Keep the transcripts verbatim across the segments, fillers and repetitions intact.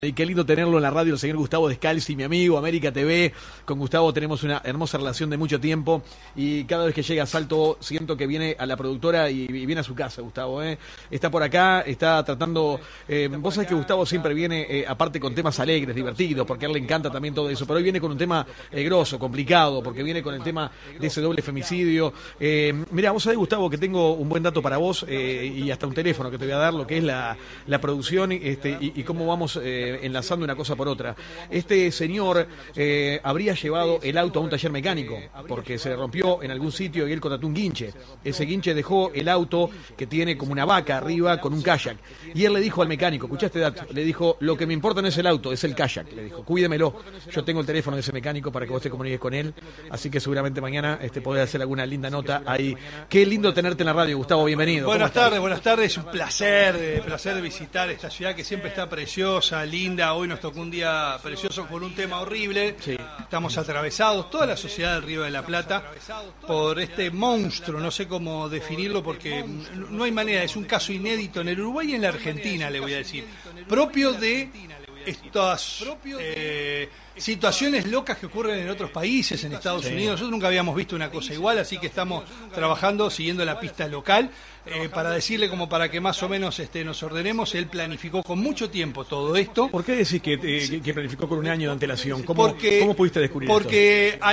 Y qué lindo tenerlo en la radio, el señor Gustavo Descalzi, mi amigo, América T V. Con Gustavo tenemos una hermosa relación de mucho tiempo y cada vez que llega a Salto siento que viene a la productora y, y viene a su casa, Gustavo. ¿eh? Está por acá, está tratando... Eh, vos sabés que Gustavo siempre viene, eh, aparte con temas alegres, divertidos, porque a él le encanta también todo eso, pero hoy viene con un tema eh, grosso, complicado, porque viene con el tema de ese doble femicidio. Eh, mira, vos sabés, Gustavo, que tengo un buen dato para vos eh, y hasta un teléfono que te voy a dar, lo que es la, la producción este, y, y cómo vamos... Eh, enlazando una cosa por otra. Este señor eh, habría llevado el auto a un taller mecánico porque se le rompió en algún sitio y él contrató un guinche. Ese guinche dejó el auto que tiene como una vaca arriba con un kayak. Y él le dijo al mecánico, escuchaste dato, le dijo, lo que me importa no es el auto, es el kayak. Le dijo, cuídemelo. Yo tengo el teléfono de ese mecánico para que vos te comuniques con él. Así que seguramente mañana este, podés hacer alguna linda nota ahí. Qué lindo tenerte en la radio, Gustavo, bienvenido. Buenas tardes, buenas tardes. Un placer, eh, placer visitar esta ciudad que siempre está preciosa, linda. Hoy nos tocó un día precioso por un tema horrible. Sí. Estamos atravesados, toda la sociedad del Río de la Plata, por este monstruo, no sé cómo definirlo porque no hay manera, es un caso inédito en el Uruguay y en la Argentina, le voy a decir, propio de estas eh, situaciones locas que ocurren en otros países, en Estados sí. Unidos. Nosotros nunca habíamos visto una cosa igual, así que estamos trabajando, siguiendo la pista local, eh, para decirle, como para que más o menos este, nos ordenemos. Él planificó con mucho tiempo todo esto. ¿Por qué decís que, eh, que planificó con un año de antelación? ¿Cómo, porque, ¿cómo pudiste descubrir Porque esto?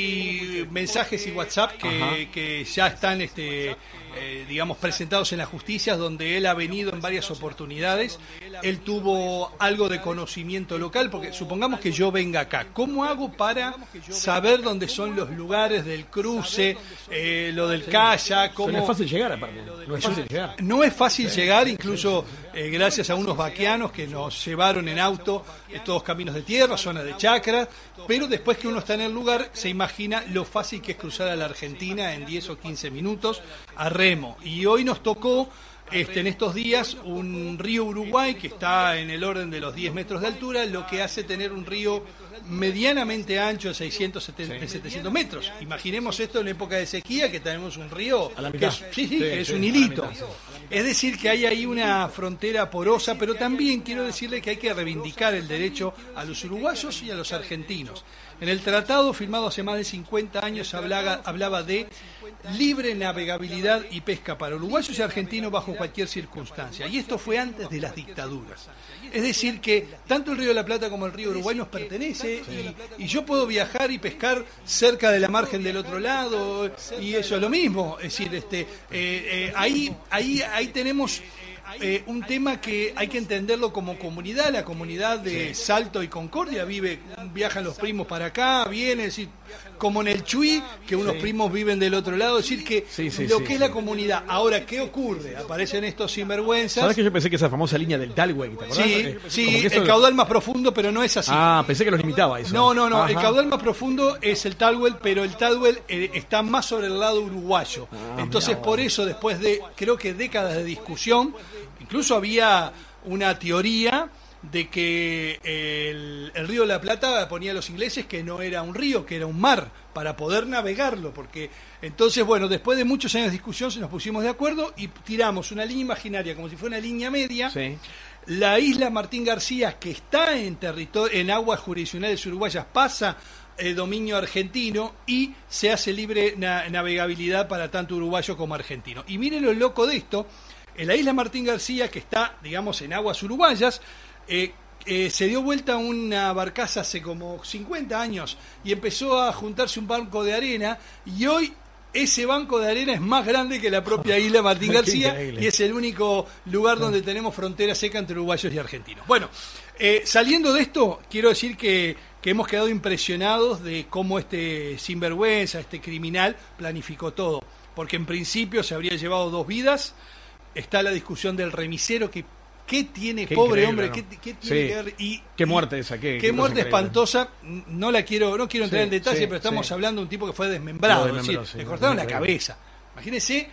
hay mensajes y WhatsApp que, que ya están... este Eh, digamos, presentados en la justicia, donde él ha venido en varias oportunidades. Él tuvo algo de conocimiento local, porque supongamos que yo venga acá, ¿cómo hago para saber dónde son los lugares del cruce, eh, lo del kayak? ¿Cómo... No es fácil llegar, aparte. No es fácil llegar. No es fácil llegar, incluso eh, gracias a unos vaqueanos que nos llevaron en auto estos caminos de tierra, zona de chacra, pero después que uno está en el lugar, se imagina lo fácil que es cruzar a la Argentina en diez o quince minutos a remo. Y hoy nos tocó este, en estos días un río Uruguay que está en el orden de los diez metros de altura, lo que hace tener un río medianamente ancho de seiscientos, setecientos metros. Imaginemos esto en época de sequía, que tenemos un río que es, sí, sí, sí, que es sí, un hilito. Es decir, que hay ahí una frontera porosa, pero también quiero decirle que hay que reivindicar el derecho a los uruguayos y a los argentinos. En el tratado firmado hace más de cincuenta años hablaba, hablaba de libre navegabilidad y pesca para uruguayos y argentinos bajo cualquier circunstancia. Y esto fue antes de las dictaduras. Es decir, que tanto el Río de la Plata como el río Uruguay nos pertenece y, y yo puedo viajar y pescar cerca de la margen del otro lado y eso es lo mismo. Es decir, este, eh, eh, ahí, ahí, ahí tenemos... Eh, un tema que hay que entenderlo como comunidad. La comunidad de sí. Salto y Concordia vive, viajan los primos para acá, vienen, es decir, como en el Chuy, que unos sí. primos viven del otro lado, es decir, que sí, sí, lo sí, que sí. es la comunidad. Ahora, ¿qué ocurre? Aparecen estos sinvergüenzas. ¿Sabes que yo pensé que esa famosa línea del Talway, ¿te acordás? Sí, eh, sí, el caudal más profundo, pero no es así. Ah, pensé que los limitaba eso. No, no, no, Ajá. El caudal más profundo es el Talwell, pero el Talwell eh, está más sobre el lado uruguayo. Ah, Entonces, por eso, después de, creo que décadas de discusión, incluso había una teoría de que el, el río de la Plata ponía a los ingleses que no era un río, que era un mar, para poder navegarlo, porque entonces, bueno, después de muchos años de discusión se nos pusimos de acuerdo y tiramos una línea imaginaria, como si fuera una línea media. Sí. La isla Martín García, que está en territorio, en aguas jurisdiccionales uruguayas, pasa el dominio argentino y se hace libre na- navegabilidad para tanto uruguayo como argentino. Y miren lo loco de esto. En la isla Martín García, que está, digamos, en aguas uruguayas, eh, eh, se dio vuelta una barcaza hace como cincuenta años y empezó a juntarse un banco de arena y hoy ese banco de arena es más grande que la propia isla Martín García y es el único lugar donde tenemos frontera seca entre uruguayos y argentinos. Bueno, eh, saliendo de esto, quiero decir que, que hemos quedado impresionados de cómo este sinvergüenza, este criminal, planificó todo. Porque en principio se habría llevado dos vidas. Está la discusión del remisero, que qué tiene, qué pobre hombre, ¿no? qué, qué tiene sí. que ver y qué muerte esa, qué, qué, qué muerte espantosa. No la quiero, no quiero entrar sí, en detalle, sí, pero estamos sí. hablando de un tipo que fue desmembrado, es decir, sí, le cortaron la cabeza. Imagínense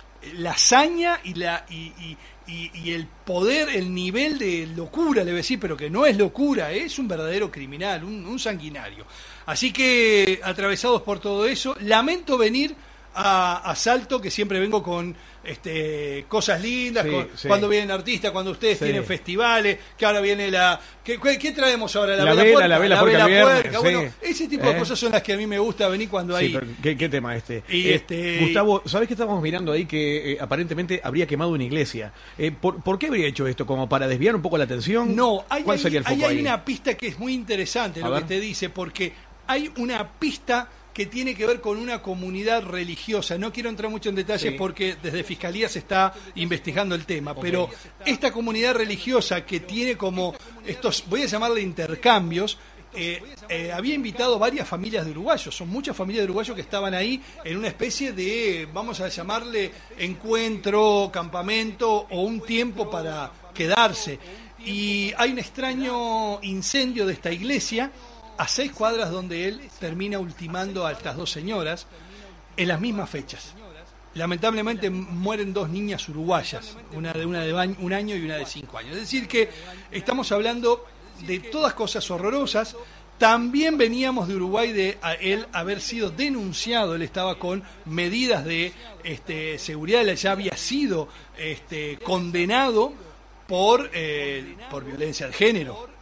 la hazaña y la y, y, y, y el poder, el nivel de locura, le voy a decir, pero que no es locura, es un verdadero criminal, un, un sanguinario. Así que atravesados por todo eso, lamento venir a, a Salto, que siempre vengo con este, cosas lindas, Sí, con- sí. cuando vienen artistas, cuando ustedes Sí. tienen festivales, que ahora viene la... ¿Qué, qué- qué traemos ahora? La vela, puerca, la vela puerca el viernes, puerca. Bueno, sí. ese tipo de ¿Eh? cosas son las que a mí me gusta venir cuando Sí, hay... pero ¿qué, qué tema este? Y Eh, este- Gustavo, ¿sabés que estábamos mirando ahí que eh, aparentemente habría quemado una iglesia? Eh, ¿por, por qué habría hecho esto? ¿Como para desviar un poco la atención? No, hay, ¿Cuál hay- sería el foco hay- hay ahí? una pista que es muy interesante A lo ver. que te dice, porque hay una pista que tiene que ver con una comunidad religiosa. No quiero entrar mucho en detalles Sí. porque desde Fiscalía se está investigando el tema, pero esta comunidad religiosa que tiene como estos, voy a llamarle intercambios, eh, eh, había invitado varias familias de uruguayos, son muchas familias de uruguayos que estaban ahí en una especie de, vamos a llamarle, encuentro, campamento o un tiempo para quedarse. Y hay un extraño incendio de esta iglesia a seis cuadras donde él termina ultimando a estas dos señoras en las mismas fechas. Lamentablemente mueren dos niñas uruguayas, una de una de ba- un año y una de cinco años. Es decir que estamos hablando de todas cosas horrorosas. También veníamos de Uruguay de a él haber sido denunciado, él estaba con medidas de este, seguridad, él ya había sido este, condenado por, eh, por violencia de género.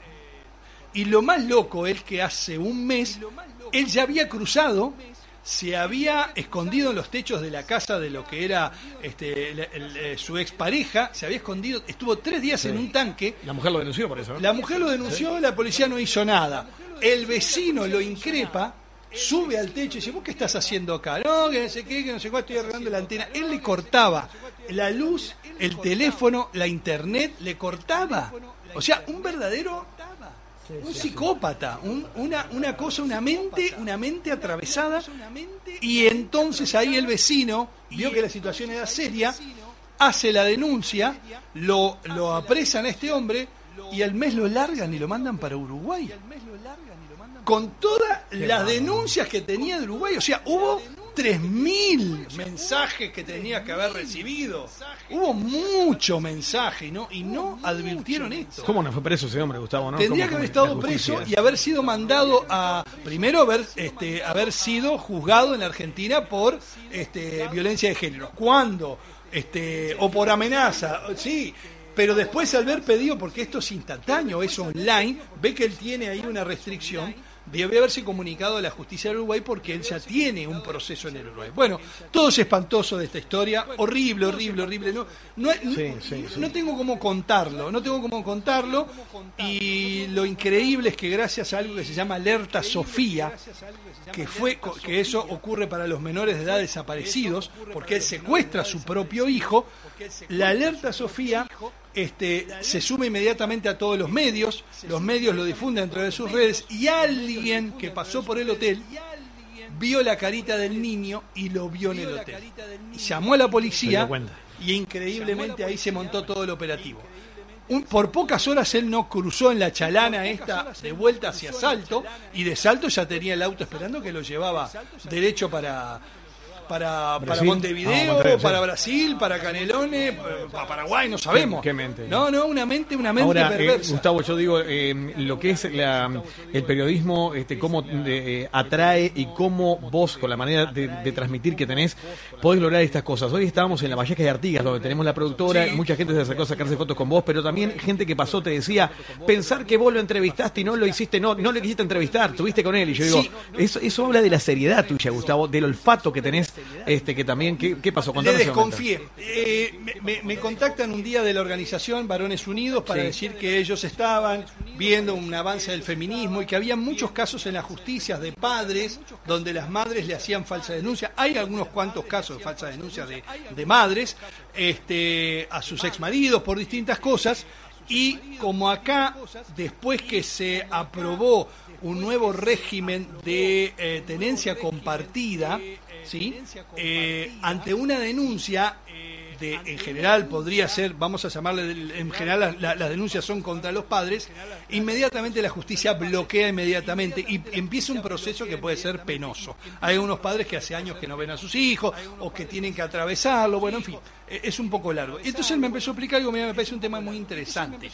Y lo más loco es que hace un mes él ya había cruzado, se había escondido en los techos de la casa de lo que era este, el- el- eh, su expareja, se había escondido, estuvo tres días en un tanque. La mujer lo denunció por eso, ¿no? La mujer lo denunció, la policía no hizo nada. El vecino lo increpa, sube al techo y dice, ¿vos qué estás haciendo acá? No, que no sé qué, que no sé cuál, estoy arreglando la antena. Él le cortaba la luz, el teléfono, la internet, le cortaba. O sea, un verdadero, un psicópata, un- una, una cosa, una mente, una mente atravesada. Y entonces ahí el vecino vio que la situación era seria, hace la denuncia, lo, lo apresan a este hombre y al mes lo largan y lo mandan para Uruguay. Con todas las denuncias que tenía de Uruguay. O sea, hubo tres mil mensajes que tenía que haber recibido. Hubo mucho mensaje y no, y no advirtieron esto. ¿Cómo no fue preso ese hombre, Gustavo? ¿no? Tendría ¿Cómo que haber fue la estado preso justicia? y haber sido mandado a, primero haber, este, haber sido juzgado en la Argentina por este, violencia de género. ¿Cuándo? Este, o por amenaza, sí. Pero después al ver pedido, porque esto es instantáneo, es online, ve que él tiene ahí una restricción, debe haberse comunicado a la justicia del Uruguay porque él ya tiene un proceso en el Uruguay. Bueno, todo es espantoso de esta historia, horrible, horrible, horrible. No, no, no, Sí, sí, sí. no tengo cómo contarlo, no tengo cómo contarlo. Y lo increíble es que gracias a algo que se llama Alerta Sofía, que fue que eso ocurre para los menores de edad desaparecidos, porque él secuestra a su propio hijo, la Alerta Sofía este, se suma inmediatamente a todos los medios, los medios lo difunden dentro de sus redes y alguien que pasó por el hotel vio la carita del niño y lo vio en el hotel. Y llamó a la Se policía dio cuenta. y increíblemente ahí se montó todo el operativo. Un- por pocas horas él no cruzó en la chalana esta de vuelta hacia Salto y de Salto ya tenía el auto esperando que lo llevaba derecho para para, para Brasil. Montevideo, Ah, Montevideo, sí. para Brasil, para Canelones, para Paraguay, no sabemos. Qué- qué mente. No, no, una mente, una mente Ahora, eh, perversa. Gustavo, yo digo, eh, lo que es la, el periodismo, este, cómo eh, atrae y cómo vos, con la manera de, de transmitir que tenés, podés lograr estas cosas. Hoy estábamos en la Valleca de Artigas, donde tenemos la productora, Sí. mucha gente se acercó a sacarse fotos con vos, pero también gente que pasó te decía, pensar que vos lo entrevistaste y no lo hiciste, no, no le quisiste entrevistar, estuviste con él. Y yo digo, Sí. eso, eso habla de la seriedad tuya, Gustavo, del olfato que tenés, este, que también, ¿qué, qué pasó? Le Contanos ese momento. desconfié. Eh, me, me- me contactan un día de la organización Varones Unidos para Sí. decir que ellos estaban viendo un avance del feminismo y que había muchos casos en las justicias de padres donde las madres le hacían falsa denuncia. Hay algunos cuantos casos de falsa denuncia de, de madres este, a sus exmaridos por distintas cosas. Y como acá, después que se aprobó un nuevo régimen de eh, tenencia compartida, ¿sí? Eh, ante una denuncia de, en general podría ser, vamos a llamarle, en general las la, las denuncias son contra los padres, inmediatamente la justicia bloquea inmediatamente y empieza un proceso que puede ser penoso. Hay algunos padres que hace años que no ven a sus hijos o que tienen que atravesarlo, bueno, en fin, eh, es un poco largo. Entonces él me empezó a explicar, digo, mira, me parece un tema muy interesante.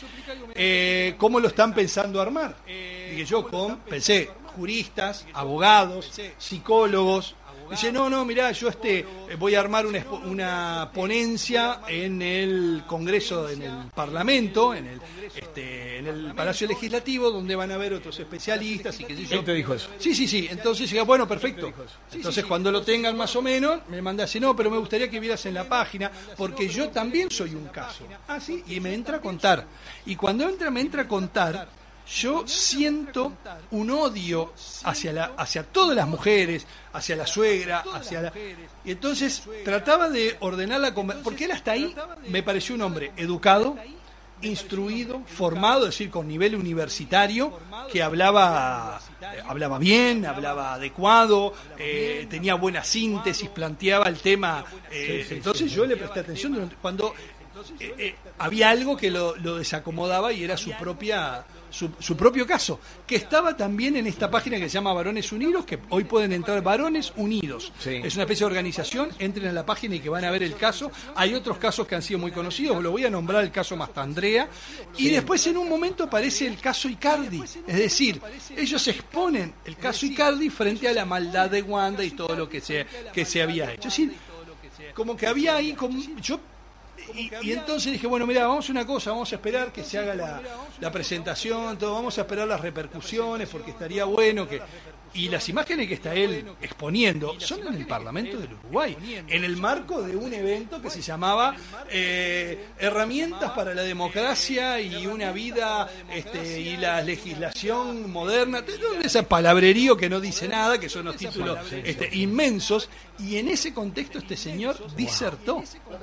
Eh, ¿Cómo lo están pensando armar? Dije yo, con, pensé, juristas, abogados, psicólogos, Dice, no, no, mirá, yo este voy a armar una, una ponencia en el Congreso, en el Parlamento, en el, este, en el Palacio Legislativo, donde van a haber otros especialistas y qué sé yo. ¿Quién te dijo eso? Sí, sí, sí. Entonces, diga, bueno, perfecto. Entonces, cuando lo tengan más o menos, me manda así, no, pero me gustaría que vieras en la página, porque yo también soy un caso. Ah, sí, y me entra a contar. Y cuando entra, me entra a contar, yo siento un odio hacia la, hacia todas las mujeres, hacia la suegra, hacia la... Y entonces trataba de ordenar la conversación, porque él hasta ahí me pareció un hombre educado, instruido, formado, es decir, con nivel universitario, que hablaba eh, hablaba bien, hablaba adecuado, eh, tenía buena síntesis, planteaba el tema. Eh, entonces yo le presté atención durante, cuando eh, eh, había algo que lo, lo desacomodaba y era su propia... Su, su propio caso, que estaba también en esta página que se llama Varones Unidos, que hoy pueden entrar Varones Unidos. Sí. Es una especie de organización, entren en la página y que van a ver el caso. Hay otros casos que han sido muy conocidos, lo voy a nombrar el caso Mastandrea, y sí. Después en un momento aparece el caso Icardi, es decir, ellos exponen el caso Icardi frente a la maldad de Wanda y todo lo que se, que se había hecho. Es decir, como que había ahí, como, yo Y, y entonces dije, bueno, mira, vamos a una cosa, vamos a esperar que se haga la, la presentación, todo, vamos a esperar las repercusiones, porque estaría bueno que... Y las imágenes que está él exponiendo son en el Parlamento del Uruguay, en el marco de un evento que se llamaba eh, Herramientas para la Democracia y una vida este, y la legislación moderna, ese palabrerío que no dice nada, que son los títulos este, inmensos, y en ese contexto este señor disertó,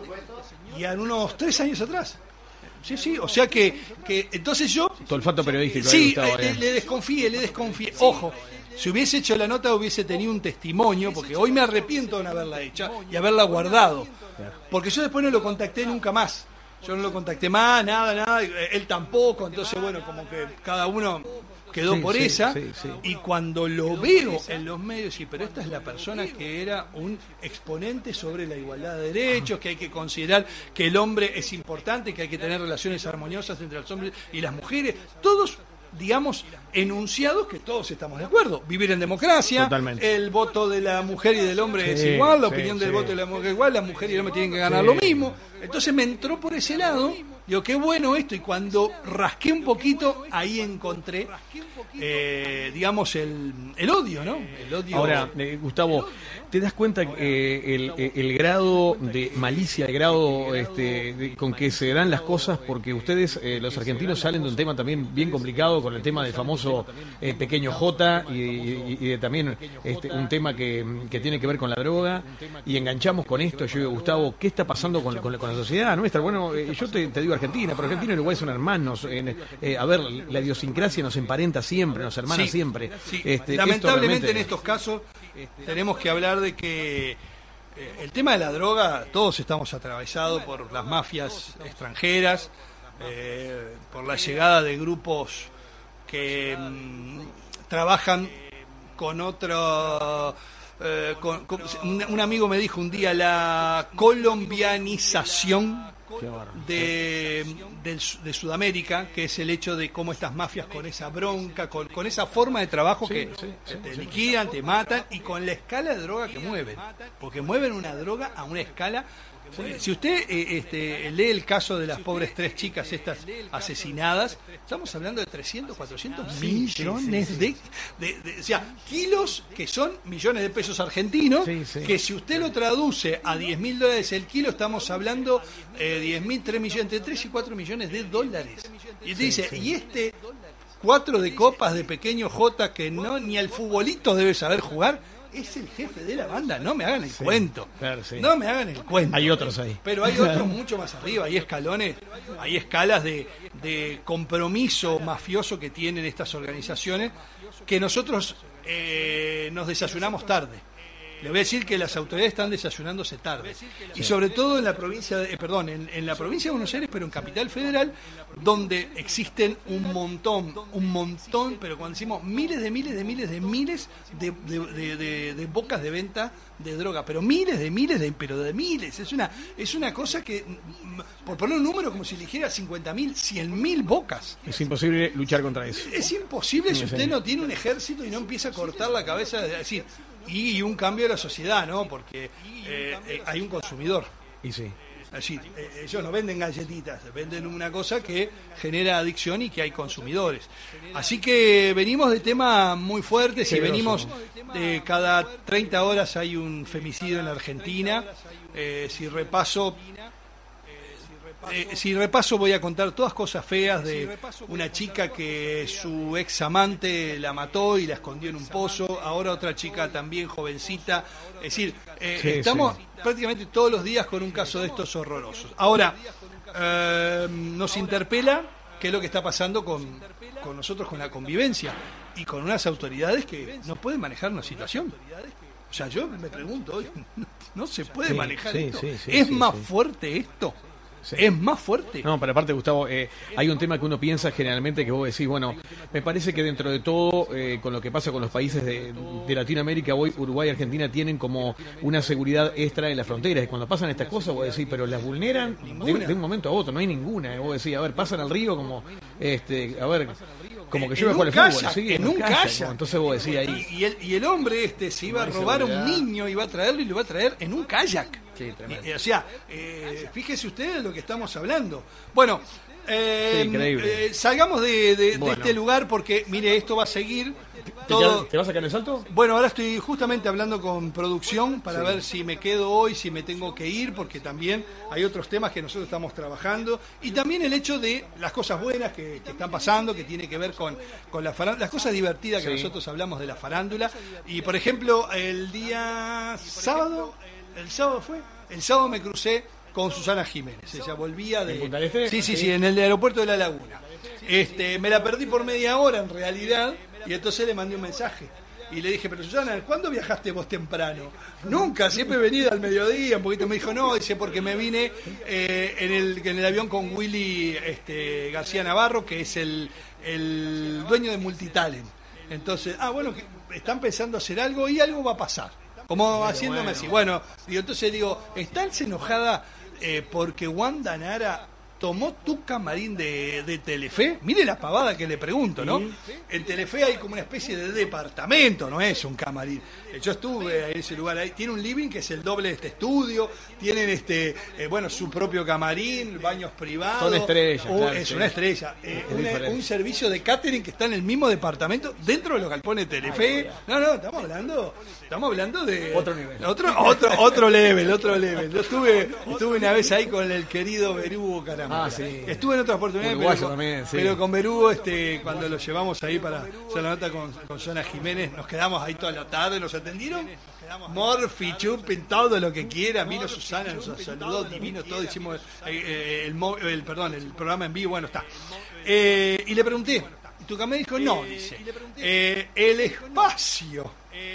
y en unos tres años atrás. Sí, sí, o sea que, que entonces yo... Tu olfato periodístico. Sí, le, le desconfié, le desconfié. Ojo, si hubiese hecho la nota hubiese tenido un testimonio, porque hoy me arrepiento de no haberla hecha y haberla guardado. Porque yo después no lo contacté nunca más. Yo no lo contacté más, nada, nada, él tampoco, entonces bueno, como que cada uno quedó sí, por sí, esa, sí, sí. Y cuando lo veo en los medios, sí, pero esta es la persona que era un exponente sobre la igualdad de derechos, que hay que considerar que el hombre es importante, que hay que tener relaciones armoniosas entre los hombres y las mujeres, todos, digamos, enunciados que todos estamos de acuerdo. Vivir en democracia, totalmente. El voto de la mujer y del hombre sí, es igual, la sí, opinión sí. del voto de la mujer es igual, la mujer y el hombre tienen que ganar sí. lo mismo. Entonces me entró por ese lado, digo, qué bueno esto, y cuando rasqué un poquito, ahí encontré, eh, digamos, el, el odio, ¿no? El odio. Ahora, eh, Gustavo, ¿te das cuenta que eh, el, el grado de malicia, el grado este, de, con que se dan las cosas? Porque ustedes, eh, los argentinos, salen de un tema también bien complicado con el tema del famoso eh, pequeño J y, y, y de también este, un tema que, que tiene que ver con la droga, y enganchamos con esto. Yo digo, Gustavo, ¿qué está pasando con, con, con la sociedad nuestra? Bueno, eh, yo te, te digo Argentina, pero Argentina y Uruguay son hermanos. Eh, eh, a ver, la idiosincrasia nos emparenta siempre, nos hermana sí, siempre. Sí. Este, Lamentablemente realmente... en estos casos tenemos que hablar de que eh, el tema de la droga, todos estamos atravesados por las mafias extranjeras, eh, por la llegada de grupos que mmm, trabajan con otro... Eh, con, con, un, un amigo me dijo un día la colombianización de, de, de Sudamérica, que es el hecho de cómo estas mafias con esa bronca, con, con esa forma de trabajo sí, que sí, sí, te sí, liquidan, te matan, y con la escala de droga que mueven, porque mueven una droga a una escala. Sí. Si usted eh, este, lee el caso de las pobres tres chicas estas asesinadas, estamos hablando de trescientos, cuatrocientos millones sí, sí, sí. De, de, de... O sea, kilos que son millones de pesos argentinos, sí, sí. que si usted lo traduce a diez mil dólares el kilo, estamos hablando de eh, diez mil, tres millones, entre tres y cuatro millones de dólares. Y usted sí, dice, sí. y este cuatro de copas de pequeño J que no ni al futbolito debe saber jugar, es el jefe de la banda, no me hagan el sí, cuento, claro, sí. no me hagan el cuento. Hay otros ahí. Pero hay otros mucho más arriba, hay escalones, hay escalas de, de compromiso mafioso que tienen estas organizaciones, que nosotros eh, nos desayunamos tarde. Le voy a decir que las autoridades están desayunándose tarde. Y sobre todo en la provincia de, eh, perdón, en, en la provincia de Buenos Aires, pero en Capital Federal, donde existen un montón, un montón, pero cuando decimos miles de miles de miles de miles de, de, de, de, de bocas de venta de droga, pero miles de miles de, pero de miles. Es una, es una cosa que, por poner un número, como si le dijera cincuenta mil, cien mil bocas. Es imposible luchar contra eso. Es imposible si usted no tiene un ejército y no empieza a cortar la cabeza, de decir, y un cambio de la sociedad, ¿no? Porque eh, eh, hay un consumidor. Y sí. Es decir, eh, ellos no venden galletitas, venden una cosa que genera adicción y que hay consumidores. Así que venimos de temas muy fuertes y venimos de cada treinta horas hay un femicidio en la Argentina. Eh, si repaso... Eh, si repaso voy a contar todas cosas feas de una chica que su ex amante la mató y la escondió en un pozo, ahora otra chica también jovencita, es decir, eh, sí, estamos sí. prácticamente todos los días con un caso de estos horrorosos. Ahora, eh, nos interpela qué es lo que está pasando con, con nosotros, con la convivencia y con unas autoridades que no pueden manejar una situación. O sea, yo me pregunto, no, no se puede sí, manejar sí, esto. Sí, sí, ¿Es sí, más sí. fuerte esto? Sí. Es más fuerte. No, pero aparte, Gustavo, eh, hay un tema que uno piensa generalmente que vos decís, bueno, me parece que dentro de todo, eh, con lo que pasa con los países de, de Latinoamérica, hoy Uruguay y Argentina tienen como una seguridad extra en las fronteras. Y cuando pasan estas cosas, vos decís, pero las vulneran de, de un momento a otro, no hay ninguna. Vos decís, a ver, pasan al río como, este, a ver... como que yo me juego al fútbol, ¿sí? En un kayak. Entonces vos decís ahí. Y, y, el, y el hombre este se iba a robar a un niño, iba a traerlo y lo iba a traer en un kayak. Sí, y, y, o sea, eh, fíjese ustedes de lo que estamos hablando. Bueno, eh, sí, eh, salgamos de, de, bueno. de este lugar porque, mire, esto va a seguir. Todo... ¿Te vas a sacar el salto? Bueno, ahora estoy justamente hablando con producción para sí. ver si me quedo hoy, si me tengo que ir, porque también hay otros temas que nosotros estamos trabajando. Y también el hecho de las cosas buenas que, que están pasando, que tiene que ver con, con la farándula, las cosas divertidas que sí. nosotros hablamos de la farándula. Y, por ejemplo, el día sábado, ¿el sábado fue? El sábado me crucé con Susana Jiménez. Ella volvía de... ¿En Punta del Este? Sí, sí, sí, en el aeropuerto de La Laguna. Este, me la perdí por media hora, en realidad. Y entonces le mandé un mensaje y le dije, pero Susana, ¿cuándo viajaste vos temprano? Nunca, siempre he venido al mediodía, un poquito. Me dijo, no, dice, porque me vine eh, en, el, en el avión con Willy este, García Navarro, que es el, el dueño de Multitalent. Entonces, ah, bueno, que están pensando hacer algo y algo va a pasar. Como pero haciéndome bueno, así. Bueno, y entonces digo, ¿estás enojada eh, porque Wanda Nara tomó tu camarín de, de Telefe? Mire la pavada que le pregunto, ¿no? En Telefe hay como una especie de departamento, no es un camarín. Yo estuve en ese lugar, ahí tiene un living que es el doble de este estudio, tienen este, eh, bueno, su propio camarín, baños privados. Son estrellas, uh, claro, Es sí. una estrella. Eh, una, un servicio de catering que está en el mismo departamento, dentro de los galpones de Telefe. No, no, estamos hablando, estamos hablando de... Otro nivel. Otro, otro, otro level, otro level. Yo estuve, estuve una vez ahí con el querido Berugo Caramba. Ah, sí. Estuve en otras oportunidades, pero con, también, sí. pero con Berugo, este, cuando lo llevamos ahí para hacer la nota con, con Susana Jiménez, nos quedamos ahí toda la tarde, nos atendieron. Morphy, Chupin, todo lo que quiera. Vino Susana, nos saludó, divino, todo. Hicimos eh, el, el, el, perdón, el programa en vivo, bueno, está. Eh, y le pregunté, ¿y tu camarín? Dijo, no, dice, eh, el espacio.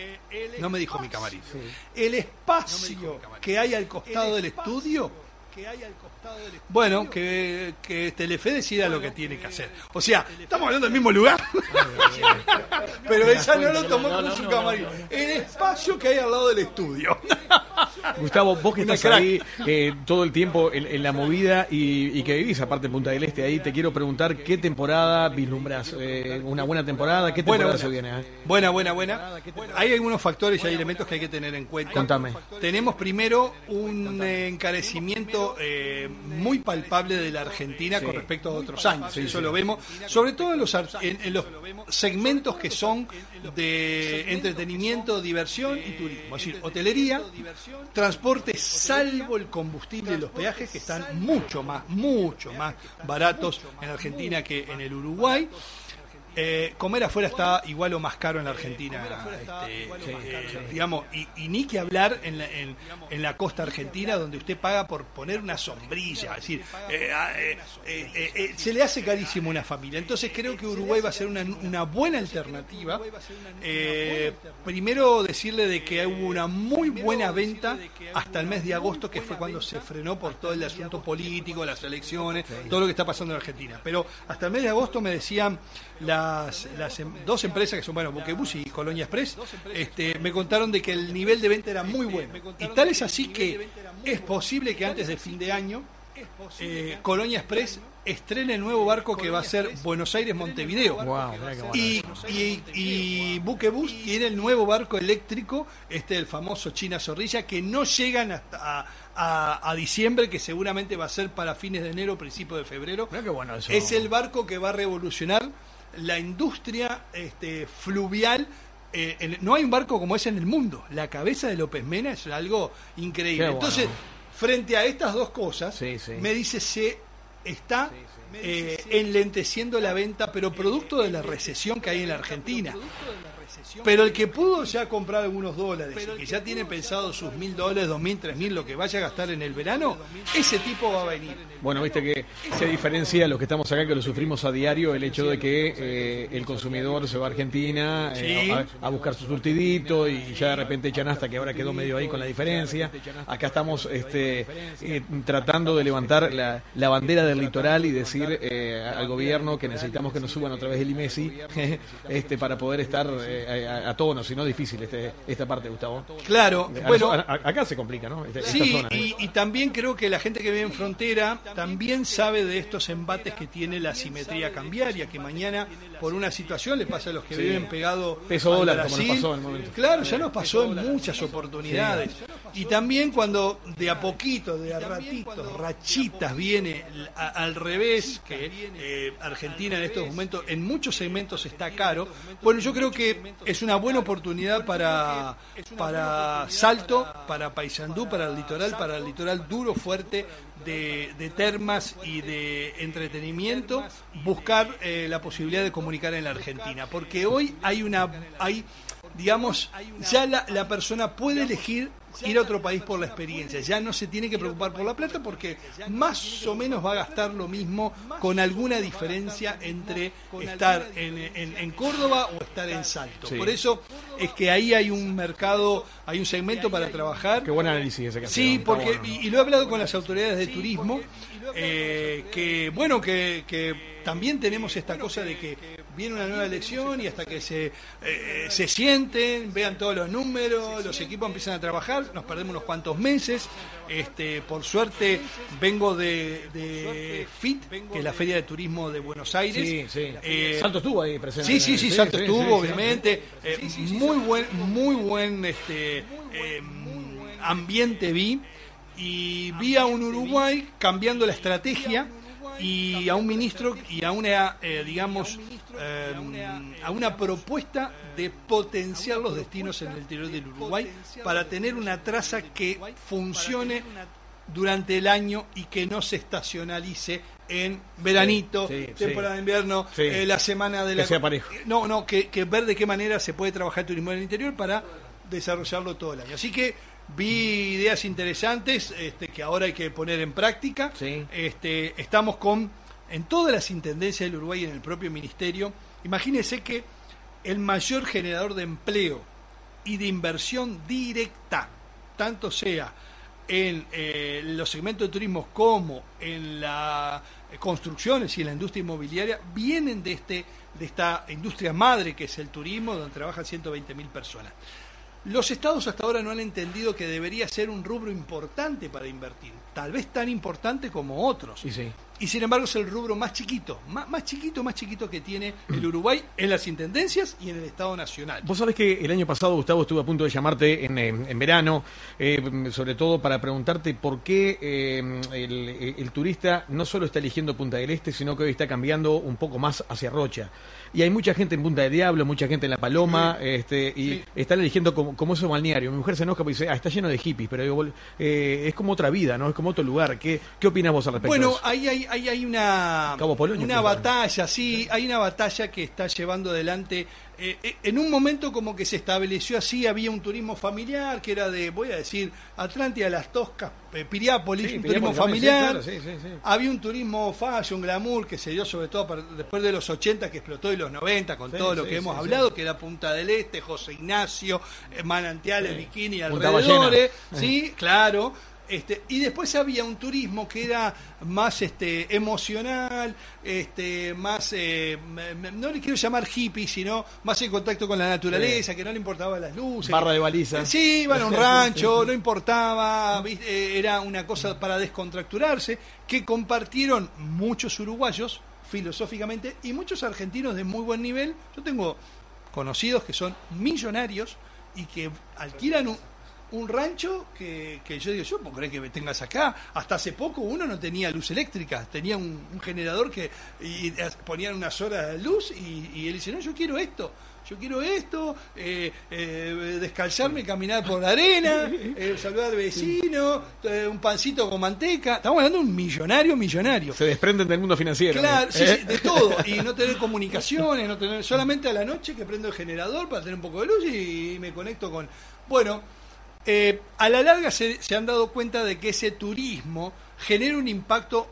No me dijo mi camarín. El espacio que hay al costado del estudio. Bueno, que, que Telefe decida lo que tiene que hacer. O sea, estamos hablando del mismo lugar. Pero ella no lo tomó como su camarín. El espacio que hay al lado del estudio. Gustavo, vos que estás ahí eh, todo el tiempo en, en la movida y, y que vivís aparte en Punta del Este, ahí te quiero preguntar qué temporada vislumbrás. Eh, ¿Una buena temporada? ¿Qué temporada buena, se viene? Eh? Buena, buena, buena. Hay algunos factores y hay elementos que hay que tener en cuenta. Contame. Tenemos primero un eh, encarecimiento eh, muy palpable de la Argentina sí. con respecto a otros años. Sí, Eso sí. lo vemos, sobre todo en los, en, en los segmentos que son de entretenimiento, diversión y turismo. Es decir, hotelería, transporte, salvo el combustible y los peajes, que están mucho más, mucho más baratos en Argentina que en el Uruguay. Eh, comer afuera está igual o más caro en la Argentina, este, eh, digamos, y, y ni que hablar en la, en, en la costa argentina, donde usted paga por poner una sombrilla, es decir, eh, eh, eh, eh, se le hace carísimo a una familia. Entonces creo que Uruguay va a ser una, una buena alternativa. Eh, primero decirle de que hubo una muy buena venta hasta el mes de agosto, que fue cuando se frenó por todo el asunto político, las elecciones, todo lo que está pasando en Argentina. Pero hasta el mes de agosto me decían las, las dos empresas que son, bueno, Buquebus y Colonia Express, este, me contaron de que el nivel de venta era muy bueno. Y tal es así que es posible que antes de fin de año eh, Colonia Express estrena el nuevo barco que va a ser Buenos Aires-Montevideo. Wow, y, y, y Buquebus tiene el nuevo barco eléctrico, este el famoso China Zorrilla, que no llegan hasta a, a, a diciembre, que seguramente va a ser para fines de enero, principios de febrero. Qué bueno eso. Es el barco que va a revolucionar la industria este, fluvial. Eh, en, no hay un barco como ese en el mundo. La cabeza de López Mena es algo increíble. Bueno. Entonces, frente a estas dos cosas, sí, sí. me dice se está eh, enlenteciendo la venta, pero producto de la recesión que hay en la Argentina. Pero el que pudo ya comprar algunos dólares y que ya tiene pensado sus mil dólares, dos mil, tres mil, lo que vaya a gastar en el verano, ese tipo va a venir. Bueno, viste que se diferencia los que estamos acá, que lo sufrimos a diario, el hecho de que eh, el consumidor se va a Argentina eh, sí. a, a buscar su surtidito y ya de repente echan hasta que ahora quedó medio ahí con la diferencia. Acá estamos este, eh, tratando de levantar la, la bandera del litoral y decir eh, al gobierno que necesitamos que nos suban otra vez el IMESI este, para poder estar eh, a, a tono, si no difícil este, esta parte, Gustavo. Claro, a bueno, a, a, acá se complica, ¿no? Esta, sí, esta zona, y, ¿eh? y también creo que la gente que vive en frontera también sabe de estos embates que tiene la asimetría cambiaria, que mañana por una situación le pasa a los que sí. viven pegados peso al dólar, Brasil. como nos pasó en el momento. Claro, ya nos pasó en muchas oportunidades. Sí. Y también cuando de a poquito, de a ratitos, rachitas viene a, al revés, que eh, Argentina en estos momentos en muchos segmentos está caro. Bueno, yo creo que es una buena oportunidad para, para Salto, para Paysandú, para el litoral, para el litoral duro, fuerte, de, de termas y de entretenimiento, buscar eh, la posibilidad de comunicar en la Argentina, porque hoy hay una, hay, digamos, ya la, la persona puede elegir ir a otro país por la experiencia, ya no se tiene que preocupar por la plata porque más o menos va a gastar lo mismo, con alguna diferencia entre estar en, en, en Córdoba o estar en Salto. Sí. Por eso es que ahí hay un mercado, hay un segmento para trabajar. Qué buen análisis ese que Sí, hace, porque, bueno. y, y lo he hablado con las autoridades de turismo, eh, que bueno, que, que también tenemos esta cosa de que viene una nueva elección y hasta que se eh, se sienten, vean todos los números, los equipos empiezan a trabajar, nos perdemos unos cuantos meses. Este, por suerte vengo de, de F I T, que es la Feria de Turismo de Buenos Aires. Sí, sí. Eh, Salto estuvo ahí presente. Sí, sí, sí, Salto sí, estuvo, sí, obviamente. Sí, sí. Eh, sí, sí, muy buen, muy buen este eh, ambiente vi. Y vi a un Uruguay cambiando la estrategia y a un ministro y a una, eh, digamos, eh, a una propuesta de potenciar los destinos en el interior del Uruguay para tener una traza que funcione durante el año y que no se estacionalice en veranito, sí, sí, temporada sí. de invierno, sí. eh, la semana de la... Que sea parejo. No, no, que, que ver de qué manera se puede trabajar el turismo en el interior para desarrollarlo todo el año. Así que vi ideas interesantes este, que ahora hay que poner en práctica. Sí. Este, estamos con, en todas las intendencias del Uruguay y en el propio ministerio, imagínense que el mayor generador de empleo y de inversión directa, tanto sea en eh, los segmentos de turismo como en las construcciones y en la industria inmobiliaria, vienen de, este, de esta industria madre que es el turismo, donde trabajan ciento veinte mil personas. Los estados hasta ahora no han entendido que debería ser un rubro importante para invertir, tal vez tan importante como otros. Sí, sí. Y sin embargo es el rubro más chiquito, más, más chiquito, más chiquito que tiene el Uruguay en las intendencias y en el Estado Nacional. Vos sabés que el año pasado, Gustavo, estuve a punto de llamarte en, en, en verano, eh, sobre todo para preguntarte por qué eh, el, el turista no solo está eligiendo Punta del Este, sino que hoy está cambiando un poco más hacia Rocha. Y hay mucha gente en Punta del Diablo, mucha gente en La Paloma, sí. este, y sí. están eligiendo como, como eso balneario. Mi mujer se enoja porque dice, ah, está lleno de hippies, pero digo, eh, es como otra vida, ¿no? Es como otro lugar. ¿Qué, qué opinas vos al respecto bueno, de eso? ahí hay, hay, hay una, Cabo Polonio, una batalla, sí, hay una batalla que está llevando adelante. Eh, en un momento como que se estableció así, había un turismo familiar que era de, voy a decir, Atlántida, Las Toscas, eh, Piriápolis, sí, un Piriápolis turismo familiar. Sí, claro, sí, sí, sí. Había un turismo fashion, glamour, que se dio sobre todo para, después de los ochenta, que explotó, y los noventa, con sí, todo lo sí, que sí, hemos sí, hablado, sí. que era Punta del Este, José Ignacio, eh, Manantiales, sí. Bikini, Punta alrededores. Sí, claro. Este, y después había un turismo que era más este, emocional, este, más, eh, no le quiero llamar hippie, sino más en contacto con la naturaleza, sí. que no le importaban las luces. Barra de baliza. Sí, iban a un rancho, no importaba, ¿viste? Era una cosa para descontracturarse, que compartieron muchos uruguayos, filosóficamente, y muchos argentinos de muy buen nivel. Yo tengo conocidos que son millonarios y que alquilan un... un rancho que, que yo digo, yo puedo creer que me tengas acá. Hasta hace poco uno no tenía luz eléctrica, tenía un, un generador que y ponían unas horas de luz y, y él dice, no, yo quiero esto, yo quiero esto, eh, eh, descalzarme, caminar por la arena, eh, saludar al vecino, eh, un pancito con manteca. Estamos hablando de un millonario, millonario. Se desprenden del mundo financiero. Claro, sí, ¿eh? sí, de todo. Y no tener comunicaciones, no tener solamente a la noche que prendo el generador para tener un poco de luz y me conecto con... Bueno... Eh, a la larga se, se han dado cuenta de que ese turismo genera un impacto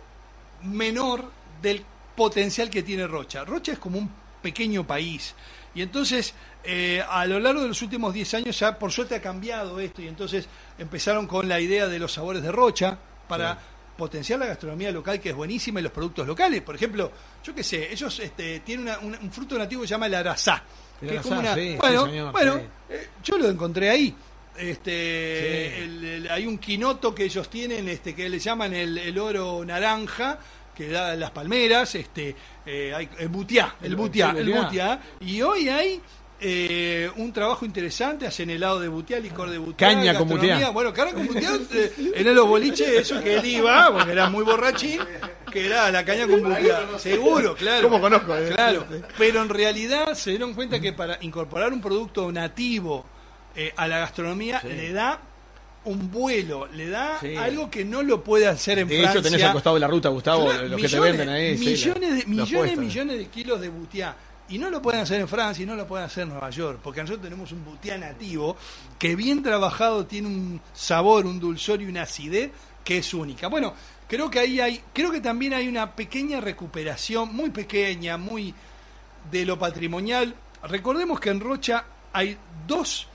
menor del potencial que tiene Rocha. Rocha es como un pequeño país y entonces eh, a lo largo de los últimos diez años ya por suerte ha cambiado esto y entonces empezaron con la idea de los sabores de Rocha para sí. potenciar la gastronomía local, que es buenísima, y los productos locales. Por ejemplo, yo qué sé, ellos este, tienen una, una, un fruto nativo que se llama el arazá. El que arazá, es como una, sí, bueno, sí, señor, bueno sí. eh, yo lo encontré ahí. Este, sí. el, el, hay un quinoto que ellos tienen, este, que le llaman el, el oro naranja, que da las palmeras, este, eh, hay el butiá, el butiá, el butiá, y hoy hay eh, un trabajo interesante, hacen helado de butiá, licor de butiá, caña con butiá, bueno, caña con butiá, eh, en los boliches, eso que él iba, porque era muy borrachín, que era la caña con butiá, seguro, claro. ¿Cómo conozco? Eh? Claro, pero en realidad se dieron cuenta que para incorporar un producto nativo Eh, a la gastronomía sí. le da un vuelo, le da sí. algo que no lo puede hacer en de Francia. De hecho tenés al costado de la ruta, Gustavo, claro, los millones, que te venden ahí. Millones, sí, de, millones, la, millones de kilos de butiá. Y no lo pueden hacer en Francia y no lo pueden hacer en Nueva York, porque nosotros tenemos un butiá nativo que bien trabajado tiene un sabor, un dulzor y una acidez que es única. Bueno, creo que ahí hay, creo que también hay una pequeña recuperación, muy pequeña, muy de lo patrimonial. Recordemos que en Rocha hay dos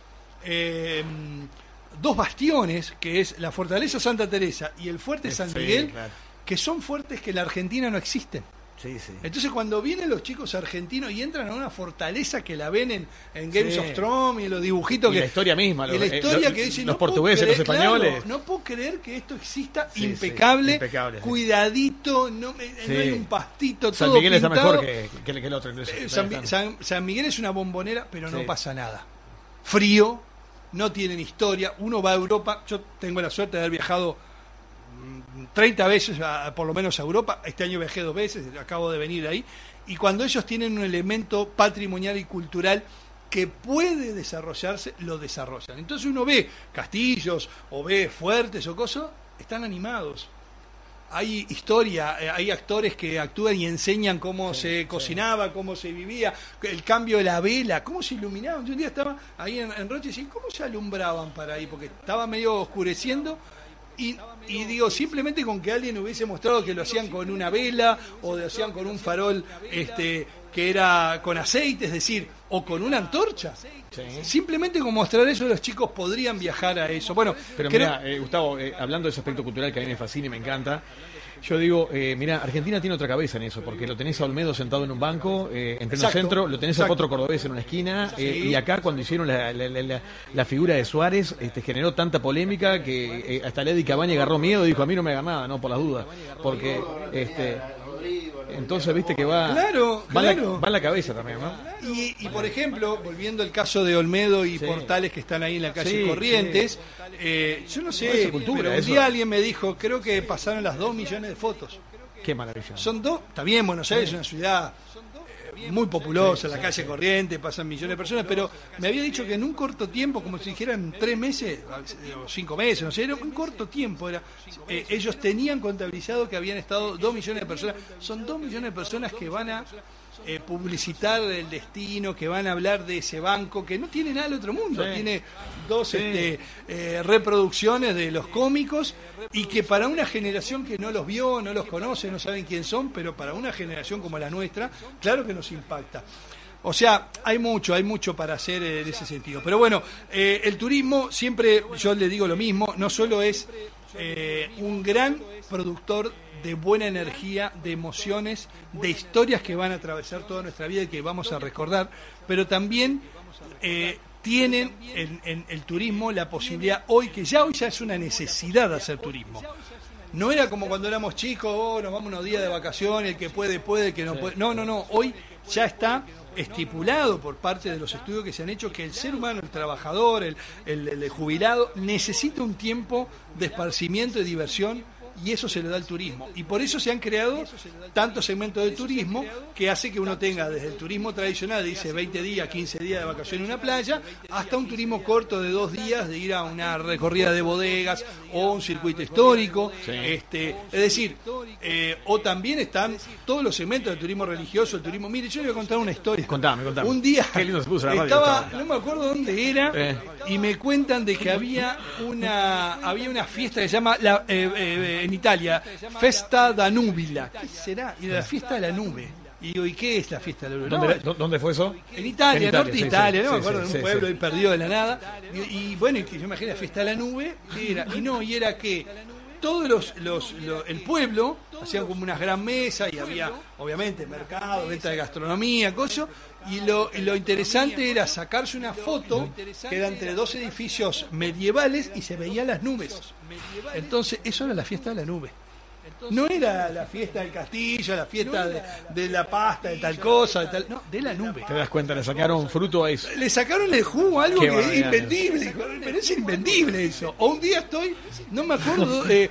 Eh, dos bastiones, que es la Fortaleza Santa Teresa y el Fuerte San Miguel, sí, claro. que son fuertes que en la Argentina no existen. Sí, sí. Entonces cuando vienen los chicos argentinos y entran a una fortaleza que la ven en, en Games sí. of Thrones y en los dibujitos y que... la historia misma. Y la historia eh, que dicen... Los no portugueses, creer, los españoles... Claro, no puedo creer que esto exista sí, impecable, sí, impecable, cuidadito, no, sí. no hay un pastito, San todo Miguel pintado. está mejor que, que, que el otro. Eh, San, San, San Miguel es una bombonera, pero sí. no pasa nada. Frío, no tienen historia. Uno va a Europa, yo tengo la suerte de haber viajado treinta veces a, por lo menos a Europa, este año viajé dos veces, acabo de venir ahí, y cuando ellos tienen un elemento patrimonial y cultural que puede desarrollarse, lo desarrollan. Entonces uno ve castillos o ve fuertes o cosas, están animados. Hay historia, hay actores que actúan y enseñan cómo sí, se cocinaba, sí. cómo se vivía, el cambio de la vela, cómo se iluminaban. Yo un día estaba ahí en, en Rocha y decía, ¿cómo se alumbraban para ahí? Porque estaba medio oscureciendo y, y digo, simplemente con que alguien hubiese mostrado que lo hacían con una vela o lo hacían con un farol este que era con aceite, es decir, o con una antorcha. Sí. Simplemente con mostrar eso los chicos podrían viajar a eso. Bueno, pero creo... mira, eh, Gustavo, eh, hablando de ese aspecto cultural que a mí me fascina y me encanta, yo digo, eh, mira, Argentina tiene otra cabeza en eso, porque lo tenés a Olmedo sentado en un banco, eh, en pleno centro, lo tenés exacto. a Potro Cordobés en una esquina, eh, sí. y acá cuando hicieron la, la, la, la, la figura de Suárez, este, generó tanta polémica que eh, hasta Lady Cabaña agarró miedo y dijo, a mí no me haga nada, no, por las dudas, porque... este entonces viste que va claro, va, claro. La, va la cabeza también, ¿no? Y, y por ejemplo, volviendo al caso de Olmedo y sí. Portales que están ahí en la calle sí, Corrientes, sí. Eh, yo no sé, cultura, pero un día alguien me dijo, creo que pasaron las dos millones de fotos. Qué maravilla. Son dos, está bien, Buenos Aires es una ciudad eh, muy populosa, la calle Corrientes, pasan millones de personas, pero me había dicho que en un corto tiempo, como si dijeran tres meses o cinco meses, no sé, era un corto tiempo, era eh, ellos tenían contabilizado que habían estado dos millones de personas, son dos millones de personas que van a eh, publicitar el destino, que van a hablar de ese banco, que no tiene nada del otro mundo, sí. tiene dos sí. este, eh, reproducciones de los cómicos, y que para una generación que no los vio, no los conoce, no saben quién son, pero para una generación como la nuestra, claro que nos impacta. O sea, hay mucho, hay mucho para hacer en ese sentido. Pero bueno, eh, el turismo, siempre yo le digo lo mismo, no solo es eh, un gran productor de buena energía, de emociones, de historias que van a atravesar toda nuestra vida y que vamos a recordar, pero también eh, tienen en, en el turismo la posibilidad hoy, que ya hoy ya es una necesidad de hacer turismo. No era como cuando éramos chicos, oh, nos vamos unos días de vacaciones, el que puede, puede, el que no puede. No, no, no, hoy ya está estipulado por parte de los estudios que se han hecho que el ser humano, el trabajador, el, el, el jubilado, necesita un tiempo de esparcimiento y diversión, y eso se le da al turismo. Y por eso se han creado tantos segmentos de turismo que hace que uno tenga desde el turismo tradicional, dice veinte días, quince días de vacaciones en una playa, hasta un turismo corto de dos días de ir a una recorrida de bodegas o un circuito histórico. Sí. Este, es decir, eh, o también están todos los segmentos del turismo religioso, el turismo. Mire, yo le voy a contar una historia. Contame, contame. Un día Qué lindo se puso la radio, estaba, estaba, no me acuerdo dónde era, eh. y me cuentan de que había una había una fiesta que se llama la, eh, eh, en Italia, Festa da Nubila. ¿Qué será? Y la fiesta de la nube. Y digo, ¿y qué es la fiesta de la nube? ¿Dónde, No, ¿Dónde fue eso? En Italia, en Italia, norte de sí, Italia, sí, no me acuerdo, sí, en un sí, pueblo sí. perdido de la nada. Y, y bueno, y que yo imaginé la fiesta de la nube, ¿qué era? Y no, y era que todos los, los, los el pueblo hacían como unas gran mesas y había obviamente mercado, venta de gastronomía, cosas, y lo, y lo interesante era sacarse una foto que era entre dos edificios medievales y se veían las nubes. Entonces eso era la fiesta de la nube. No era la fiesta del castillo, la fiesta de, de la pasta, de tal cosa, de tal, no, de la nube. ¿Te das cuenta? Le sacaron fruto a eso. Le sacaron el jugo a algo Qué que es invendible, pero es invendible eso. O un día estoy, no me acuerdo, eh,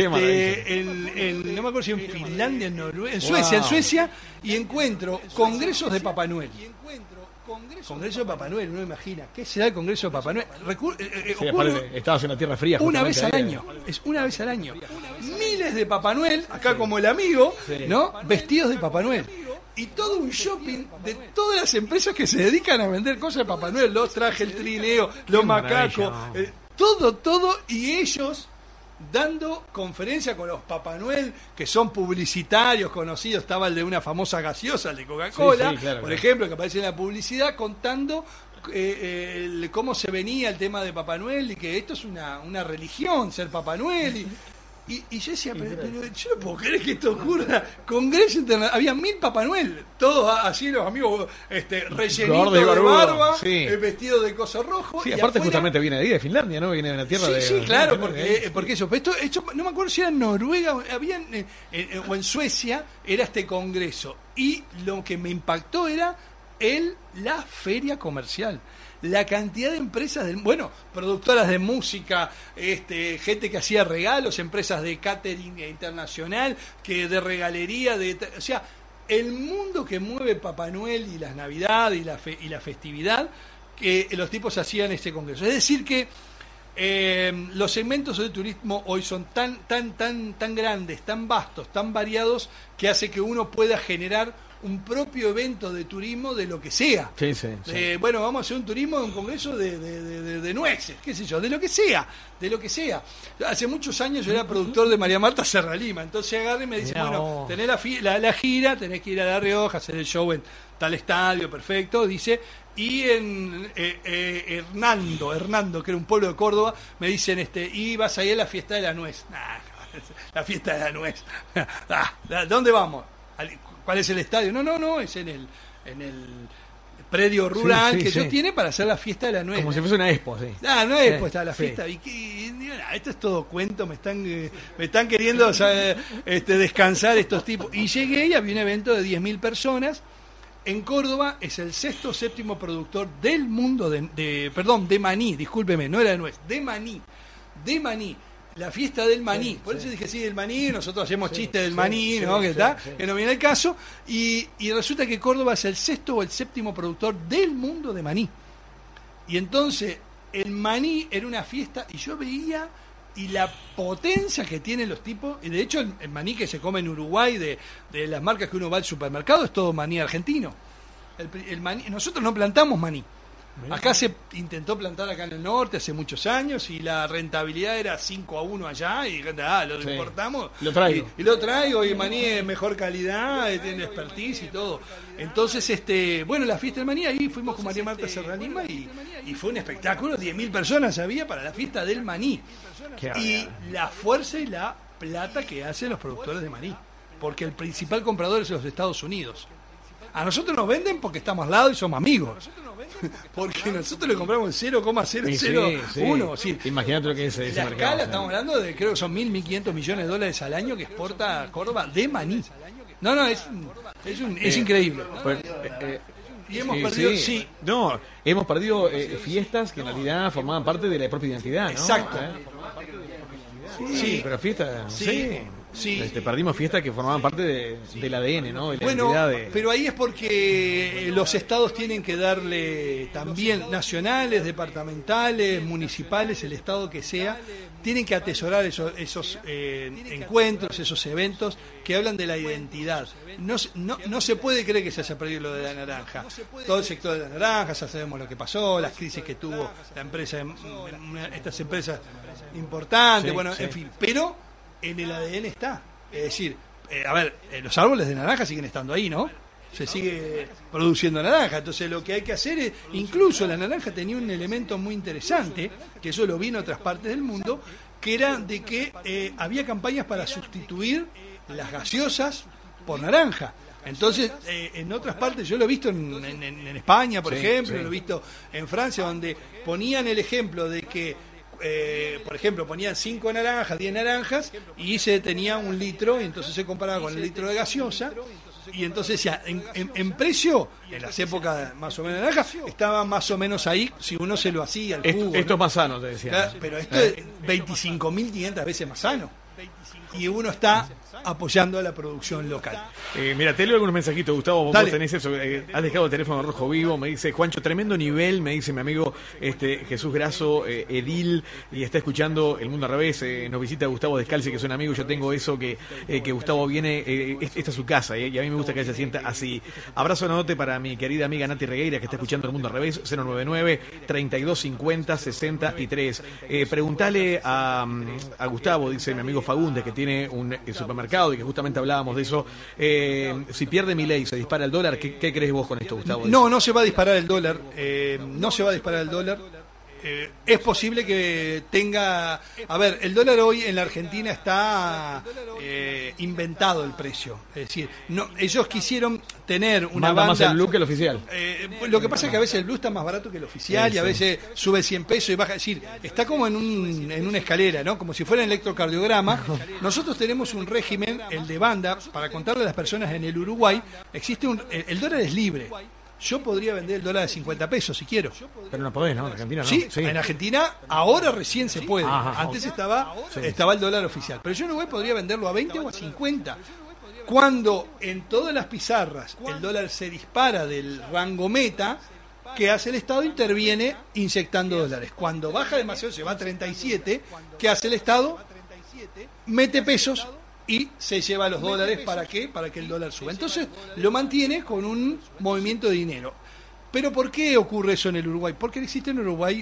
este, en, en, no me acuerdo si en Finlandia, en Noruega, en Suecia, wow. en Suecia, y encuentro congresos de Papá Noel. Congreso de Papá Noel, uno imagina. ¿Qué será el Congreso de Papá Noel? Recu eh, eh, sí, aparte, estabas en la Tierra Fría. Una vez al año. Es una vez al año. Miles de Papá Noel, acá sí. como el amigo, sí. ¿no? Vestidos de Papá Noel. Y todo un shopping de todas las empresas que se dedican a vender cosas de Papá Noel. Los trajes, el trineo, los macacos. Eh, todo, todo. Y ellos dando conferencia con los Papá Noel, que son publicitarios conocidos. Estaba el de una famosa gaseosa, el de Coca-Cola, sí, sí, claro, por claro. ejemplo, que aparece en la publicidad contando eh, eh, el, cómo se venía el tema de Papá Noel y que esto es una, una religión, ser Papá Noel. Y, y, y yo decía, pero, pero yo no puedo creer que esto ocurra. Congreso Internacional, había mil Papá Noel, todos así los amigos, este, rellenitos de barba, sí. eh, vestidos de coso rojo. Sí, aparte afuera, justamente viene de ahí, de Finlandia, ¿no? Viene de la tierra sí, de... Sí, claro, porque, eh, porque eso, esto, esto, no me acuerdo si era en Noruega había, eh, eh, o en Suecia, era este congreso. Y lo que me impactó era el, la feria comercial. La cantidad de empresas, del, bueno, productoras de música, este, gente que hacía regalos, empresas de catering internacional, que de regalería, de, o sea, el mundo que mueve Papá Noel y las Navidades y la, fe, y la festividad, que los tipos hacían este congreso. Es decir que eh, los segmentos del turismo hoy son tan, tan, tan, tan grandes, tan vastos, tan variados, que hace que uno pueda generar un propio evento de turismo de lo que sea. Sí, sí, sí. Eh, bueno, vamos a hacer un turismo de un congreso de, de, de, de nueces, qué sé yo, de lo que sea, de lo que sea. Hace muchos años yo era productor de María Marta Serra Lima, entonces agarré y me dice, no. bueno, tenés la, fi- la, la gira, tenés que ir a La Rioja, hacer el show en tal estadio, perfecto, dice, y en eh, eh, Hernando, Hernando, que era un pueblo de Córdoba, me dicen, este, y vas a ir a la fiesta de la nuez. Nah, la fiesta de la nuez. Ah, ¿dónde vamos? ¿Cuál es el estadio? No, no, no, es en el en el predio rural sí, sí, que sí. ellos tienen para hacer la fiesta de la nuez. Como si fuese una expo, sí. Ah, no es expo, está la fiesta. Sí. Y, que, y, nah, esto es todo cuento, me están eh, me están queriendo o sea, este, descansar estos tipos. Y llegué y había un evento de diez mil personas. En Córdoba es el sexto o séptimo productor del mundo de, de, perdón, de maní, discúlpeme, no era de nuez, de maní, de maní. La fiesta del maní, sí, por eso sí. dije sí, del maní, nosotros hacemos sí, chistes del sí, maní, sí, ¿no? Sí, que está, sí. que no viene el caso, y, y resulta que Córdoba es el sexto o el séptimo productor del mundo de maní. Y entonces, el maní era una fiesta, y yo veía, y la potencia que tienen los tipos, y de hecho el, el maní que se come en Uruguay, de, de las marcas que uno va al supermercado, es todo maní argentino. El, el maní, nosotros no plantamos maní. Acá se intentó plantar acá en el norte hace muchos años y la rentabilidad era cinco a uno allá y ah, lo sí. importamos lo traigo. Y, y lo traigo y el maní es mejor calidad, tiene expertise y todo. Entonces, este bueno, la fiesta del maní, ahí fuimos con María Marta Serranima y, y fue un espectáculo, diez mil personas había para la fiesta del maní. Y la fuerza y la plata que hacen los productores de maní, porque el principal comprador es los Estados Unidos. A nosotros nos venden porque estamos al lado y somos amigos. Porque nosotros le compramos el cero coma cero cero uno. Sí, sí. Imagínate lo que es ese la mercado. Escala, estamos hablando de, creo que son mil, mil quinientos millones de dólares al año que exporta Córdoba de maní. No, no, es, es, un, es eh, increíble. Pues, eh, eh, y hemos sí, perdido, sí. sí. No, hemos perdido eh, fiestas que en realidad formaban parte de la propia identidad, ¿no? Exacto. ¿Eh? Sí, sí, pero fiestas, sí. sí. Sí. Este, perdimos fiestas que formaban parte de, del A D N, ¿no? De la bueno, de... pero ahí es porque los estados tienen que darle también, nacionales, departamentales, municipales, el estado que sea, tienen que atesorar esos, esos eh, encuentros, esos eventos que hablan de la identidad. No, no, no se puede creer que se haya perdido lo de la naranja. Todo el sector de la naranja, ya sabemos lo que pasó, las crisis que tuvo la empresa, estas empresas importantes, sí, bueno, sí. en fin, pero en el A D N está. Es decir, eh, a ver, eh, los árboles de naranja siguen estando ahí, ¿no? Se sigue produciendo naranja. Entonces lo que hay que hacer es, incluso la naranja tenía un elemento muy interesante, que eso lo vi en otras partes del mundo, que era de que eh, había campañas para sustituir las gaseosas por naranja. Entonces, eh, en otras partes, yo lo he visto en, en, en España, por sí, ejemplo, sí. lo he visto en Francia, donde ponían el ejemplo de que Eh, por ejemplo, ponían cinco naranjas, diez naranjas y se tenía un litro y entonces se comparaba con el litro de gaseosa y entonces ya en, en, en precio, en las épocas más o menos naranja, estaba más o menos ahí si uno se lo hacía el jugo, esto, esto ¿no? es más sano, te decía. Claro, pero esto es veinticinco mil quinientas veces más sano y uno está apoyando a la producción local. Eh, mira, te leo algunos mensajitos, Gustavo, vos, Dale. vos tenés eso, eh, has dejado el teléfono rojo vivo, me dice Juancho, tremendo nivel, me dice mi amigo este Jesús Grasso, eh, Edil, y está escuchando El Mundo al Revés, eh, nos visita Gustavo Descalzi, que es un amigo, yo tengo eso, que eh, que Gustavo viene, eh, esta es su casa, eh, y a mí me gusta que ella se sienta así. Abrazo enorme para mi querida amiga Nati Regueira, que está escuchando El Mundo al Revés, cero nueve nueve, treinta y dos cincuenta, sesenta y tres. Eh, preguntale a, a Gustavo, dice mi amigo Fagundes, que tiene un eh, supermercado y que justamente hablábamos de eso, eh, si pierde Milei, se dispara el dólar, ¿qué, qué crees vos con esto, Gustavo? No, no se va a disparar el dólar, eh, no se va a disparar el dólar. Eh, es posible que tenga... A ver, el dólar hoy en la Argentina está eh, inventado el precio. Es decir, no, ellos quisieron tener una Manda banda... más el blue que el oficial. Eh, lo que pasa es que a veces el blue está más barato que el oficial, sí, y a veces sí. sube cien pesos y baja. Es decir, está como en, un, en una escalera, ¿no? Como si fuera un electrocardiograma. Nosotros tenemos un régimen, el de banda, para contarle a las personas en el Uruguay, existe un... El, el dólar es libre. Yo podría vender el dólar de cincuenta pesos si quiero. Pero no podés, ¿no? En Argentina no. Sí, sí. En Argentina ahora recién se puede. Ajá, Antes okay. estaba sí. estaba el dólar oficial. Pero yo en Uruguay podría venderlo a veinte o a cincuenta. Cuando en todas las pizarras el dólar se dispara del rango meta, ¿qué hace el Estado? Interviene inyectando dólares. Cuando baja demasiado, se va a treinta y siete, ¿qué hace el Estado? Mete pesos y se lleva los dólares. ¿Para qué? Para que el dólar suba. Entonces lo mantiene con un movimiento de dinero. ¿Pero por qué ocurre eso en el Uruguay? Porque existe en Uruguay,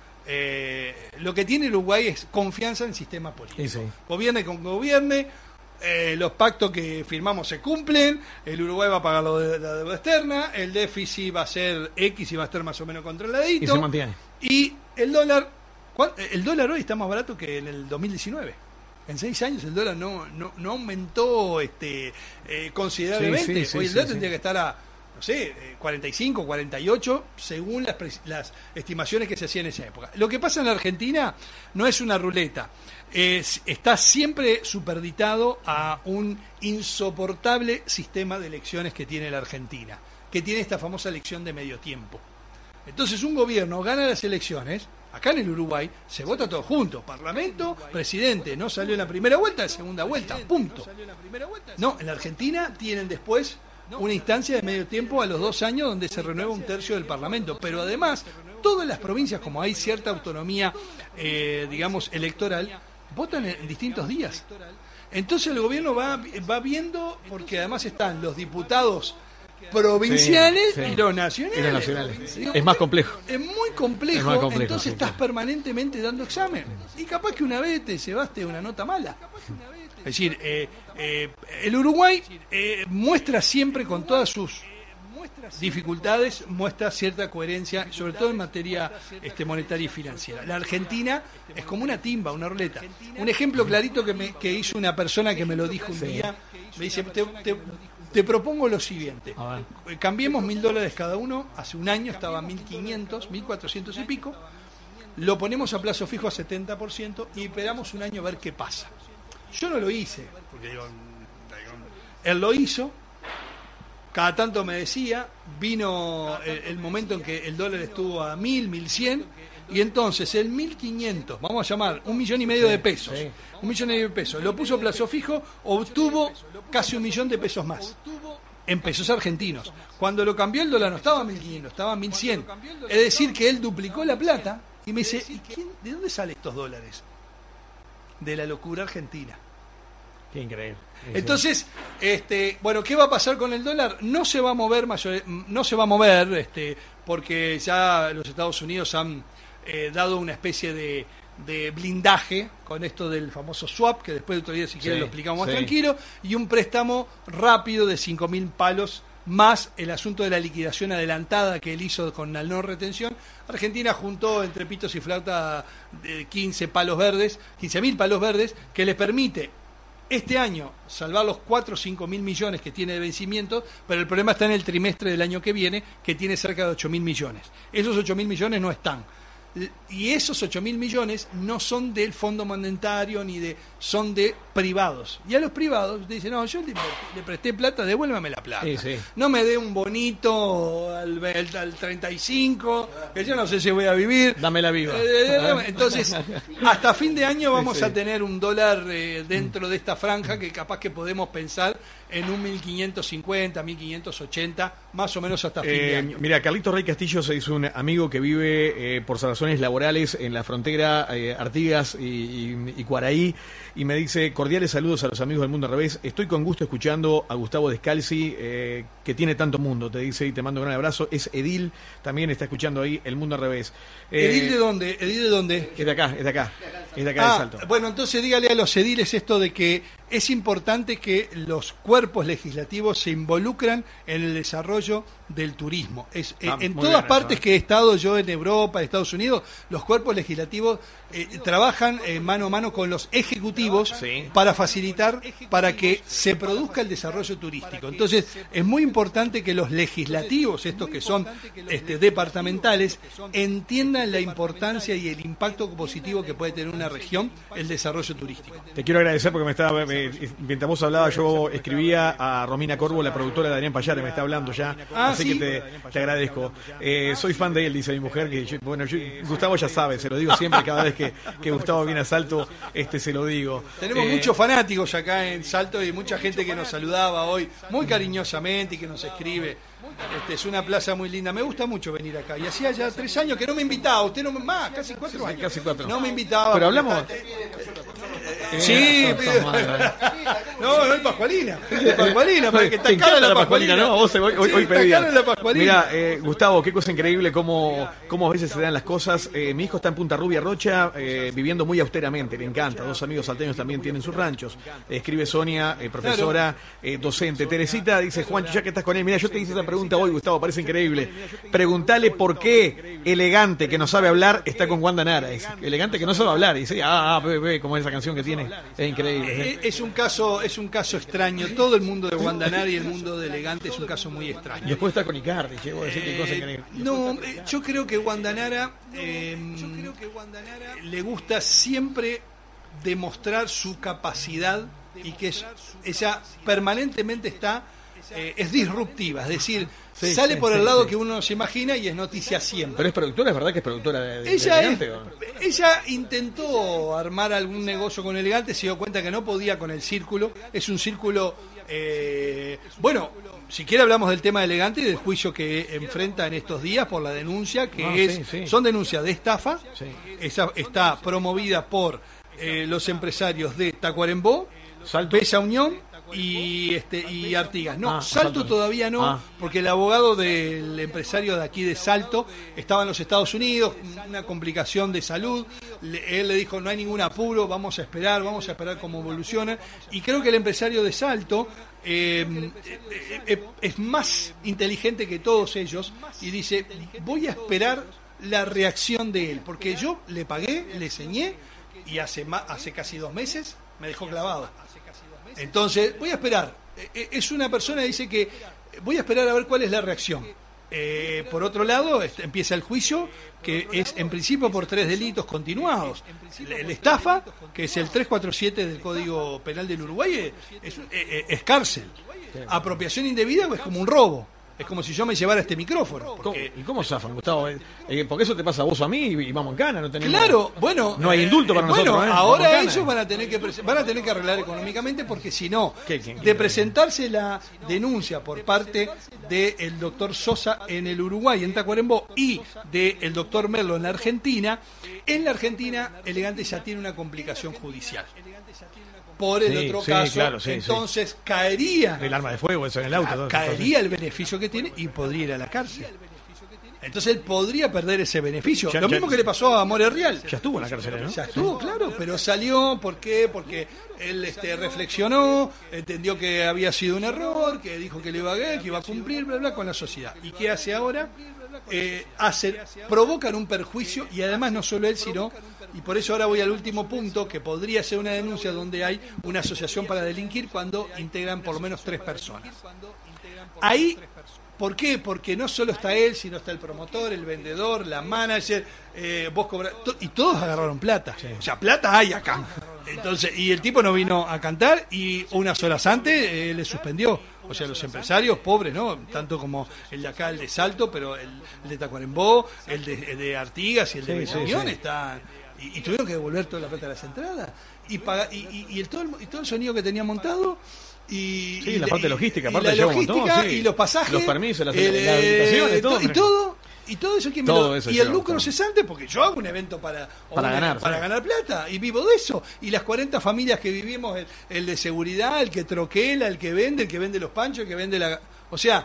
eh, lo que tiene Uruguay es confianza en el sistema político. Sí, sí. Gobierne con gobierne, eh, los pactos que firmamos se cumplen, el Uruguay va a pagar lo de, la deuda externa, el déficit va a ser X y va a estar más o menos controladito. Y se mantiene. Y el dólar, el dólar hoy está más barato que en el dos mil diecinueve. En seis años el dólar no no, no aumentó este eh, considerablemente. Sí, sí, sí, Hoy el dólar sí, tendría sí. que estar a, no sé, cuarenta y cinco, cuarenta y ocho, según las, las estimaciones que se hacían en esa época. Lo que pasa en la Argentina no es una ruleta. Es, está siempre superditado a un insoportable sistema de elecciones que tiene la Argentina, que tiene esta famosa elección de medio tiempo. Entonces un gobierno gana las elecciones. Acá en el Uruguay se vota todo junto, parlamento, presidente, no salió en la primera vuelta, en segunda vuelta, punto. No, en la Argentina tienen después una instancia de medio tiempo a los dos años donde se renueva un tercio del parlamento, pero además todas las provincias, como hay cierta autonomía, eh, digamos, electoral, votan en, en distintos días. Entonces el gobierno va, va viendo, porque además están los diputados provinciales sí, sí. y los nacionales. Y los nacionales. Digo, Es más complejo. Es muy complejo, Es más complejo, entonces sí, estás claro. permanentemente dando examen. Y capaz que una vez te llevaste una nota mala. Es decir, eh, eh, el Uruguay eh, muestra siempre con todas sus dificultades, muestra cierta coherencia, sobre todo en materia este, monetaria y financiera. La Argentina es como una timba, una ruleta. Un ejemplo clarito que, me, que hizo una persona que me lo dijo un Sí. día, me dice, te, te, te propongo lo siguiente, A ver. cambiemos mil dólares cada uno, hace un año estaba a mil quinientos, mil cuatrocientos y pico, lo ponemos a plazo fijo a setenta por ciento y esperamos un año a ver qué pasa. Yo no lo hice, porque digo, él lo hizo, cada tanto me decía, vino el, el momento en que el dólar estuvo a mil, mil cien, y entonces el mil quinientos, vamos a llamar, un millón y medio de pesos, sí. un millón y medio de pesos, lo puso a plazo fijo, obtuvo casi un millón de pesos más, en pesos argentinos. Cuando lo cambió el dólar no estaba a mil quinientos, estaba a mil cien. Es decir, que él duplicó la plata, y me dice, ¿y quién, de dónde salen estos dólares? De la locura argentina. Qué increíble. Entonces, este, bueno, ¿qué va a pasar con el dólar? No se va a mover mayor, no se va a mover, este, porque ya los Estados Unidos han eh, dado una especie de, de blindaje con esto del famoso swap, que después de otro día si quieren Sí, lo explicamos más sí. tranquilo, y un préstamo rápido de cinco mil palos, más el asunto de la liquidación adelantada que él hizo con la no retención. Argentina juntó entre pitos y flauta de quince palos verdes, quince mil palos verdes, que les permite este año salvar los cuatro o cinco mil millones que tiene de vencimiento, pero el problema está en el trimestre del año que viene, que tiene cerca de ocho mil millones. Esos ocho mil millones no están. Y esos ocho mil millones no son del Fondo Monetario ni de, son de privados. Y a los privados dicen, no, yo le, le presté plata, devuélvame la plata. Sí, sí. No me dé un bonito al, al, al treinta y cinco, que yo no sé si voy a vivir. Dame la viva. Eh, entonces, hasta fin de año vamos Sí, sí. a tener un dólar eh, dentro de esta franja que capaz que podemos pensar en un mil quinientos cincuenta, mil quinientos ochenta, más o menos hasta fin de Eh, año. mira, Carlitos Rey Castillo se hizo un amigo que vive eh, por razones laborales en la frontera eh, Artigas y, y, y Cuaraí, y me dice, cordiales saludos a los amigos del Mundo al Revés, estoy con gusto escuchando a Gustavo Descalzi, eh, que tiene tanto mundo, te dice, y te mando un gran abrazo. Es Edil, también está escuchando ahí el Mundo al Revés. Eh, ¿Edil de dónde? ¿Edil de dónde? Es de acá, es de acá, es de acá de Ah, Salto. bueno, entonces dígale a los ediles esto de que es importante que los cuerpos legislativos se involucran en el desarrollo del turismo. Es, eh, Ah, en muy todas bien partes eso, ¿eh? que he estado yo en Europa, en Estados Unidos, los cuerpos legislativos eh, trabajan eh, mano a mano con los ejecutivos Sí. para facilitar, para que se produzca el desarrollo turístico. Entonces, es muy importante que los legislativos, estos que son este, departamentales, entiendan la importancia y el impacto positivo que puede tener una región el desarrollo turístico. Te quiero agradecer porque me estaba, me- mientras vos hablabas, yo escribía a Romina Corvo, la productora de Adrián Payare, me está hablando ya, Ah, así ¿sí? que te, te agradezco. Eh, soy fan de él, dice mi mujer, que yo- bueno, yo- Gustavo ya sabe, se lo digo siempre, cada vez que, que Gustavo viene a Salto, este se lo digo. Tenemos Eh, muchos fanáticos acá en Salto y mucha gente que nos saludaba hoy muy cariñosamente y que nos escribe. Este, es una plaza muy linda. Me gusta mucho venir acá. Y hacía ya tres años que no me invitaba. Usted no me... Más, casi cuatro Sí, años. casi cuatro. No me invitaba. Pero porque hablamos... está- Sí, Eh, pibe. sos- sos madre. No, no es Pascualina. Es Pascualina, porque está Te cara encanta la Pascualina. ¿no? Vos hoy, hoy, Sí, hoy está pedías. cara la Pascualina. Mira, eh, Gustavo, qué cosa increíble cómo, cómo a veces se dan las cosas. Eh, mi hijo está en Punta Rubia Rocha, eh, viviendo muy austeramente, le encanta. Dos amigos salteños también tienen sus ranchos. Eh, escribe Sonia, eh, profesora, eh, docente. Teresita dice, Juancho, ya que estás con él, mira, yo te hice esa pregunta hoy, Gustavo, parece increíble. Preguntale por qué Elegante, que no sabe hablar, está con Wanda Nara. Dice, Elegante que no sabe hablar. Y dice, ah, ah, ve, ve, como es esa canción que tiene. Es increíble. Eh, Es un caso, es un caso extraño. Todo el mundo de Guandanara y el mundo de Elegante es un caso muy Y extraño. después está con Icardi, llegó a decir qué cosa Eh, increíble. no, eh, yo creo que Guandanara eh, le gusta siempre demostrar su capacidad y que es- ella permanentemente está eh, es disruptiva, es decir, Sí, sale sí, por el sí, lado sí. que uno no se imagina y es noticia siempre. Pero es productora, es verdad que es productora de, de Ella, es- Elegante, ¿o? ella intentó armar algún negocio con Elegante, se dio cuenta que no podía con el círculo. Es un círculo, eh, bueno, si quiere hablamos del tema de Elegante y del juicio que enfrenta en estos días por la denuncia, que Ah, es sí, sí. son denuncias de estafa. Sí. Esa está promovida por eh, los empresarios de Tacuarembó, Salto. Bella Unión y este y Artigas. No, Ah, Salto, Salto. todavía no, Ah. porque el abogado del empresario de aquí de Salto estaba en los Estados Unidos, una complicación de salud. Le- él le dijo, no hay ningún apuro, vamos a esperar, vamos a esperar cómo evoluciona. Y creo que el empresario de Salto eh, eh, eh, es más inteligente que todos ellos y dice, voy a esperar la reacción de él, porque yo le pagué, le enseñé y hace, ma- hace casi dos meses me dejó clavado. Entonces, voy a esperar. Eh, Es una persona que dice que voy a esperar a ver cuál es la reacción. Eh, por otro lado, est- empieza el juicio, que es en principio por tres delitos continuados. El estafa, que es el trescientos cuarenta y siete del Código Penal del Uruguay, eh, es, eh, eh, es cárcel. Apropiación indebida es como un robo. Es como si yo me llevara este micrófono. ¿Cómo- Porque, ¿Y cómo zafan, Gustavo? Eh, eh, porque eso te pasa a vos o a mí y, y vamos en cana, no tenemos... claro, bueno, No hay indulto para eh, nosotros, bueno, ¿eh? ahora Vamos ellos gana. van a tener que prese- van a tener que arreglar económicamente, porque si no, ¿Qué- quién- quién de lo presentarse la denuncia por parte del doctor Sosa en el Uruguay, en Tacuarembó, y del doctor Merlo en la Argentina, en la Argentina Elegante ya tiene una complicación judicial. Por el Sí, otro sí, caso, claro, sí, entonces caería El arma de fuego, eso en el auto. todo eso. caería el beneficio que tiene y podría ir a la cárcel. Entonces él podría perder ese beneficio. Ya- Lo ya- mismo que le pasó a More Real. Ya estuvo en la cárcel, ¿no? Ya estuvo, claro, pero salió, ¿por qué? Porque él este, reflexionó, entendió que había sido un error, que dijo que le iba a que iba a cumplir, bla, bla, con la sociedad. ¿Y qué hace ahora? Eh, hace, provocan un perjuicio, y además no solo él, sino, y por eso ahora voy al último punto, que podría ser una denuncia donde hay una asociación para delinquir cuando integran por lo menos tres personas. Ahí, ¿por qué? Porque no solo está él, sino está el promotor, el vendedor, la manager, eh, vos cobras, to- y todos agarraron plata. O sea, plata hay acá. Entonces, y el tipo no vino a cantar, y unas horas antes eh, le suspendió. O sea, los empresarios pobres, ¿no? Tanto como el de acá, el de Salto, pero el, el de Tacuarembó, el de, el de Artigas y el de Sí, Beñañón sí, sí. están. Y, y tuvieron que devolver toda la plata de las entradas. Y, paga- y, y, y el, todo el, y todo el sonido que tenían montado. Y, Sí, y la parte logística, y aparte la lleva un montón, logística sí. y los pasajes, Los permisos, las- el, las habitaciones, eh, todo. y todo y todo eso, ¿quién me Todo lo- eso y lleva el lucro todo. cesante, porque yo hago un evento para o Para un- ganar, para sí. ganar plata y vivo de eso, y las cuarenta familias que vivimos, el, el de seguridad, el que troquela, el que vende, el que vende los panchos, el que vende la, o sea,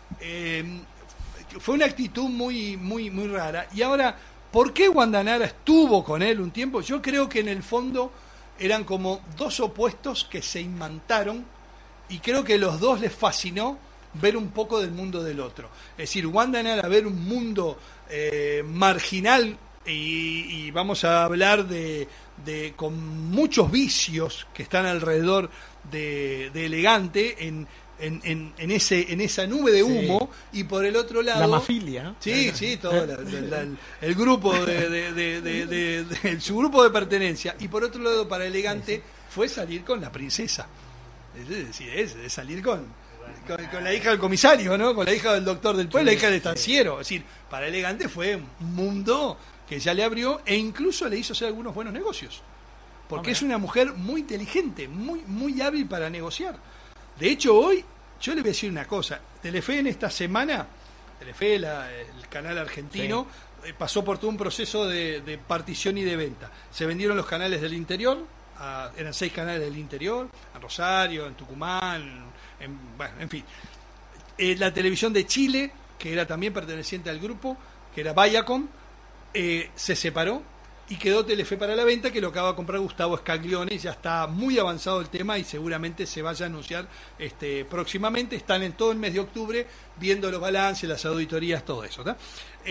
eh, fue una actitud muy muy muy rara. Y ahora, ¿por qué Guandanara estuvo con él un tiempo? Yo creo que en el fondo eran como dos opuestos que se imantaron, y creo que los dos les fascinó ver un poco del mundo del otro. Es decir, Guandanara ver un mundo eh, marginal, y, y vamos a hablar de, de con muchos vicios que están alrededor de, de Elegante en, en, en, en ese en esa nube de humo, y por el otro lado La mafilia. sí, sí, todo la- la- la- el grupo de, de, de, de- de- de- su grupo de pertenencia, y por otro lado para Elegante fue salir con la princesa. Es decir, es, es salir con, con, con la hija del comisario, ¿no? Con la hija del doctor del pueblo, la hija del estanciero. Es decir, para Elegante fue un mundo que ya le abrió, e incluso le hizo hacer algunos buenos negocios. Porque es una mujer muy inteligente, muy, muy hábil para negociar. De hecho, hoy, yo le voy a decir una cosa. Telefe en esta semana, Telefe, la- el canal argentino, eh, pasó por todo un proceso de, de partición y de venta. Se vendieron los canales del interior, a- eran seis canales del interior, en Rosario, en Tucumán, en, bueno, en fin. Eh, la televisión de Chile, que era también perteneciente al grupo, que era Viacom, eh, se separó y quedó Telefe para la venta, que lo acaba de comprar Gustavo Scaglione. Ya está muy avanzado el tema y seguramente se vaya a anunciar este, próximamente. Están en todo el mes de octubre viendo los balances, las auditorías, todo eso, ¿tá?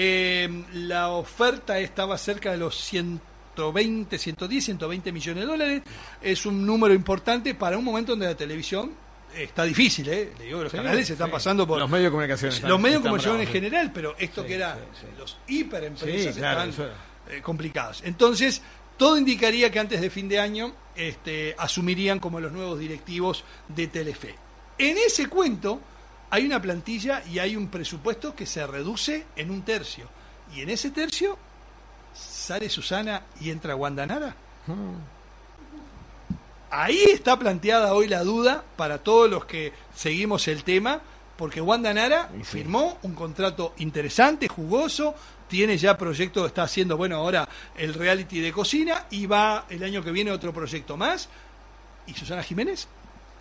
Eh, la oferta estaba cerca de los ciento veinte, ciento diez, ciento veinte millones de dólares. Es un número importante para un momento donde la televisión está difícil, ¿eh? Le digo que los Sí, canales se están sí. pasando por Los medios de comunicación están- los medios de están comunicación en bravos, sí. general, pero esto Sí, que era sí, sí. los hiperempresas Sí, claro, están eso era. eh, complicados. Entonces, todo indicaría que antes de fin de año este, asumirían como los nuevos directivos de Telefe. En ese cuento hay una plantilla y hay un presupuesto que se reduce en un tercio. Y en ese tercio sale Susana y entra Guandanara. Ahí está planteada hoy la duda para todos los que seguimos el tema, porque Wanda Nara Sí. firmó un contrato interesante, jugoso, tiene ya proyecto, está haciendo, bueno, ahora el reality de cocina, y va el año que viene otro proyecto más. ¿Y Susana Jiménez?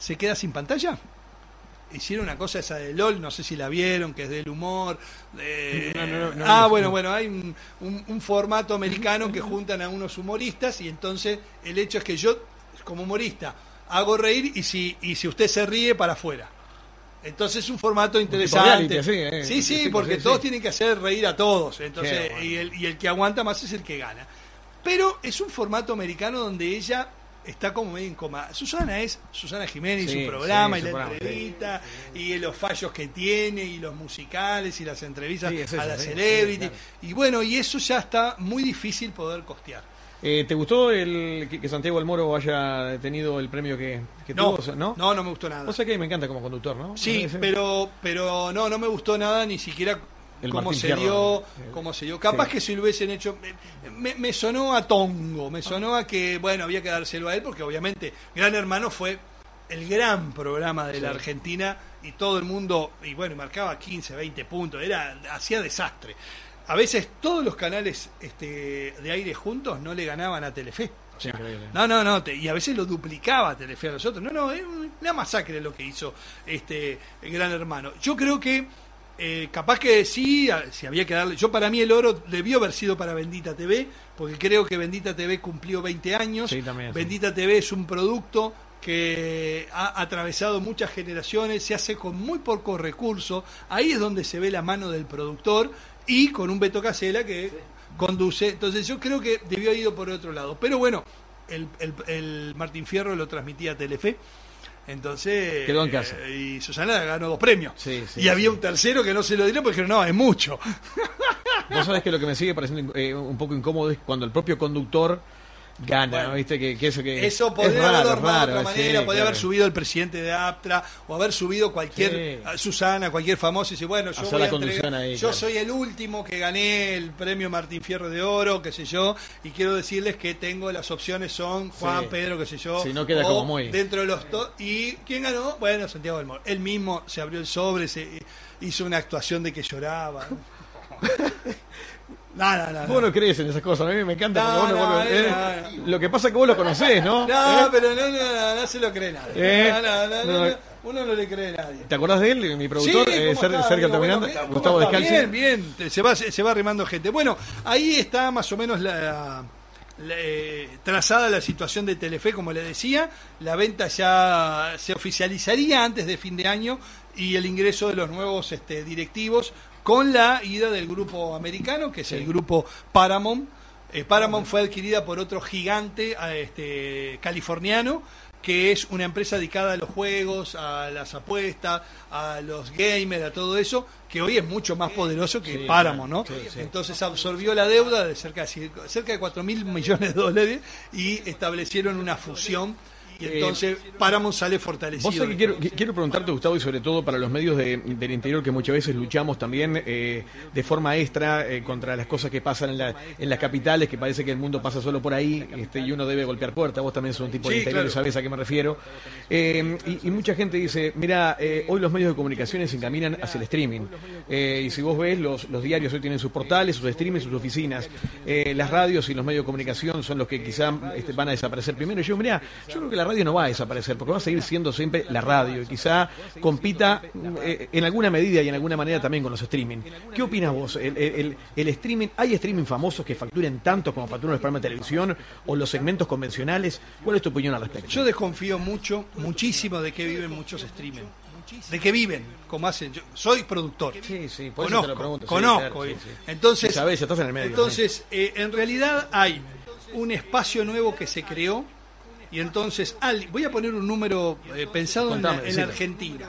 se queda sin pantalla. Hicieron una cosa esa de LOL, no sé si la vieron, que es del humor. De... No, no, no, ah, no, bueno, no. bueno, hay un, un, un formato americano que juntan a unos humoristas y entonces el hecho es que yo, como humorista, hago reír y si, y si usted se ríe, para afuera. Entonces es un formato interesante. Reality, sí, eh, sí, sí, porque sí, todos sí. tienen que hacer reír a todos. Entonces, bueno. y, el, y el que aguanta más es el que gana. Pero es un formato americano donde ella está como medio incómoda. Susana es Susana Jiménez sí, y su programa sí, y su la entrevista sí. y los fallos que tiene y los musicales y las entrevistas sí, es eso, a la sí, celebrity. Sí, claro. Y bueno, y eso ya está muy difícil poder costear. Eh, ¿Te gustó el que, que Santiago Almoro haya tenido el premio que, que no, tuvo? ¿No? no, no me gustó nada. O sea que me encanta como conductor, ¿no? Sí, pero, pero no, no me gustó nada, ni siquiera el cómo se dio, cómo se dio. Capaz sí. que si lo hubiesen hecho, me, me sonó a tongo, me sonó a que, bueno, había que dárselo a él, porque obviamente Gran Hermano fue el gran programa de sí. la Argentina y todo el mundo, y bueno, marcaba quince, veinte puntos, era hacía desastre. A veces todos los canales este, de aire juntos no le ganaban a Telefe. O sea, no, no, no, te, y a veces lo duplicaba Telefe a los otros. No, no, es una masacre lo que hizo este el Gran Hermano. Yo creo que Eh, capaz que sí, si había que darle. Yo, para mí, el oro debió haber sido para Bendita T V, porque creo que Bendita T V cumplió veinte años. Sí, también, Bendita sí. T V es un producto que ha atravesado muchas generaciones, se hace con muy pocos recursos. Ahí es donde se ve la mano del productor y con un Beto Casella que sí. conduce. Entonces, yo creo que debió haber ido por otro lado. Pero bueno, el, el, el Martín Fierro lo transmitía a Telefe. Entonces, quedó en casa. Eh, y Susana ganó dos premios. Sí, sí, y había sí. un tercero que no se lo dieron porque dijeron, no, es mucho. Vos sabés que lo que me sigue pareciendo eh, un poco incómodo es cuando el propio conductor gana, bueno, ¿no? ¿Viste? Que, que eso que eso podría haberlo armado de otra manera, sí, podría claro. haber subido el presidente de APTRA o haber subido cualquier sí. Susana, cualquier famoso y dice, bueno, yo, voy a entregar, ahí, yo claro. soy el último que gané el premio Martín Fierro de Oro, qué sé yo, y quiero decirles que tengo las opciones son Juan, sí. Pedro, qué sé yo. Si no queda como muy. Dentro de los to- y ¿quién ganó? Bueno, Santiago del Moro. Él mismo se abrió el sobre, se hizo una actuación de que lloraba. No, no, no, vos no crees en esas cosas, a mí me encanta no, porque vos no, no, eh, no, no. Lo que pasa es que vos lo conocés, ¿no? No, ¿Eh? pero no, no, no, no se lo cree nadie. ¿Eh? No, no, no, no, no, uno no le cree a nadie. ¿Te acordás de él, mi productor? Sí, eh, Sergio Altamiranda, bueno, Gustavo Descalzi. Bien, bien, se va, se va arrimando gente. Bueno, ahí está más o menos la, la eh, trazada la situación de Telefe, como le decía. La venta ya se oficializaría antes de fin de año y el ingreso de los nuevos este, directivos con la ida del grupo americano, que es sí. el grupo Paramount. Eh, Paramount fue adquirida por otro gigante este, californiano, que es una empresa dedicada a los juegos, a las apuestas, a los gamers, a todo eso, que hoy es mucho más poderoso que sí, Paramount, ¿no? Sí, sí. Entonces absorbió la deuda de cerca de, cerca de cuatro mil millones de dólares y establecieron una fusión. Y entonces Paramount sale fortalecido. Vos sabés que quiero, quiero preguntarte, Gustavo, y sobre todo para los medios de, del interior que muchas veces luchamos también eh, de forma extra eh, contra las cosas que pasan en, la, en las capitales, que parece que el mundo pasa solo por ahí este, y uno debe golpear puertas. Vos también sos un tipo de sí, interior, claro. sabés a qué me refiero. Eh, y, y mucha gente dice, mira, eh, hoy los medios de comunicación se encaminan hacia el streaming. Eh, y si vos ves, los, los diarios hoy tienen sus portales, sus streamings, sus oficinas. Eh, las radios y los medios de comunicación son los que quizá este, van a desaparecer primero. Y yo, mira, yo creo que la radio no va a desaparecer, porque va a seguir siendo siempre la radio y quizá compita eh, en alguna medida y en alguna manera también con los streaming. ¿Qué opinas vos? El, el, el streaming, ¿hay streaming famosos que facturen tanto como facturan los programas de televisión o los segmentos convencionales? ¿Cuál es tu opinión al respecto? Yo desconfío mucho, muchísimo de que viven muchos streaming. De que viven, como hacen. Yo soy productor. Sí, sí, por conozco, eso te lo pregunto. Conozco. Sí, claro, sí, sí. Entonces, sí, sabés, ya estás en el medio. Entonces, eh, en realidad hay un espacio nuevo que se creó. Y entonces, al, voy a poner un número eh, pensado Contame, en, la, en la Argentina.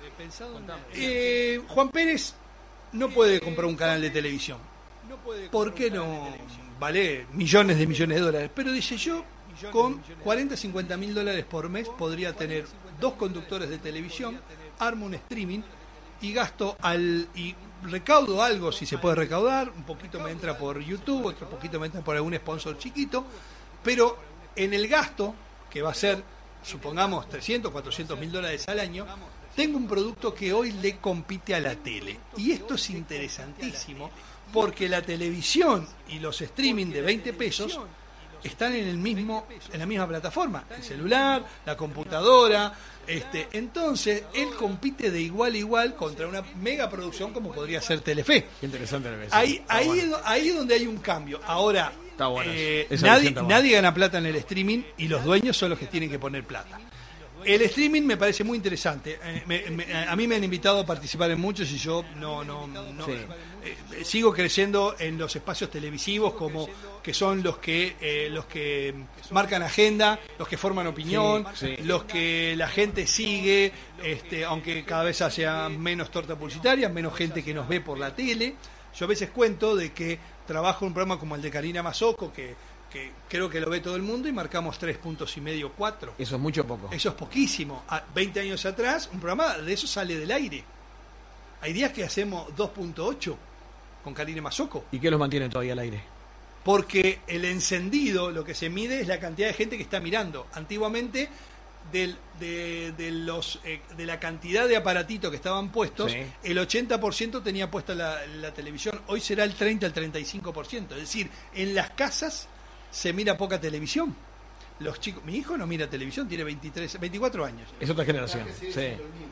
Eh, Juan Pérez no puede comprar un canal de televisión. ¿Por qué no? Vale millones de millones de dólares. Pero dice yo, con cuarenta, cincuenta mil dólares por mes podría tener dos conductores de televisión, armo un streaming y gasto al... y recaudo algo si se puede recaudar. Un poquito me entra por YouTube, otro poquito me entra por algún sponsor chiquito. Pero en el gasto, que va a ser, supongamos, trescientos, cuatrocientos mil dólares al año, tengo un producto que hoy le compite a la tele. Y esto es interesantísimo, porque la televisión y los streaming de veinte pesos están en el mismo, en la misma plataforma, el celular, la computadora. Este, entonces, él compite de igual a igual contra una mega producción como podría ser Telefe. Qué interesante lo que Ahí, ahí, bueno. ahí es donde hay un cambio. Ahora, bueno, eh, nadie, nadie gana plata en el streaming y los dueños son los que tienen que poner plata. El streaming me parece muy interesante. Eh, me, me, a mí me han invitado a participar en muchos y yo no, no, no sí. eh, sigo creciendo en los espacios televisivos como que son los que eh, los que marcan agenda, los que forman opinión, sí, sí. los que la gente sigue, este, aunque cada vez haya menos torta publicitaria, menos gente que nos ve por la tele. Yo a veces cuento de que trabajo en un programa como el de Karina Mazzocco, que que creo que lo ve todo el mundo y marcamos tres puntos y medio, cuatro. Eso es mucho o poco. Eso es poquísimo. A veinte años atrás, un programa de eso sale del aire. Hay días que hacemos dos punto ocho con Karina Mazzocco. ¿Y qué los mantiene todavía al aire? Porque el encendido, lo que se mide es la cantidad de gente que está mirando. Antiguamente, del, de, de, los, eh, de la cantidad de aparatitos que estaban puestos, sí. el ochenta por ciento tenía puesta la, la televisión. Hoy será el treinta al treinta y cinco por ciento. Es decir, en las casas se mira poca televisión. Los chicos, mi hijo no mira televisión, tiene veintitrés, veinticuatro años. Es otra generación. Sí. sí.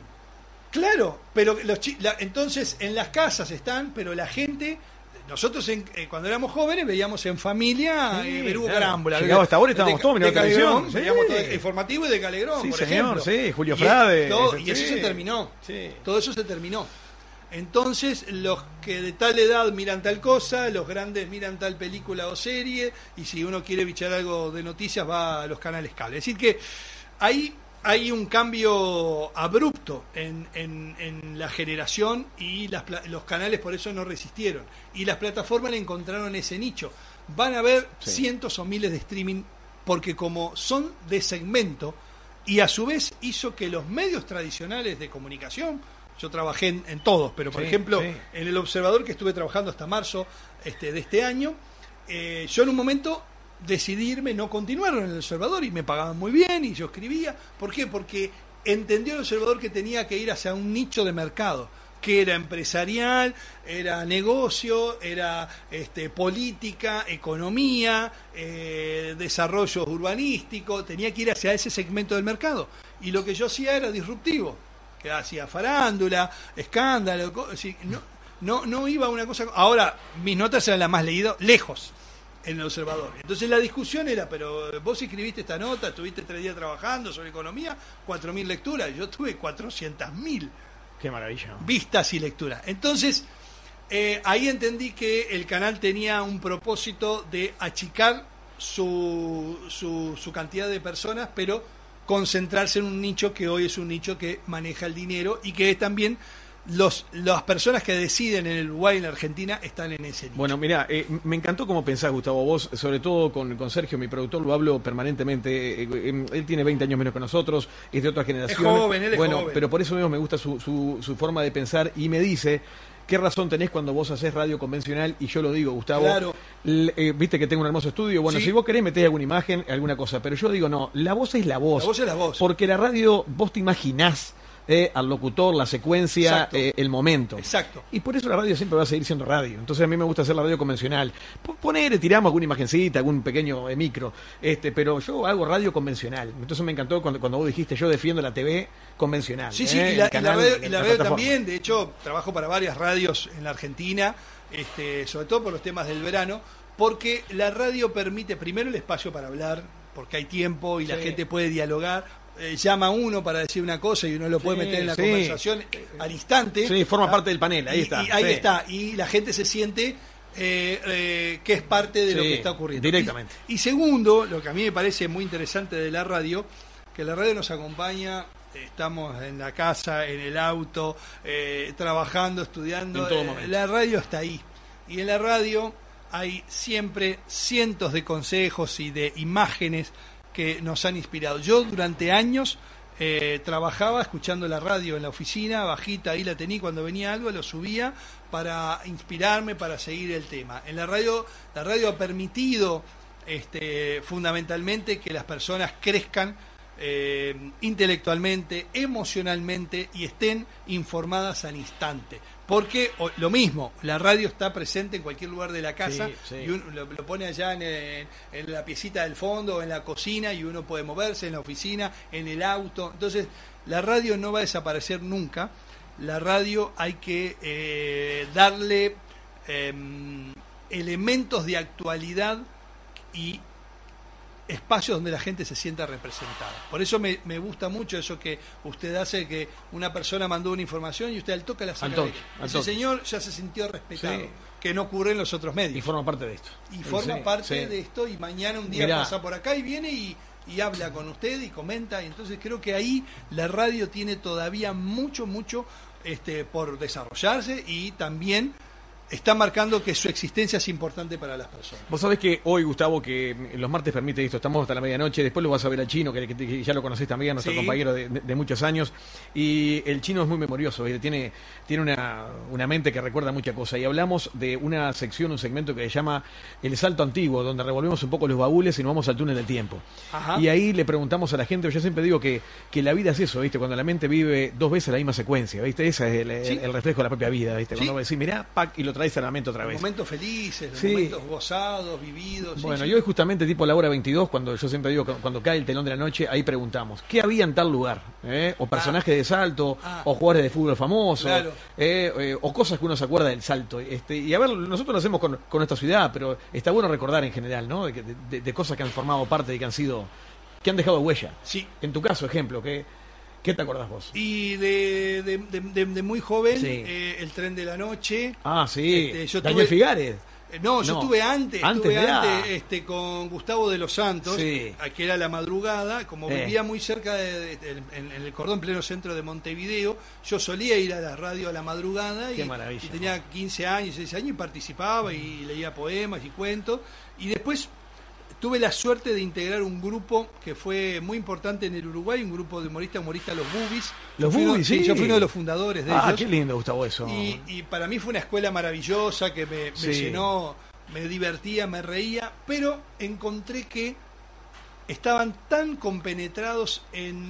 Claro, pero los chi- la, entonces en las casas están, pero la gente, nosotros en, eh, cuando éramos jóvenes veíamos En Familia, sí, eh, Berugo claro. Carámbula. Llegaba hasta ahora y estábamos de, todos mirando televisión. Sí. Veíamos todo el informativo y de Calegrón, sí, por señor, ejemplo. Sí, Julio Frade. Y, todo, y eso sí. se terminó. Sí. Todo eso se terminó. Entonces, los que de tal edad miran tal cosa, los grandes miran tal película o serie, y si uno quiere bichar algo de noticias va a los canales cable. Es decir que ahí hay un cambio abrupto en, en, en la generación y las, los canales por eso no resistieron. Y las plataformas le encontraron ese nicho. Van a haber sí. cientos o miles de streaming porque como son de segmento y a su vez hizo que los medios tradicionales de comunicación, yo trabajé en, en todos, pero por sí, ejemplo sí. en El Observador, que estuve trabajando hasta marzo este, de este año, eh, yo en un momento decidí irme, no continuar en El Observador y me pagaban muy bien y yo escribía. ¿Por qué? Porque entendió El Observador que tenía que ir hacia un nicho de mercado, que era empresarial, era negocio, era este, política, economía, eh, desarrollo urbanístico, tenía que ir hacia ese segmento del mercado. Y lo que yo hacía era disruptivo. Que hacía farándula, escándalo, no, no, no iba a una cosa. Ahora, mis notas eran las más leídas, lejos, en El Observador. Entonces la discusión era, pero vos escribiste esta nota, estuviste tres días trabajando sobre economía, cuatro mil lecturas, yo tuve cuatrocientas mil. Qué maravilla. Vistas y lecturas. Entonces, eh, ahí entendí que el canal tenía un propósito de achicar su, su, su cantidad de personas, pero concentrarse en un nicho que hoy es un nicho que maneja el dinero y que también los las personas que deciden en el Uruguay y en la Argentina están en ese nicho. Bueno, mira, eh, me encantó cómo pensás, Gustavo, vos, sobre todo con, con Sergio, mi productor, lo hablo permanentemente, eh, eh, él tiene veinte años menos que nosotros, es de otra generación. Es joven, él es bueno, joven. Pero por eso mismo me gusta su, su, su forma de pensar y me dice... ¿Qué razón tenés cuando vos hacés radio convencional? Y yo lo digo, Gustavo. Claro. L- eh, Viste que tengo un hermoso estudio. Bueno, sí. Si vos querés metés alguna imagen, alguna cosa. Pero yo digo, no, la voz es la voz. La voz es la voz. Porque la radio, vos te imaginás eh, al locutor, la secuencia, eh, el momento. Exacto. Y por eso la radio siempre va a seguir siendo radio. Entonces a mí me gusta hacer la radio convencional. P- poner, tiramos alguna imagencita, algún pequeño eh, micro. este Pero yo hago radio convencional. Entonces me encantó cuando, cuando vos dijiste, yo defiendo la T V convencional. Sí, eh, sí, y la, canal, y la radio, y la la radio también. De hecho, trabajo para varias radios en la Argentina, este, sobre todo por los temas del verano, porque la radio permite primero el espacio para hablar, porque hay tiempo y sí. la gente puede dialogar. Eh, llama a uno para decir una cosa y uno lo puede sí, meter en la sí. conversación al instante. Sí, forma ¿ah? parte del panel, ahí y, está. Y ahí sí. está, y la gente se siente eh, eh, que es parte de sí, lo que está ocurriendo. Directamente. Y, y segundo, lo que a mí me parece muy interesante de la radio, que la radio nos acompaña, estamos en la casa, en el auto, eh, trabajando, estudiando. En todo eh, momento. La radio está ahí. Y en la radio hay siempre cientos de consejos y de imágenes que nos han inspirado. Yo durante años eh, trabajaba escuchando la radio en la oficina, bajita, ahí la tenía, cuando venía algo lo subía para inspirarme, para seguir el tema. En la radio, la radio ha permitido este, fundamentalmente que las personas crezcan eh, intelectualmente, emocionalmente y estén informadas al instante. Porque o, lo mismo, la radio está presente en cualquier lugar de la casa, Sí, sí. y uno lo, lo pone allá en, en, en la piecita del fondo, en la cocina, y uno puede moverse en la oficina, en el auto. Entonces, la radio no va a desaparecer nunca. La radio hay que eh, darle eh, elementos de actualidad y espacios donde la gente se sienta representada. Por eso me, me gusta mucho eso que usted hace, que una persona mandó una información y usted al toque la saca. Al toque, de ahí. al Ese toque. señor ya se sintió respetado, Sí. que no ocurre en los otros medios. Y forma parte de esto. Y forma Sí, parte sí. de esto, y mañana un día Mirá. pasa por acá y viene y, y habla con usted y comenta. Y entonces creo que ahí la radio tiene todavía mucho, mucho este, por desarrollarse, y también está marcando que su existencia es importante para las personas. Vos sabés que hoy, Gustavo, que los martes permite esto, estamos hasta la medianoche, después lo vas a ver al Chino, que, que- que ya lo conocés también, nuestro Sí. compañero de, de- de muchos años, y el Chino es muy memorioso, ¿viste? tiene, tiene una, una mente que recuerda mucha cosa, y hablamos de una sección, un segmento que se llama El Salto Antiguo, donde revolvemos un poco los baúles y nos vamos al túnel del tiempo. Ajá. Y ahí le preguntamos a la gente, yo siempre digo que, que la vida es eso, ¿viste? Cuando la mente vive dos veces la misma secuencia, ¿viste? Ese es el, el- Sí. el reflejo de la propia vida, ¿viste? Cuando Sí. vos decís, mirá, pac, y lo traes a la mente otra vez. Los momentos felices, los Sí. momentos gozados, vividos. sí, Bueno, sí. y hoy justamente tipo la hora veintidós, cuando yo siempre digo, cu- cuando cae el telón de la noche, ahí preguntamos, ¿qué había en tal lugar? ¿Eh? O personajes de salto, Ah. o jugadores de fútbol famosos, Claro. eh, eh, o cosas que uno se acuerda del salto. Este, y a ver, nosotros lo hacemos con, con nuestra ciudad, pero está bueno recordar en general, ¿no? De, que- de- de cosas que han formado parte y que han sido, que han dejado huella. Sí. En tu caso, ejemplo, ¿qué, qué te acordás vos? Y de, de, de- de- de muy joven, Sí. eh, El Tren de la Noche. Ah, sí, Este, yo Daniel tuve- Figares. Eh, No, yo No. estuve antes, Antes, estuve mirá. antes este, con Gustavo de los Santos, Sí. a que era la madrugada, como Eh. vivía muy cerca de, de- en, en el cordón pleno centro de Montevideo, yo solía ir a la radio a la madrugada Qué y, maravilla. y tenía quince años, dieciséis años, y participaba y leía poemas y cuentos, y después tuve la suerte de integrar un grupo que fue muy importante en el Uruguay, un grupo de humoristas, humoristas Los Bubis. Los Yo fui uno- Bubis, sí. Yo fui uno de los fundadores de Ah, ellos. qué lindo, Gustavo, eso. Y, y para mí fue una escuela maravillosa que me, me Sí. llenó, me divertía, me reía, pero encontré que estaban tan compenetrados en...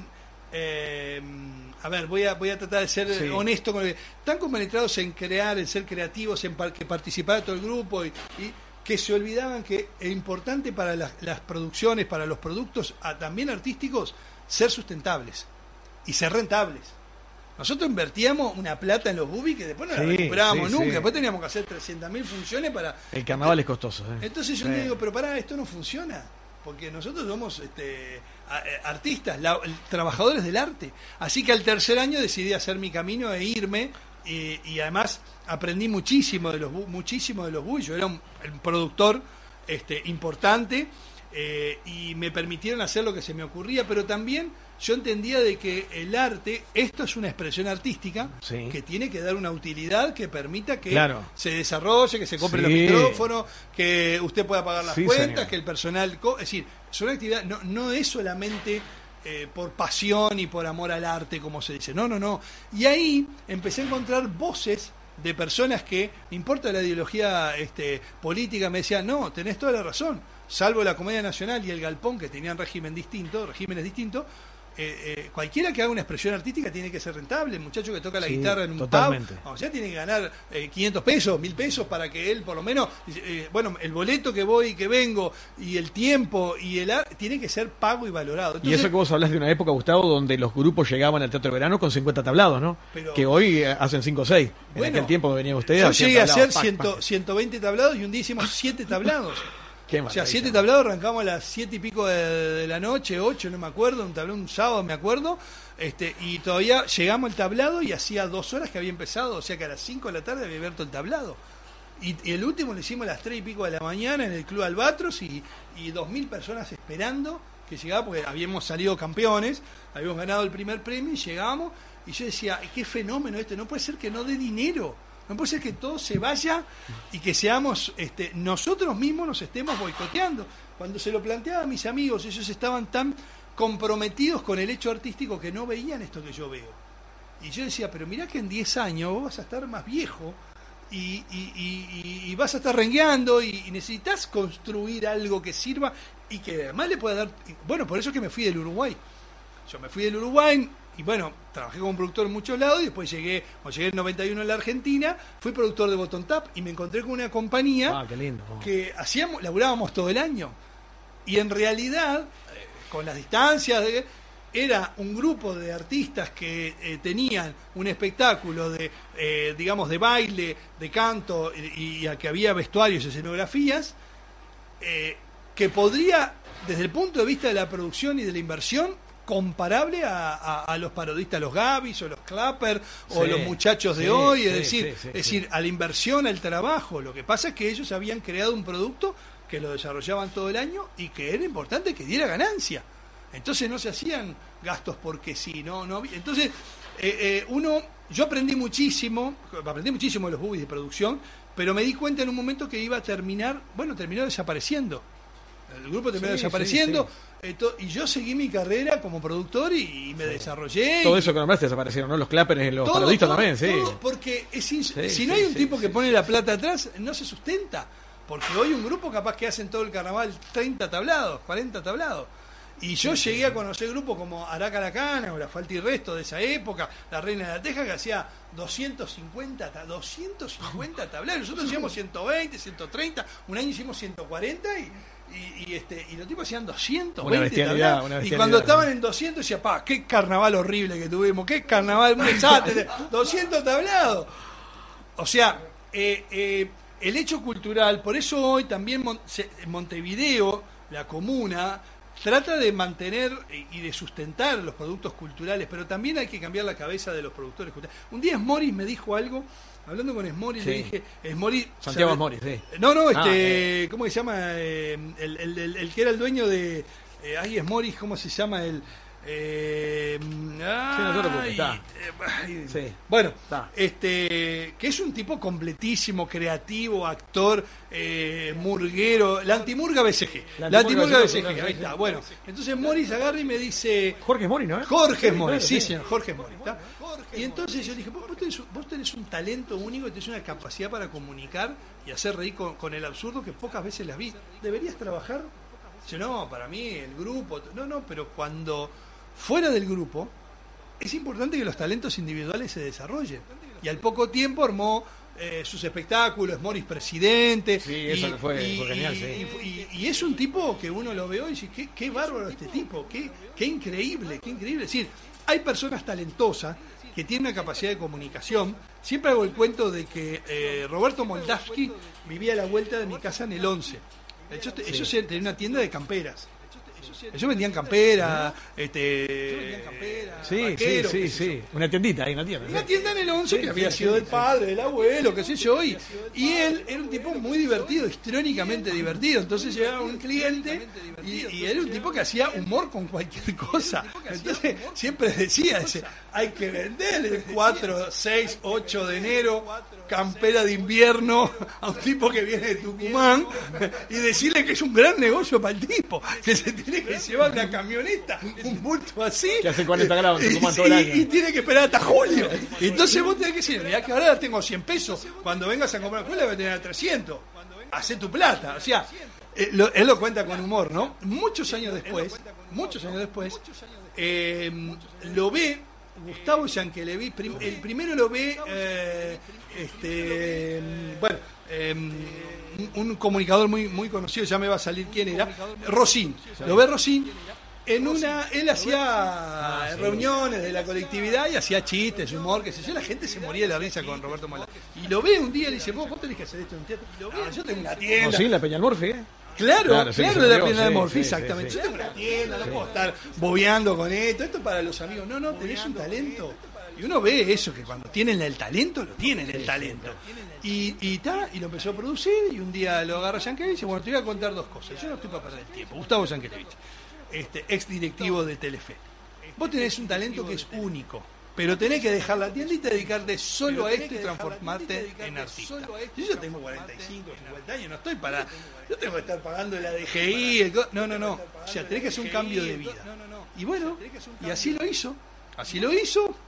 eh, a ver, voy a, voy a tratar de ser Sí. honesto con el, tan compenetrados en crear, en ser creativos, en par- que participara todo el grupo, y, y que se olvidaban que es importante para las, las producciones, para los productos a- también artísticos, ser sustentables y ser rentables. Nosotros invertíamos una plata en los bubis que después no la Sí, recuperábamos sí, nunca. sí. Después teníamos que hacer trescientas mil funciones para... El carnaval es costoso. ¿eh? Entonces yo Sí. le digo, pero pará, esto no funciona. Porque nosotros somos este, a- eh, artistas, la- trabajadores del arte. Así que al tercer año decidí hacer mi camino e irme. Y, y además aprendí muchísimo de los bu- muchísimo de los bubis. Yo era un, un productor este, importante. Eh, y me permitieron hacer lo que se me ocurría, pero también yo entendía de que el arte, esto es una expresión artística, Sí. que tiene que dar una utilidad que permita que Claro. se desarrolle, que se compre Sí. los micrófonos, que usted pueda pagar las Sí, cuentas, señor. que el personal... co- es decir, es una actividad, no, no es solamente eh, por pasión y por amor al arte, como se dice, no, no, no. Y ahí empecé a encontrar voces de personas que, no importa la ideología este, política, me decían, no, tenés toda la razón, salvo la Comedia Nacional y el Galpón, que tenían régimen distinto, regímenes distintos, eh, eh, cualquiera que haga una expresión artística tiene que ser rentable. El muchacho que toca la Sí, guitarra en un totalmente. pub, o sea, tiene que ganar eh, quinientos pesos, mil pesos para que él, por lo menos, eh, bueno, el boleto que voy y que vengo, y el tiempo, y el ar- tiene que ser pago y valorado. Y Entonces, eso que vos hablas de una época, Gustavo, donde los grupos llegaban al Teatro de Verano con cincuenta tablados, ¿no? Pero- que hoy eh, hacen cinco o seis. En Bueno, aquel tiempo que venía usted. yo hacían llegué a hacer tablados, pac, cien, pac. ciento veinte tablados, y un día hicimos siete tablados. Qué O sea, maravilla. siete tablados, arrancamos a las siete y pico de, de la noche, ocho, no me acuerdo, un tablado un sábado, me acuerdo, este, y todavía llegamos al tablado y hacía dos horas que había empezado, o sea que a las cinco de la tarde había abierto el tablado. Y, y el último lo hicimos a las tres y pico de la mañana en el Club Albatros, y, y dos mil personas esperando que llegaba, porque habíamos salido campeones, habíamos ganado el primer premio y llegamos, y yo decía, qué fenómeno este, no puede ser que no dé dinero. No puede ser que todo se vaya y que seamos, este, nosotros mismos nos estemos boicoteando. Cuando se lo planteaba a mis amigos, ellos estaban tan comprometidos con el hecho artístico que no veían esto que yo veo. Y yo decía, pero mirá que en diez años vos vas a estar más viejo y, y, y, y vas a estar rengueando y, y necesitas construir algo que sirva y que además le pueda dar... Bueno, por eso es que me fui del Uruguay. Yo me fui del Uruguay, y bueno, trabajé como productor en muchos lados y después llegué, cuando llegué en el noventa y uno en la Argentina, fui productor de Bottom Tap y me encontré con una compañía ah, qué lindo. que hacíamos, laburábamos todo el año. Y en realidad, eh, con las distancias, de, era un grupo de artistas que eh, tenían un espectáculo de, eh, digamos, de baile, de canto, y, y a que había vestuarios y escenografías, eh, que podría, desde el punto de vista de la producción y de la inversión, comparable a, a, a los parodistas, los Gabis o los Clapper o sí, los muchachos de sí, hoy, sí, es decir, sí, sí, es decir, sí. a la inversión, al trabajo. Lo que pasa es que ellos habían creado un producto que lo desarrollaban todo el año y que era importante que diera ganancia. Entonces no se hacían gastos porque sí, no, no. Entonces eh, eh, uno, yo aprendí muchísimo, aprendí muchísimo de los boobies de producción, pero me di cuenta en un momento que iba a terminar, bueno, terminó desapareciendo. El grupo terminó Sí, desapareciendo. sí, sí. Esto, y yo seguí mi carrera como productor y, y me sí. desarrollé. Todo y, eso que nombraste desaparecieron, ¿no? Los clappers, los todo, parodistas todo, también, sí. Todo, porque es ins- sí, si no sí, hay un sí, tipo sí, que sí, pone sí. la plata atrás, no se sustenta. Porque hoy un grupo capaz que hacen todo el carnaval treinta tablados, cuarenta tablados. Y yo sí, llegué sí, a conocer grupos como Aracaracana o La Falta y Resto de esa época, La Reina de la Teja, que hacía doscientos cincuenta tablados. Nosotros hacíamos ciento veinte, ciento treinta, un año hicimos ciento cuarenta y... Y, y este y los tipos hacían doscientos veinte tablados. Y cuando estaban en doscientos decía, pa, qué carnaval horrible que tuvimos, qué carnaval, un desastre, doscientos tablados. O sea, eh, eh, el hecho cultural, por eso hoy también Mon- se, Montevideo, la comuna, trata de mantener y de sustentar los productos culturales, pero también hay que cambiar la cabeza de los productores culturales. Un día Smoris me dijo algo. Hablando con Smoris, sí. le dije, Smoris... Santiago o sea, Smoris, sí. No, no, este, ah, eh. ¿cómo se llama? Eh, el, el, el, el que era el dueño de... Eh, ay, Smoris, ¿cómo se llama? El... Eh, sí, no te preocupes, está. Eh, sí. Bueno, está. este que es un tipo completísimo, creativo, actor, eh, murguero, la antimurga B C G. La, la antimurga B C G, ahí está. Bueno, entonces Moris agarra y me dice... Jorge Moris, ¿no? Jorge Moris, sí, señor, Jorge Moris. ¿Está? Y entonces yo dije, vos tenés, vos tenés un talento único, tenés una capacidad para comunicar y hacer reír con, con el absurdo que pocas veces las vi. ¿Deberías trabajar? Dice, no, para mí, el grupo... No, no, pero cuando... Fuera del grupo, es importante que los talentos individuales se desarrollen. Y al poco tiempo armó eh, sus espectáculos, Moris presidente. Sí, y, eso fue, y, fue genial, y, sí. Y, y, y es un tipo que uno lo ve hoy y dice, qué, qué bárbaro este tipo, qué, qué increíble, qué increíble. Es decir, hay personas talentosas que tienen una capacidad de comunicación. Siempre hago el cuento de que eh, Roberto Moldavsky vivía a la vuelta de mi casa en el once. Ellos, sí. ellos tenían una tienda de camperas. Ellos vendían camperas, este, sí, vaqueros, sí, sí, sí. Una tiendita ahí, una tienda. Una tienda en el once sí, que había sí, sido sí, del padre, del abuelo, qué sé yo, y, y él era un tipo muy divertido, histriónicamente divertido. Entonces llegaba un cliente y, y era un tipo que hacía humor con cualquier cosa. Entonces siempre decía, dice, hay que vender el cuatro, seis, ocho de enero, campera de invierno a un tipo que viene de Tucumán y decirle que es un gran negocio para el tipo, que se tiene que llevar una camioneta, un bulto así, que hace cuarenta grados en Tucumán y, todo el año. Y, y tiene que esperar hasta julio. Entonces vos tenés que decir, mirá que ahora tengo cien pesos, cuando vengas a comprar la escuela voy a tener trescientos, hacé tu plata. O sea, eh, lo, él lo cuenta con humor, ¿no? Muchos años después, muchos años después, eh, lo ve Gustavo Yankelevich, prim, el primero lo ve, eh, este, bueno, eh, un comunicador muy muy conocido, ya me va a salir quién era, Rosín, lo ve Rosín, en una, él hacía reuniones de la colectividad y hacía chistes, humor, que sé yo, la gente se moría de la risa con Roberto Mola. Y lo ve un día y le dice, vos, vos tenés que hacer esto en un teatro. Ah, yo tengo una tienda. Rosín, la Peña Almorfi, ¿eh? Claro, claro, sí, claro de la Peña sí, de Morfi, sí, exactamente. Sí, sí. Yo tengo una tienda, no puedo estar bobeando con esto, esto es para los amigos. No, no, tenés un talento. Y uno ve eso, que cuando tienen el talento, lo tienen el talento. Y, y, ta, y lo empezó a producir, y un día lo agarra Yankelevich y dice, bueno, te voy a contar dos cosas. Yo no estoy para perder el tiempo. Gustavo Yankelevich, este, ex directivo de Telefe. Vos tenés un talento que es único, pero tenés que dejar la tienda y te dedicarte solo a esto y transformarte en artista. Yo ya tengo cuarenta y cinco, cincuenta años, no estoy para... Yo tengo que estar pagando la D G I, el... no, no, no. O sea, tenés que hacer un cambio de vida. Y bueno, y así lo hizo. Así lo hizo,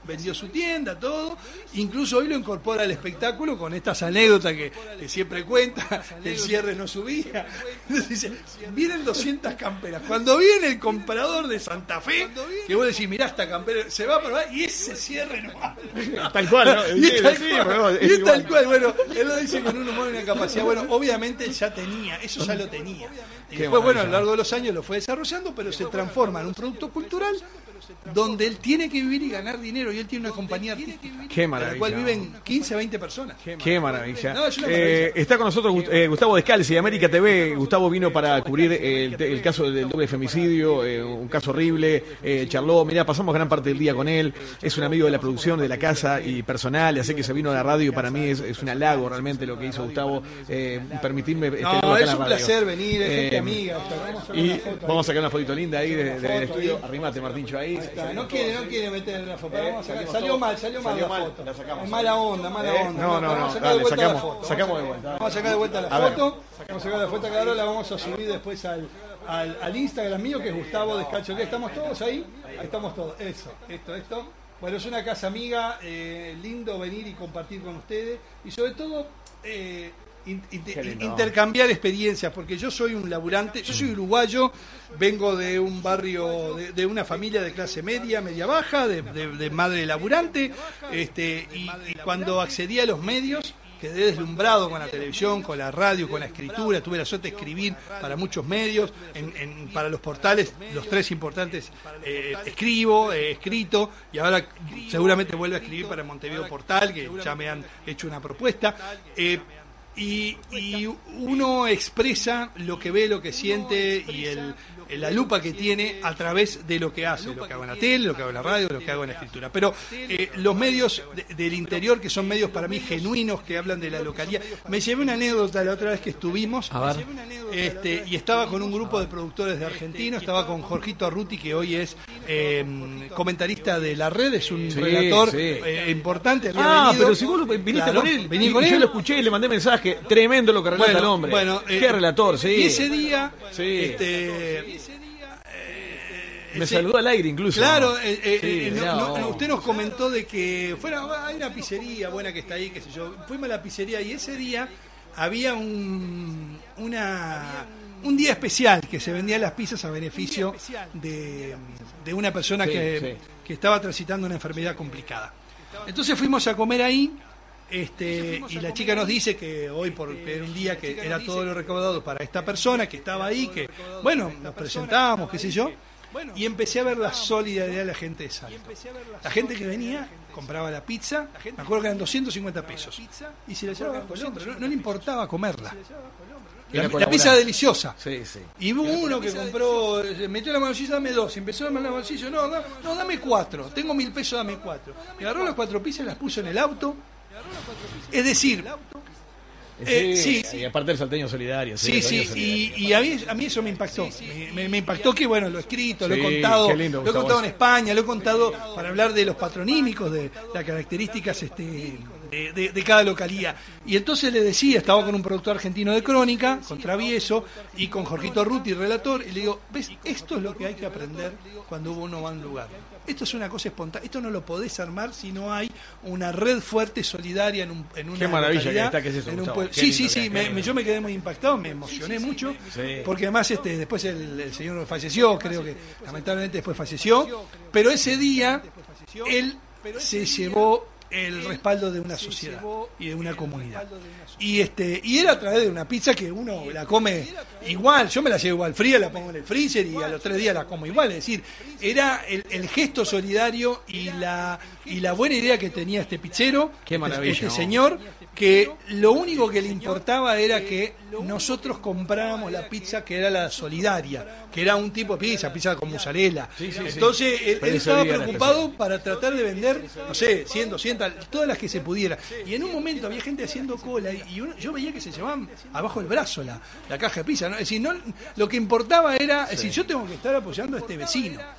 vendió su tienda, todo. Incluso hoy lo incorpora al espectáculo con estas anécdotas que, que siempre cuenta, que el cierre no subía. Entonces dice, vienen doscientas camperas. Cuando viene el comprador de Santa Fe, que vos decís, mirá esta campera, se va a probar y ese cierre no va. Tal cual, ¿no? Y es tal Sí, cual, pero es y es tal igual. cual. Bueno, él lo dice con un humor y una capacidad. Bueno, obviamente él ya tenía, eso ya lo tenía. Y Qué después, bueno, a lo maravilla. largo de los años lo fue desarrollando, pero se transforma en un producto cultural donde él tiene que vivir y ganar dinero, y él tiene una compañía artística Qué en maravilla. la cual viven quince, veinte personas. Qué maravilla. No, es una Eh, maravilla. está con nosotros Gust- eh, Gustavo Descalzi de América T V. Gustavo vino para cubrir el, el caso del doble femicidio, eh, un caso horrible. Eh, charló, mirá, pasamos gran parte del día con él. Es un amigo de la producción, de la casa y personal, así que se vino a la radio. Para mí es, es un halago realmente lo que hizo Gustavo. Eh, permitirme tenerlo No, acá en es la un radio. placer venir, es gente Eh, amiga. O sea, vamos a sacar Y una foto ahí. vamos a sacar una fotito linda ahí de- de- del Foto estudio. ahí. Arrimate, Martincho, ahí. Está, No quiere, no quiere meter la foto. Eh, Vamos a sacar- salimos Salió todo. mal, salió mal Salió la mal, foto. la sacamos. Es mala onda, mala Eh, onda. no, no, Vamos no, a sacar dale, de vuelta sacamos- la foto. sacamos Vamos a de vuelta. Vamos a sacar de vuelta la A ver. foto. Vamos a sacar la foto que ahora la vamos a subir después al, al, al Instagram mío, que es Gustavo Descalzo. ¿Qué? ¿Estamos todos ahí? Ahí estamos todos. Eso, esto, esto. Bueno, es una casa amiga, eh, lindo venir y compartir con ustedes. Y sobre todo, eh, in- in- Qué lindo. intercambiar experiencias, porque yo soy un laburante, yo soy uruguayo, vengo de un barrio, de, de una familia de clase media, media baja, de, de- de madre laburante, este, y, y cuando accedí a los medios, quedé deslumbrado con la televisión, con la radio, con la escritura. Tuve la suerte de escribir para muchos medios, en, en- para los portales, los tres importantes, eh, escribo, he escrito, y ahora seguramente vuelvo a escribir para Montevideo Portal, que ya me han hecho una propuesta. Eh, y, y uno expresa lo que ve, lo que siente y el, la lupa que tiene a través de lo que hace, lo que hago en la tele, lo que hago en la radio, lo que hago en la escritura. Pero eh, los medios de- del interior, que son medios para mí genuinos, que hablan de la localidad. Me llevé una anécdota la otra vez que estuvimos, A ver. este, y estaba con un grupo de productores de argentinos, estaba con Jorgito Arruti, que hoy es eh, comentarista de La Red, es un Sí, relator sí. eh, importante. había Ah, venido. pero si vos lo- viniste Claro, con él, vení y con yo él. lo escuché y le mandé mensaje. Tremendo lo que relata Bueno, el hombre. bueno, eh, Qué relator, sí. Y ese día, Sí. este, Me ese- saludó al aire incluso. Claro, eh, eh, Sí, eh, no- mirá no- vos. usted nos comentó de que fuera, hay una pizzería buena que está ahí, qué sé yo. Fuimos a la pizzería y ese día había un una un día especial que se vendían las pizzas a beneficio de, de una persona Sí, que, sí. que estaba transitando una enfermedad complicada. Entonces fuimos a comer ahí. Este, y la chica nos dice que hoy por era un día que era todo lo recaudado para esta persona que estaba ahí, que bueno, nos presentábamos, qué sé yo, y empecé a ver la solidaridad de la gente de Salto. La gente que venía, compraba la pizza, me acuerdo que eran doscientos cincuenta pesos, y se la llevaba bajo el hombro, no, no le importaba comerla. Era La, la colaborar. pizza deliciosa. Sí, sí. Y hubo uno que compró, se metió en la bolsillo, dame dos, y empezó a darme en la bolsillo, no, no, no, dame cuatro, tengo mil pesos, dame cuatro. Y agarró las cuatro pizzas, las puso en el auto. Es decir, Eh, sí, sí. y aparte el salteño solidario. sí, el sí, salteño y, solidario. y a, mí, a mí eso me impactó. Me, me- me impactó que, bueno, lo he escrito, lo he Sí, contado, qué lindo, lo he Gustavo. contado en España, lo he contado para hablar de los patronímicos, de las características este, de, de- de cada localidad. Y entonces le decía, estaba con un productor argentino de crónica, con Travieso, y con Jorgito Ruti, relator, y le digo, ¿ves? Esto es lo que hay que aprender cuando uno va a un lugar. Esto es una cosa espontánea, esto no lo podés armar si no hay una red fuerte, solidaria en, un, en una Qué maravilla localidad, que está, que es eso, en un Gustavo. pueblo. Qué Sí, lindo sí, que sí, es, me- qué lindo. me- yo me quedé muy impactado, me emocioné mucho, Sí. porque además este después el, el señor falleció, creo que lamentablemente después falleció, pero ese día él se llevó el respaldo de una sociedad y de una comunidad. Y este y era a través de una pizza que uno la come igual, yo me la llevo igual fría, la pongo en el freezer y a los tres días la como igual, es decir, era el, el gesto solidario y la y la buena idea que tenía este pizzero, Qué maravilla, este ¿no? señor, que lo único que le importaba era que nosotros compráramos la pizza que era la solidaria, que era un tipo de pizza, pizza con mozzarella. Sí, sí, sí. Entonces él, Pero él eso estaba era la preocupado especial. para tratar de vender, no sé, cien, doscientas, todas las que se pudiera. Y en un momento había gente haciendo cola y y uno- yo veía que se llevaban abajo el brazo la, la caja de pizza, ¿no? Es decir, no, lo que importaba era, es decir, yo tengo que estar apoyando a este vecino. Está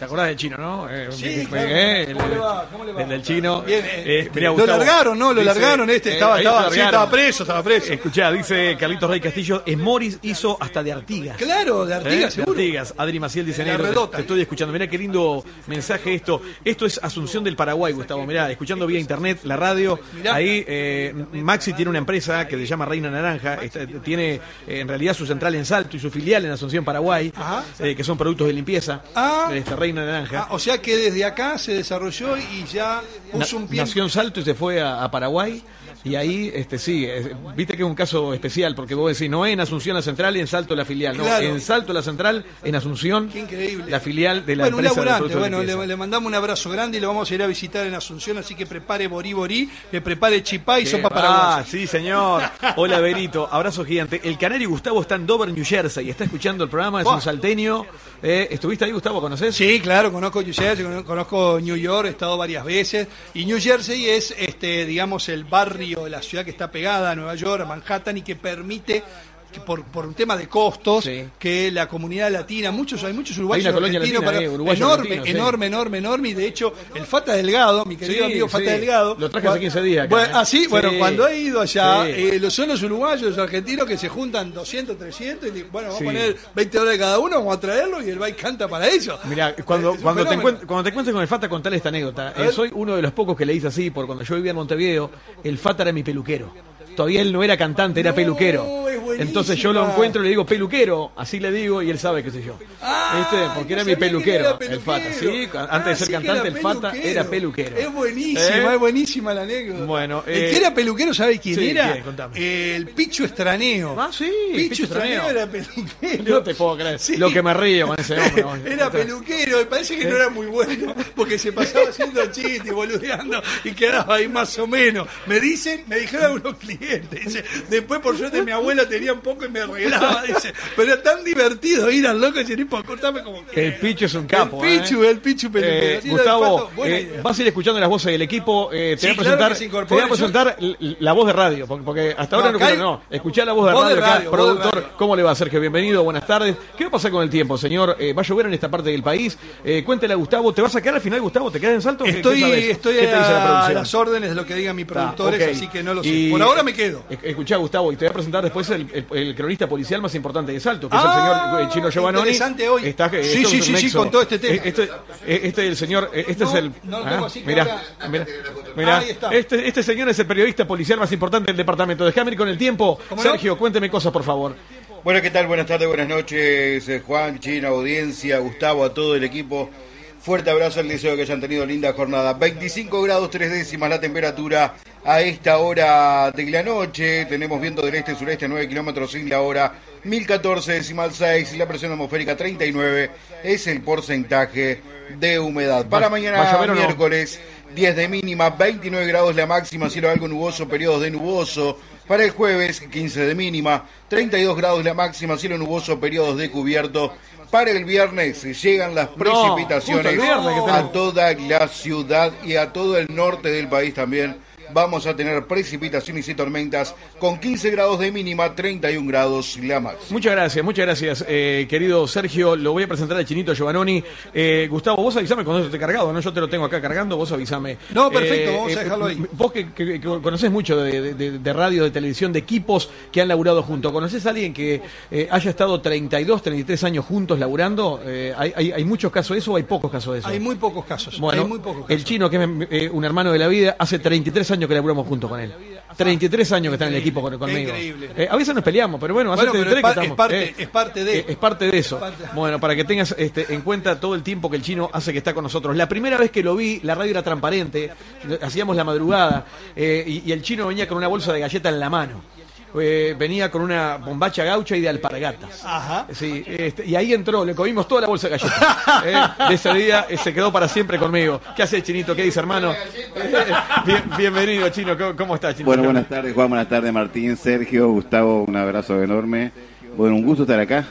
acordás del chino, ¿no? Eh, Sí, eh, claro. eh, ¿Cómo el, le va? ¿Cómo le va? el del chino. Bien, eh, Eh, mirá, lo Gustavo, largaron, ¿no? Lo dice, largaron este, eh, estaba, ahí estaba, lo sí, largaron. estaba preso, estaba preso. Escuchá, dice Carlitos Rey Castillo, es Morris hizo hasta de Artigas. Claro, de Artigas, ¿Eh? seguro. De Artigas. Adri Maciel dice, La negro, te, redota. te estoy escuchando. Mirá qué lindo mensaje esto. Esto es Asunción del Paraguay, Gustavo. Mirá, escuchando vía internet, la radio. Mirá. Ahí eh, Maxi tiene una empresa que se llama Reina Naranja. Está- tiene eh, en realidad su central en Salto y su filial en Asunción, Paraguay, Ajá. eh, que son productos de limpieza. Ah. Este, Reina Naranja. Ah, o sea que desde acá se desarrolló y ya puso Na- un pie. Nació en Salto y se fue a, a Paraguay. Y ahí, este sí, eh, viste que es un caso especial, porque vos decís, no es en Asunción la central y en Salto la filial. No, Claro. en Salto la central, en Asunción, Qué increíble. la filial de la Bueno, un empresa de laburante, productos de bueno, limpieza. le, le mandamos un abrazo grande y lo vamos a ir a visitar en Asunción, así que prepare borí borí, que prepare chipá y ¿Qué sopa va? paraguaya. Sí, señor. Hola, Berito. Abrazo gigante. El canario Gustavo está en Dover, New Jersey, y está escuchando el programa, es Buah. un salteño. Eh, ¿Estuviste ahí, Gustavo? ¿Conoces? Sí, claro, conozco New Jersey, cono- conozco New York, he estado varias veces. Y New Jersey es, este, digamos, el barrio de la ciudad que está pegada a Nueva York, a Manhattan, y que permite, que por, por un tema de costos, Sí. que la comunidad latina, muchos hay muchos uruguayos, Hay una colonia argentinos, latina, para- eh, uruguayo enorme, argentino, sí. enorme, enorme, enorme. Y de hecho, el Fata Delgado, mi querido Sí, amigo sí. Fata Delgado. Lo traje hace quince días acá, Bueno, ¿eh? ah, sí, Sí. bueno, cuando he ido allá, Sí. eh, los, son los uruguayos, los argentinos que se juntan doscientos, trescientos, y digo, bueno, vamos Sí. a poner veinte dólares cada uno, vamos a traerlo y el va y canta para eso. Mirá, cuando, Es un cuando, te fenómeno. encuent- cuando te encuentres con el Fata, contale esta anécdota. A Eh, ver. soy uno de los pocos que le dice así, porque cuando yo vivía en Montevideo, el Fata era mi peluquero. Todavía él no era cantante, era No, peluquero. es buenísima. Entonces yo lo encuentro y le digo peluquero, así le digo y él sabe qué sé yo. Ah, ¿Viste? Porque no era mi sabía peluquero, que era el Fata. peluquero. Sí, antes Ah, de ser sí que cantante, era el Fata peluquero. era peluquero. Es buenísima, ¿Eh? es buenísima la anécdota. Bueno, el eh, que era peluquero, ¿sabe quién sí, era? ¿quién? Contame. El Pichu Estraneo. Ah, sí, Pichu, Pichu Estraneo Estraneo. era peluquero. No te puedo creer. Sí. Lo que me río con ese hombre. Era peluquero, y parece que no era muy bueno, porque se pasaba haciendo chistes y boludeando y quedaba ahí más o menos. Me dicen, me dijeron algunos clientes, dice, después por suerte mi abuela tenía un poco y me arreglaba, dice, pero era tan divertido ir al loco y decir, "Nipo, cortame como que El Pichu es un capo. El Pichu, ¿eh? el Pichu peluquero. Eh, Así era el Gustavo, Pato. Buena eh, idea. vas a ir escuchando las voces del equipo. Eh, te, Sí, voy a claro presentar, que se te incorpore. voy a presentar l- la voz de radio, porque, porque hasta ahora No, no, acá hay- no, escuchá la voz de Voz de radio, acá, radio, voz de productor. radio. ¿Cómo le va, Sergio? Bienvenido, buenas tardes. ¿Qué va a pasar con el tiempo, señor? Eh, ¿Va a llover en esta parte del país? Eh, cuéntele a Gustavo, ¿te vas a quedar al final, Gustavo? ¿Te quedas en Salto? ¿Qué- Estoy, qué sabés? estoy ¿Qué te dice la a producción? las órdenes de lo que digan mis Está, productores, ok. así que no lo sé. Y- Por ahora me quedo. Es- Escuchá, Gustavo, y te voy a presentar después el, el- el cronista policial más importante de Salto, que Ah, es el señor eh, Chino Giovannoni. interesante hoy. Está, eh, Sí, esto es sí, un sí, sí, nexo. con todo este tema. Eh, Este, eh, este es el señor, eh, este No, es el... no lo tengo así que mirá, ahora- mirá, mirá. Ahí está. Este, este señor es el periodista policial más importante del departamento. Déjame ir con el tiempo. ¿Cómo no? Sergio, cuénteme cosas, por favor. Bueno, ¿qué tal? Buenas tardes, buenas noches, eh, Juan, China, audiencia, Gustavo, a todo el equipo. Fuerte abrazo, el deseo de que hayan tenido linda jornada. veinticinco grados tres décimas la temperatura a esta hora de la noche. Tenemos viento del este-sureste a nueve kilómetros en la hora. mil catorce decimal seis y la presión atmosférica treinta y nueve es el porcentaje de humedad. Para ¿Va- va a mañana, llover o no? miércoles, diez de mínima, veintinueve grados la máxima, cielo algo nuboso, periodos de nuboso. Para el jueves, quince de mínima, treinta y dos grados la máxima, cielo nuboso, periodos de cubierto. Para el viernes llegan las precipitaciones justo el viernes que a tenemos. toda la ciudad y a todo el norte del país también. Vamos a tener precipitaciones y tormentas con quince grados de mínima, treinta y un grados la máxima. Muchas gracias, muchas gracias, eh, querido Sergio. Lo voy a presentar al Chinito Giovannoni. Eh, Gustavo, vos avisame cuando esté cargado, ¿no? Yo te lo tengo acá cargando, vos avisame. No, perfecto, vamos a dejarlo ahí. Vos que, que- que conocés mucho de, de- de radio, de televisión, de equipos que han laburado juntos. ¿Conocés a alguien que eh, haya estado treinta y dos, treinta y tres años juntos laburando? Eh, ¿hay, hay, hay muchos casos de eso o hay pocos casos de eso? Hay muy pocos casos. Bueno, hay muy pocos casos. el Chino, que es eh, un hermano de la vida, hace treinta y tres años que laburamos juntos con él. treinta y tres años que está en el equipo con, Qué conmigo. increíble. Eh, a veces nos peleamos, pero bueno, hace Bueno, pero treinta y tres es pa- que es estamos. parte- eh. es parte de. Eh, es parte de eso. Es parte. Bueno, para que tengas este, en cuenta todo el tiempo que el Chino hace que está con nosotros. La primera vez que lo vi, la radio era transparente, hacíamos la madrugada, eh, y, y el Chino venía con una bolsa de galleta en la mano. Eh, venía con una bombacha gaucha y de alpargatas. Ajá. Sí, este, y ahí entró, le comimos toda la bolsa de galletas. Eh, de ese día eh, se quedó para siempre conmigo. ¿Qué haces, Chinito? ¿Qué dice, hermano? Eh, bien- bienvenido, Chino. ¿Cómo, cómo estás, Chinito? Bueno, buenas tardes, Juan, buenas tardes, Martín, Sergio, Gustavo, un abrazo enorme. Bueno, un gusto estar acá.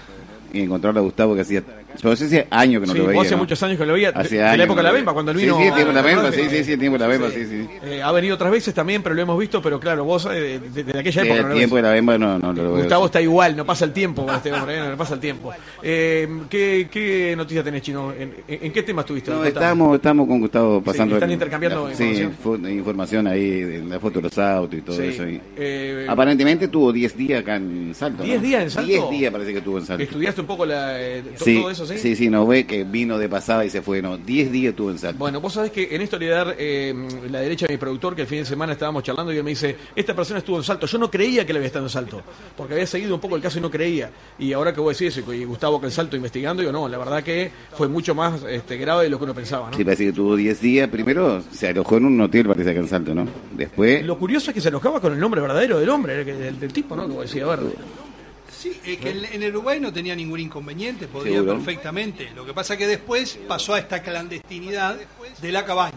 y encontrarlo a Gustavo que hacía, yo no sé si años que no sí, lo veía. hace ¿no? muchos años que lo veía, Hace de, años de la época de la no lo Bemba, veía. cuando él Sí, vino. sí, el tiempo de la Bemba, sí, sí, sí, sí, el tiempo de la Bemba, sí, sí. Eh, ha venido otras veces también, pero lo hemos visto, pero claro, vos eh, de, de, de aquella época. El no lo tiempo ves. de la Bemba no, no lo veo. Gustavo está igual, no pasa el tiempo con este hombre, eh, no pasa el tiempo. Eh, ¿qué, ¿Qué noticia tenés, Chino? ¿En, en, en qué tema estuviste? No, Contame. estamos, estamos con Gustavo pasando. Sí, están el- intercambiando la, información. Sí, fo- información ahí, de la foto de los autos y todo Sí. eso. y- Eh, Aparentemente tuvo diez días acá en Salto. ¿diez ¿no? días en Salto? diez días parece que tuvo en Salto. ¿Estudiaste un poco la, eh, to- Sí, todo eso, sí? sí, sí, no ve que vino de pasada y se fue, no. diez días tuvo en Salto. Bueno, vos sabés que en esto le voy a dar eh, la derecha a mi productor, que el fin de semana estábamos charlando y él me dice, esta persona estuvo en Salto. Yo no creía que le había estado en Salto, porque había seguido un poco el caso y no creía. Y ahora que vos decís eso, y Gustavo que en Salto investigando, digo, no, la verdad que fue mucho más este, grave de lo que uno pensaba, ¿no? Sí, parece que tuvo diez días. Primero se alojó en un hotel, parece que en Salto, ¿no? Después, Lo curioso es que se enojaba con el nombre verdadero del hombre, del, del tipo, ¿no? Como decía, a ver, Sí, es que en- en el Uruguay no tenía ningún inconveniente, podría Seguro. perfectamente. Lo que pasa que después pasó a esta clandestinidad de la cabaña.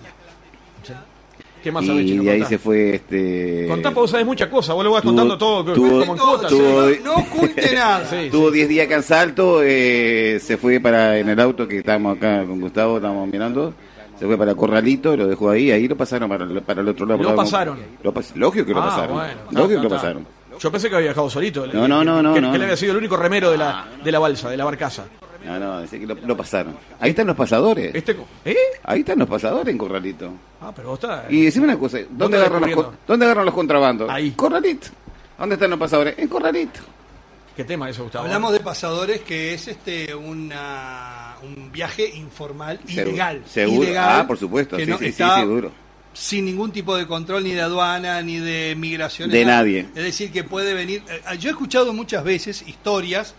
¿qué más sabés, y Chino? de ahí Contá. se fue este. Contá, porque vos sabés muchas cosas, vos le vas Tuvo- contando todo, que- tuvo- como en No, cuotas. tuvo- ¿sí? no, no oculte nada. Sí, Tuvo diez días acá en Salto, eh, se fue para en el auto que estábamos acá con Gustavo, estábamos mirando, se fue para Corralito, lo dejó ahí, ahí lo pasaron para, el- para el otro lado. ¿Lo por lado. pasaron? Lo pas- lógico que lo Ah, pasaron. bueno. Lógico que No, lo no, pasaron. Yo pensé que había viajado solito. No, no, no, no, Que, no. que él había sido el único remero de la, de la balsa, de la barcaza. No, no, dice que lo, lo pasaron. Ahí están los pasadores. Este, co- ¿Eh? Ahí están los pasadores en Corralito. Ah, pero vos estás... Y decime una cosa, ¿dónde ¿Dónde agarran, los, descubriendo? con- ¿dónde agarran los contrabandos? Ahí. Corralito. ¿Dónde están los pasadores? En Corralito. ¿Qué tema eso, Gustavo? Hablamos de pasadores, que es este una, un viaje informal, Seguro. ilegal. Seguro. ilegal, Ah, por supuesto. que Sí, no- sí, sí, está seguro. sin ningún tipo de control ni de aduana ni de migración. De nada. nadie. Es decir, que puede venir... eh, Yo he escuchado muchas veces historias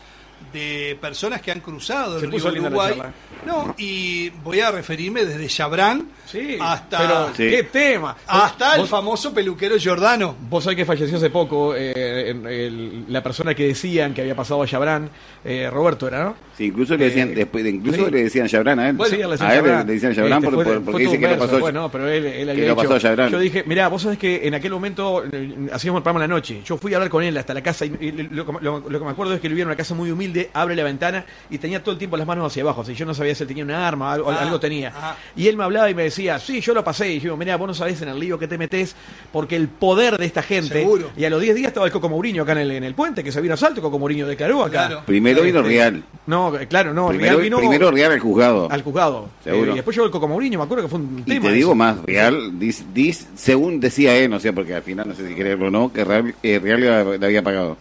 de personas que han cruzado Se el río puso linda la Uruguay. charla. No, y voy a referirme desde Chabrán Sí, hasta, pero Sí. ¿qué tema? hasta el Vos- famoso peluquero Giordano. Vos sabés que falleció hace poco eh, en- el- la persona que decían que había pasado a Chabrán, eh, Roberto era, ¿no? Sí, incluso le decían, Eh, después, incluso sí. le decían Chabrán a él. Bueno, sí, le decían a él Chabrán. le decían Chabrán Este, por- fue- por- fue porque todo dice un que no verso, pasó. bueno, pero él, él había que no dicho- pasó a Chabrán. Yo dije, mirá, vos sabés que en aquel momento eh, hacíamos el programa en la noche. Yo fui a hablar con él hasta la casa y, y lo, lo- lo que me acuerdo es que vivía en una casa muy humilde, abre la ventana y tenía todo el tiempo las manos hacia abajo. O sea, yo no sabía si él tenía una arma, algo, Ah, algo tenía. ah. Y él me hablaba y me decía, sí, yo lo pasé. Y yo digo, mirá, vos no sabés en el lío que te metés porque el poder de esta gente. Seguro. Y a los diez días estaba el Coco Mourinho acá en el, en el puente, que se vino a Salto, Coco Mourinho declaró acá. Claro. Primero vino Este, Real. No, eh, claro, no. Primero, Real vino primero Real al juzgado. al juzgado. Seguro. Eh, y después llegó el Coco Mourinho, me acuerdo que fue un Y tema. te digo eso. más, Real, dis, dis- según decía él, no sé, porque al final no sé si creerlo o no, que Real, eh, Real le, le había pagado.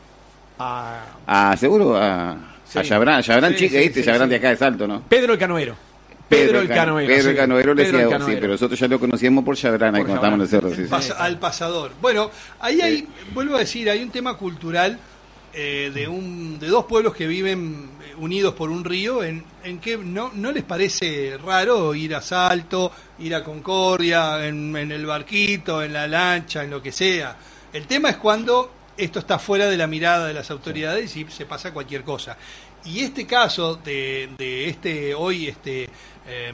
Ah, Ah, seguro, a, Sí. a Chabrán, Chabrán Sí, chica, sí, ¿viste? sí, Chabrán sí. de acá de Salto, ¿no? Pedro el Canoero. Pedro el Canoero. Pedro el sí. Canoero le Pedro decía, el sí, Canoero. pero nosotros ya lo conocíamos por Chabrán, ahí Por cuando estábamos en el Chabrán. cerro, sí, Pas- sí. al pasador. Bueno, ahí hay, vuelvo a decir, hay un tema cultural eh, de un de dos pueblos que viven eh, unidos por un río, en, en que no, no les parece raro ir a Salto, ir a Concordia, en, en el barquito, en la lancha, en lo que sea. El tema es cuando esto está fuera de la mirada de las autoridades y se pasa cualquier cosa. Y este caso de, de este hoy este eh,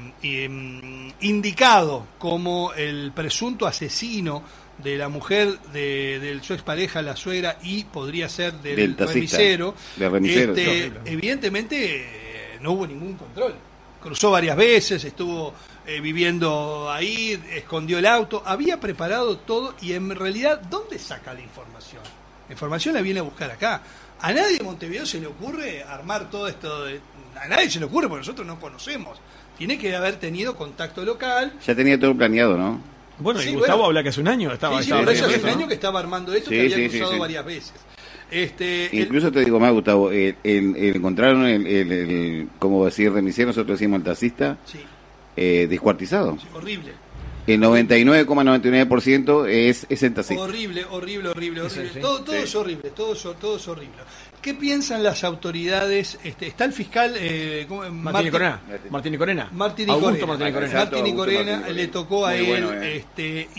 em, indicado como el presunto asesino de la mujer de, de su expareja, la suegra, y podría ser del, Del taxista, remisero, del remisero, este, sí, horrible. evidentemente eh, no hubo ningún control. Cruzó varias veces, estuvo eh, viviendo ahí, escondió el auto, había preparado todo y en realidad, ¿dónde saca la información? La información la viene a buscar acá. A nadie de Montevideo se le ocurre armar todo esto. De, a nadie se le ocurre porque nosotros no conocemos. Tiene que haber tenido contacto local. Ya tenía todo planeado, ¿no? Bueno, Sí, y Gustavo bueno. habla que hace un año estaba. Sí, sí, estaba por eso haciendo hace un eso, año ¿no? que estaba armando esto, Sí, que había sí, sí, cruzado sí. varias veces. Este, el- Incluso te digo más, Gustavo, el, el- el- encontraron el, el, el- como decir remisero, nosotros decimos el taxista, sí, eh, descuartizado. sí, horrible. El noventa y nueve coma noventa y nueve por ciento es, es el taxista. Horrible, horrible, horrible, Sí, horrible. sí. Todo, todo Sí. es horrible, todo, es- todo es horrible. ¿Qué piensan las autoridades? Este, está el fiscal eh, ¿cómo? Martín y Corena. Martín y Corena. Martín y Augusto Corena. Martín y Corena. Exacto, Martín y Augusto Corena, Martín y Corena. le tocó a Muy él, bueno, eh. este,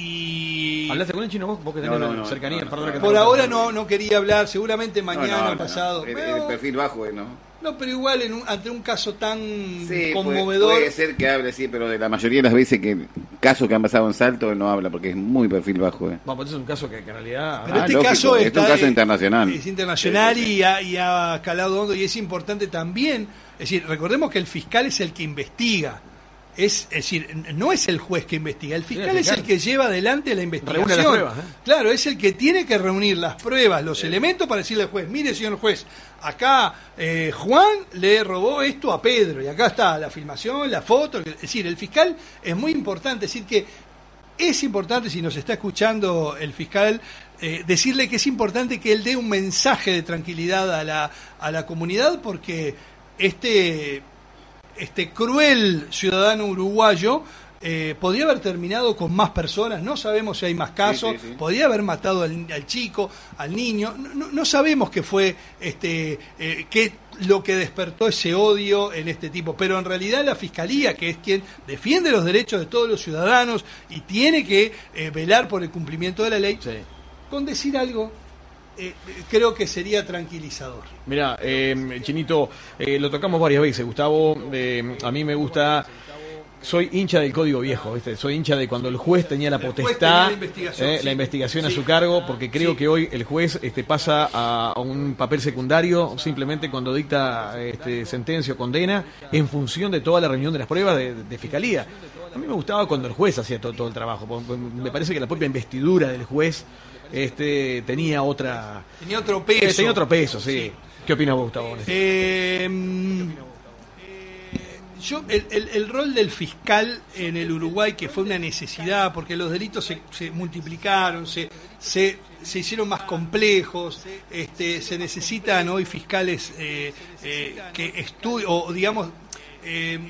y ¿Hablaste con el chino vos? Vos que tenés No, no, no, cercanía, no, no, perdona que no. te por pregunte. ahora no, no quería hablar, seguramente No, mañana no, o no, pasado. el, pero- el perfil bajo, eh, ¿no? No, pero igual en un, ante un caso tan Sí, conmovedor... Puede, puede ser que hable, sí, pero de la mayoría de las veces que casos que han pasado en Salto, él no habla porque es muy perfil bajo. Eh. Bueno, pues es un caso que, que en realidad... Pero Ah, este lógico, caso es está, un caso eh, internacional. Es internacional Sí, sí, sí. Y, ha, y ha calado hondo, y es importante también, es decir, recordemos que el fiscal es el que investiga. Es, es decir, no es el juez que investiga, el fiscal, Sí, el fiscal es el que lleva adelante la investigación. Reúne las pruebas, ¿eh? Claro, es el que tiene que reunir las pruebas, los sí. elementos para decirle al juez, mire señor juez, acá eh, Juan le robó esto a Pedro, y acá está la filmación, la foto. Es decir, el fiscal es muy importante, es decir que es importante, si nos está escuchando el fiscal, eh, decirle que es importante que él dé un mensaje de tranquilidad a la, a la comunidad, porque este... este cruel ciudadano uruguayo eh, podría haber terminado con más personas, no sabemos si hay más casos, sí, sí, sí. podría haber matado al, al chico, al niño, no, no, no sabemos qué fue este eh, qué lo que despertó ese odio en este tipo, pero en realidad la Fiscalía, que es quien defiende los derechos de todos los ciudadanos y tiene que eh, velar por el cumplimiento de la ley, sí. con decir algo Eh, creo que sería tranquilizador. Mira, eh, Chinito, eh, lo tocamos varias veces, Gustavo. Eh, a mí me gusta, soy hincha del Código Viejo, ¿viste? Soy hincha de cuando el juez tenía la potestad, la investigación, eh, sí. la investigación sí. a su cargo, porque creo sí. que hoy el juez este, pasa a, a un papel secundario simplemente cuando dicta este, sentencia o condena en función de toda la reunión de las pruebas de, de, de fiscalía. A mí me gustaba cuando el juez hacía todo, todo el trabajo. Me parece que la propia investidura del juez este tenía otra tenía otro peso eh, tenía otro peso sí. sí. ¿Qué opinas vos, Gustavo? Eh, yo el, el, el rol del fiscal en el Uruguay, que fue una necesidad porque los delitos se, se multiplicaron, se, se se hicieron más complejos, este se necesitan hoy fiscales eh, eh, que estudien o digamos eh,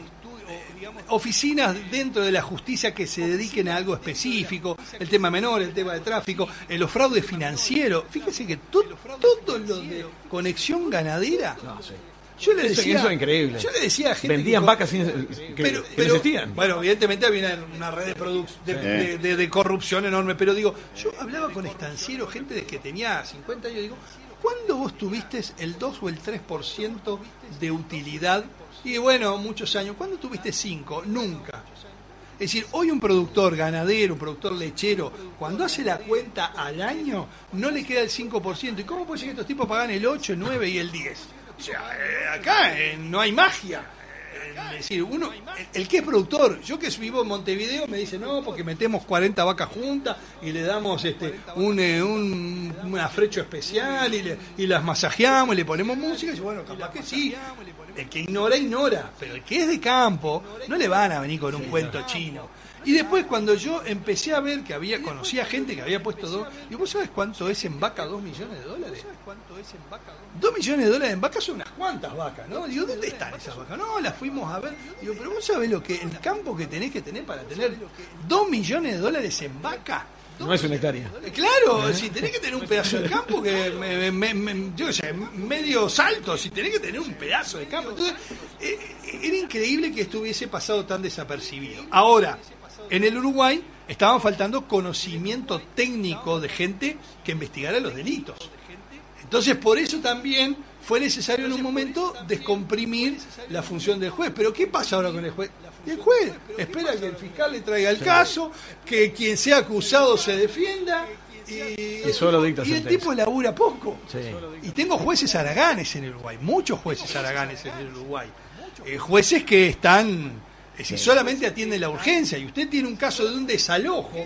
oficinas dentro de la justicia que se dediquen a algo específico, el tema menor, el tema de tráfico, eh, los fraudes financieros. Fíjese que to, todo lo de conexión ganadera, no, sí. yo le decía, eso, eso es increíble. Yo le decía a gente vendían que, vacas sin, que, pero, que pero, existían. Bueno, evidentemente había una red de, produc- de, sí. de, de, de corrupción enorme, pero digo, yo hablaba con estancieros, gente de que tenía cincuenta años, digo, ¿cuándo vos tuviste el dos o el tres por ciento de utilidad? Y bueno, muchos años. ¿Cuándo tuviste cinco? Nunca. Es decir, hoy un productor ganadero, un productor lechero, cuando hace la cuenta al año, no le queda el cinco por ciento. ¿Y cómo puede ser que estos tipos pagan el ocho, el nueve y el diez? O sea, eh, acá eh, no hay magia. Es decir, uno, el, el que es productor, yo que vivo en Montevideo me dice, no, porque metemos cuarenta vacas juntas y le damos este un, un, un afrecho especial y, le, y las masajeamos y le ponemos música. Y bueno, capaz que sí. El que ignora, ignora, pero el que es de campo no le van a venir con un cuento chino. Y después cuando yo empecé a ver que había, conocía gente que había puesto dos, y vos sabés cuánto es en vaca dos millones de dólares. Dos millones de dólares en vaca son unas cuantas vacas, ¿no? Digo, ¿dónde están esas vacas? No, las fuimos a ver. Digo, pero vos sabés lo que, el campo que tenés que tener para tener dos millones de dólares en vaca. No es una hectárea. Claro, ¿eh? Si tenés que tener un pedazo de campo que, me, me, me, yo qué sé, medio salto, si tenés que tener un pedazo de campo. Entonces, eh, era increíble que esto hubiese pasado tan desapercibido. Ahora, en el Uruguay estaban faltando conocimiento técnico de gente que investigara los delitos. Entonces, por eso también fue necesario en un momento descomprimir la función del juez. Pero ¿qué pasa ahora con el juez? El juez espera que el fiscal le traiga el caso, que quien sea acusado se defienda y, y, solo dicta y el sentencia. tipo labura poco. Sí. Y tengo jueces haraganes en el Uruguay, muchos jueces haraganes en el Uruguay. Eh, jueces que están, es decir, solamente atienden la urgencia, y usted tiene un caso de un desalojo,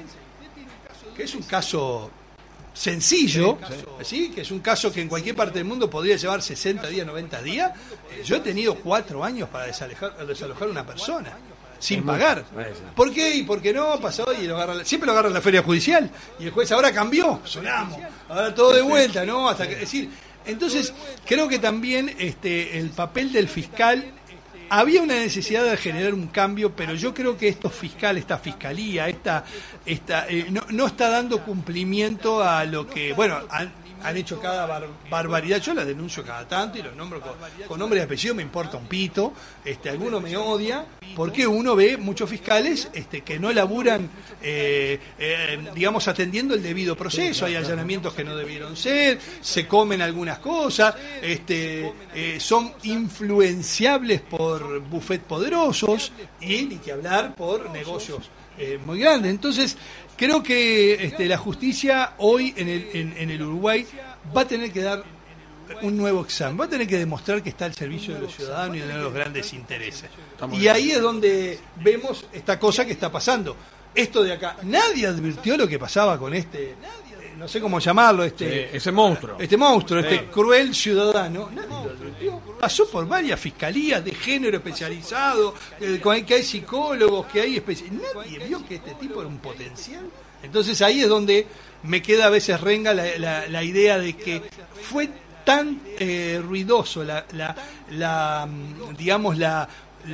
que es un caso sencillo, sí, sí. ¿sí? Que es un caso que en cualquier parte del mundo podría llevar sesenta días, noventa días. Eh, yo he tenido cuatro años para desalojar, desalojar a una persona sin es pagar. Muy... ¿Por qué? ¿Y por qué no? Pasó y lo agarra, siempre lo agarra en la feria judicial. Y el juez ahora cambió, sonamos, ahora todo de vuelta, ¿no? Hasta que, es decir, entonces creo que también este el papel del fiscal, había una necesidad de generar un cambio, pero yo creo que estos fiscales, esta fiscalía, esta, esta eh, no, no está dando cumplimiento a lo que, bueno, a, han hecho cada bar- barbaridad. Yo las denuncio cada tanto y los nombro con, con nombre y apellido, me importa un pito. Este, alguno me odia porque uno ve muchos fiscales este, que no laburan, eh, eh, digamos, atendiendo el debido proceso. Hay allanamientos que no debieron ser, se comen algunas cosas, este, eh, son influenciables por buffet poderosos y ni que hablar por negocios eh, muy grandes. Entonces, creo que este, la justicia hoy en el, en, en el Uruguay va a tener que dar un nuevo examen, va a tener que demostrar que está al servicio de los ciudadanos y de los grandes intereses. Y ahí es donde vemos esta cosa que está pasando. Esto de acá, nadie advirtió lo que pasaba con este, eh, no sé cómo llamarlo, este Sí, ese monstruo. este monstruo, Sí. este cruel ciudadano. Nadie lo advirtió. Pasó por varias fiscalías de género especializado, eh, con- que hay psicólogos, que hay especialistas. Nadie vio que este tipo era un potencial. Entonces ahí es donde me queda a veces renga la, la, la idea de que fue tan eh, ruidoso la, la, la mm, digamos la,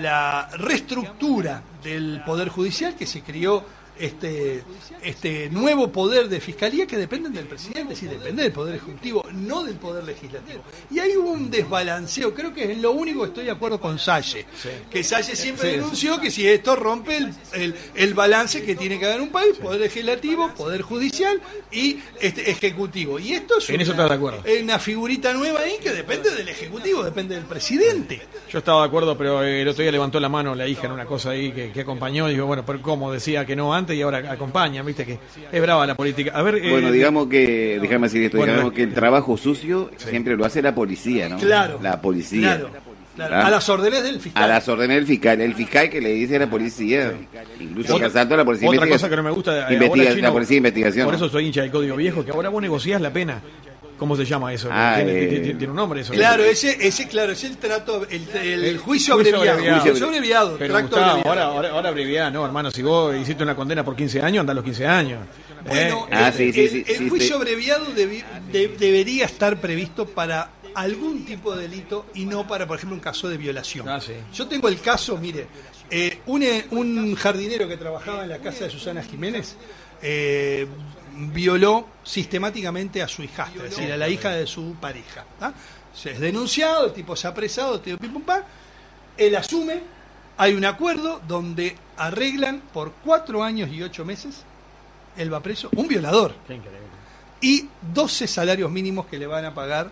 la reestructura del Poder Judicial que se creó este este nuevo poder de fiscalía que dependen del presidente, sí, depende del Poder Ejecutivo, no del Poder Legislativo. Y hay hubo un desbalanceo, creo que es lo único que estoy de acuerdo con Salle, que Salle siempre Sí. denunció que si esto rompe el, el, el balance que tiene que haber un país, Poder Legislativo, Poder Judicial y este Ejecutivo. Y esto es En eso una, estás de acuerdo. es una figurita nueva ahí que depende del Ejecutivo, depende del presidente. Yo estaba de acuerdo, pero el otro día levantó la mano la hija en una cosa ahí que, que acompañó. Y digo, bueno, pero ¿cómo? Decía que no antes y ahora acompaña, viste que es brava la política. A ver, eh, Bueno, digamos que, déjame decir esto, Bueno, digamos eh. que el trabajo sucio siempre lo hace la policía, ¿no? Claro. La policía. Claro, claro. ¿Ah? A las órdenes del fiscal. A las órdenes del fiscal, el fiscal que le dice a la policía, incluso Otra- que asalto a la policía otra investiga- cosa que no me gusta de investiga- ahora, Chino, la policía de investigación. Por eso soy hincha del Código Viejo, que ahora vos negociás la pena. ¿Cómo se llama eso? Ah, tiene, eh, tiene- tiene un nombre eso. Claro, ese, ese, claro, es el trato, el, el, El juicio juicio abreviado. abreviado. Juicio abreviado, Pero tracto Gustavo, abreviado. ahora, ahora, ahora abreviá, no, hermano, si vos hiciste una condena por quince años, anda a los quince años. Bueno, Eh, Ah, el, sí, sí, el- sí, el sí, juicio sí. abreviado debi- de- debería estar previsto para algún tipo de delito y no para, por ejemplo, un caso de violación. Ah, sí. Yo tengo el caso, mire, eh, un, eh, un jardinero que trabajaba en la casa de Susana Jiménez eh, violó sistemáticamente a su hijastra, es decir, a la hija de su pareja. ¿tá? Se es denunciado, el tipo se ha apresado, tío, pim, pum, pam. Él asume, hay un acuerdo donde arreglan por cuatro años y ocho meses, él va preso, un violador, Qué increíble. y doce salarios mínimos que le van a pagar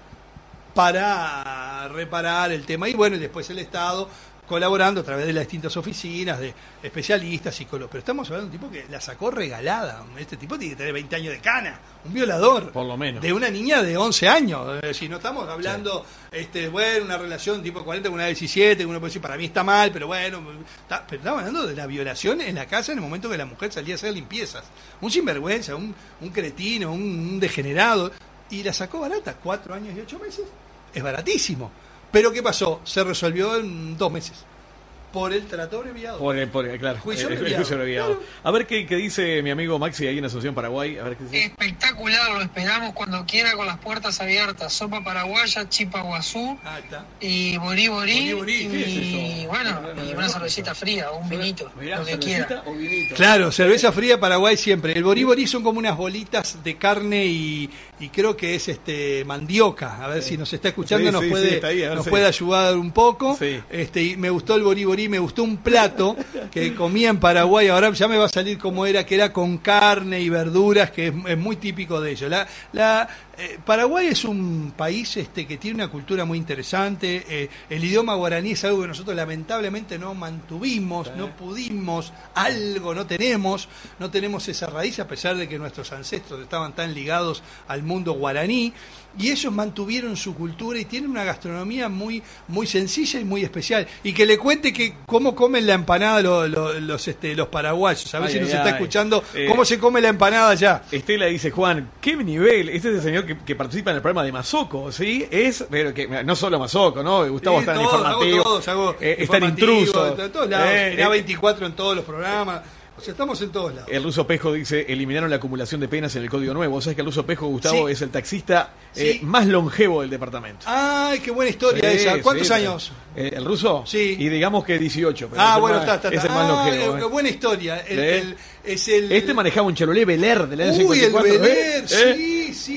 para reparar el tema. Y bueno, y después el Estado colaborando a través de las distintas oficinas, de especialistas, psicólogos. Pero estamos hablando de un tipo que la sacó regalada. Este tipo tiene que tener veinte años de cana, un violador. Por lo menos. De una niña de once años. Eh, si no estamos hablando, este bueno, una relación tipo cuarenta con una de diecisiete, que uno puede decir, para mí está mal, pero bueno. Está, pero estamos hablando de la violación en la casa en el momento que la mujer salía a hacer limpiezas. Un sinvergüenza, un, un cretino, un, un degenerado. Y la sacó barata, cuatro años y ocho meses. Es baratísimo. Pero ¿qué pasó? Se resolvió en dos meses. Por el trato abreviado. Por el, por el- claro, Juicio el- el abreviado. juicio abreviado. Claro. A ver qué, qué dice mi amigo Maxi ahí en Asunción, Paraguay. A ver qué dice. Espectacular, lo esperamos cuando quiera con las puertas abiertas. Sopa paraguaya, chipa guazú Ah, está. y borí borí. Borí, borí, ¿qué es y eso? bueno, y una cervecita fría o un vinito, Mirá, lo que cervecita quiera. o vinito. Claro, cerveza fría Paraguay siempre. El borí borí son como unas bolitas de carne y, y creo que es este mandioca. A ver si nos está escuchando, Sí, nos sí, puede sí, está ahí, a ver nos si- puede ayudar un poco. Sí. Este y me gustó el borí borí, me gustó un plato que comía en Paraguay. Ahora ya me va a salir como era, que era con carne y verduras, que es, es muy típico de ellos. La, la eh, Paraguay es un país este que tiene una cultura muy interesante. Eh, el idioma guaraní es algo que nosotros lamentablemente no mantuvimos, no pudimos, algo no tenemos, no tenemos esa raíz a pesar de que nuestros ancestros estaban tan ligados al mundo guaraní. Y ellos mantuvieron su cultura y tienen una gastronomía muy muy sencilla y muy especial. Y que le cuente que cómo comen la empanada lo- lo- los este, los paraguayos. A ver Ay, si ay, nos está ay. escuchando Eh, cómo se come la empanada allá. Estela dice, Juan, ¿qué nivel? Este es el señor que, que participa en el programa de Mazoco, ¿sí? Es, pero que no solo Mazoco, ¿no? Gustavo Sí, está en todo, informativo. hago todos, hago eh, está en informativo, intruso. en todos lados, Eh, en A eh, veinticuatro en todos los programas. O sea, estamos en todos lados. El ruso Pejo dice, eliminaron la acumulación de penas en el Código Nuevo. ¿Sabes que el ruso Pejo, Gustavo, Sí. es el taxista eh, Sí. más longevo del departamento? Ay, qué buena historia Sí, esa. ¿Cuántos sí, años? eh, ¿El ruso? Sí. Y digamos que dieciocho. Pero Ah, es el bueno, más- está, está, Es está. el más Ah, longevo. eh, eh. buena historia. El, Sí. el- es el, Este manejaba un Chevrolet Bel Air del año Uy, el cincuenta y cuatro. Bel Air, ¿eh? ¿Eh? sí, sí.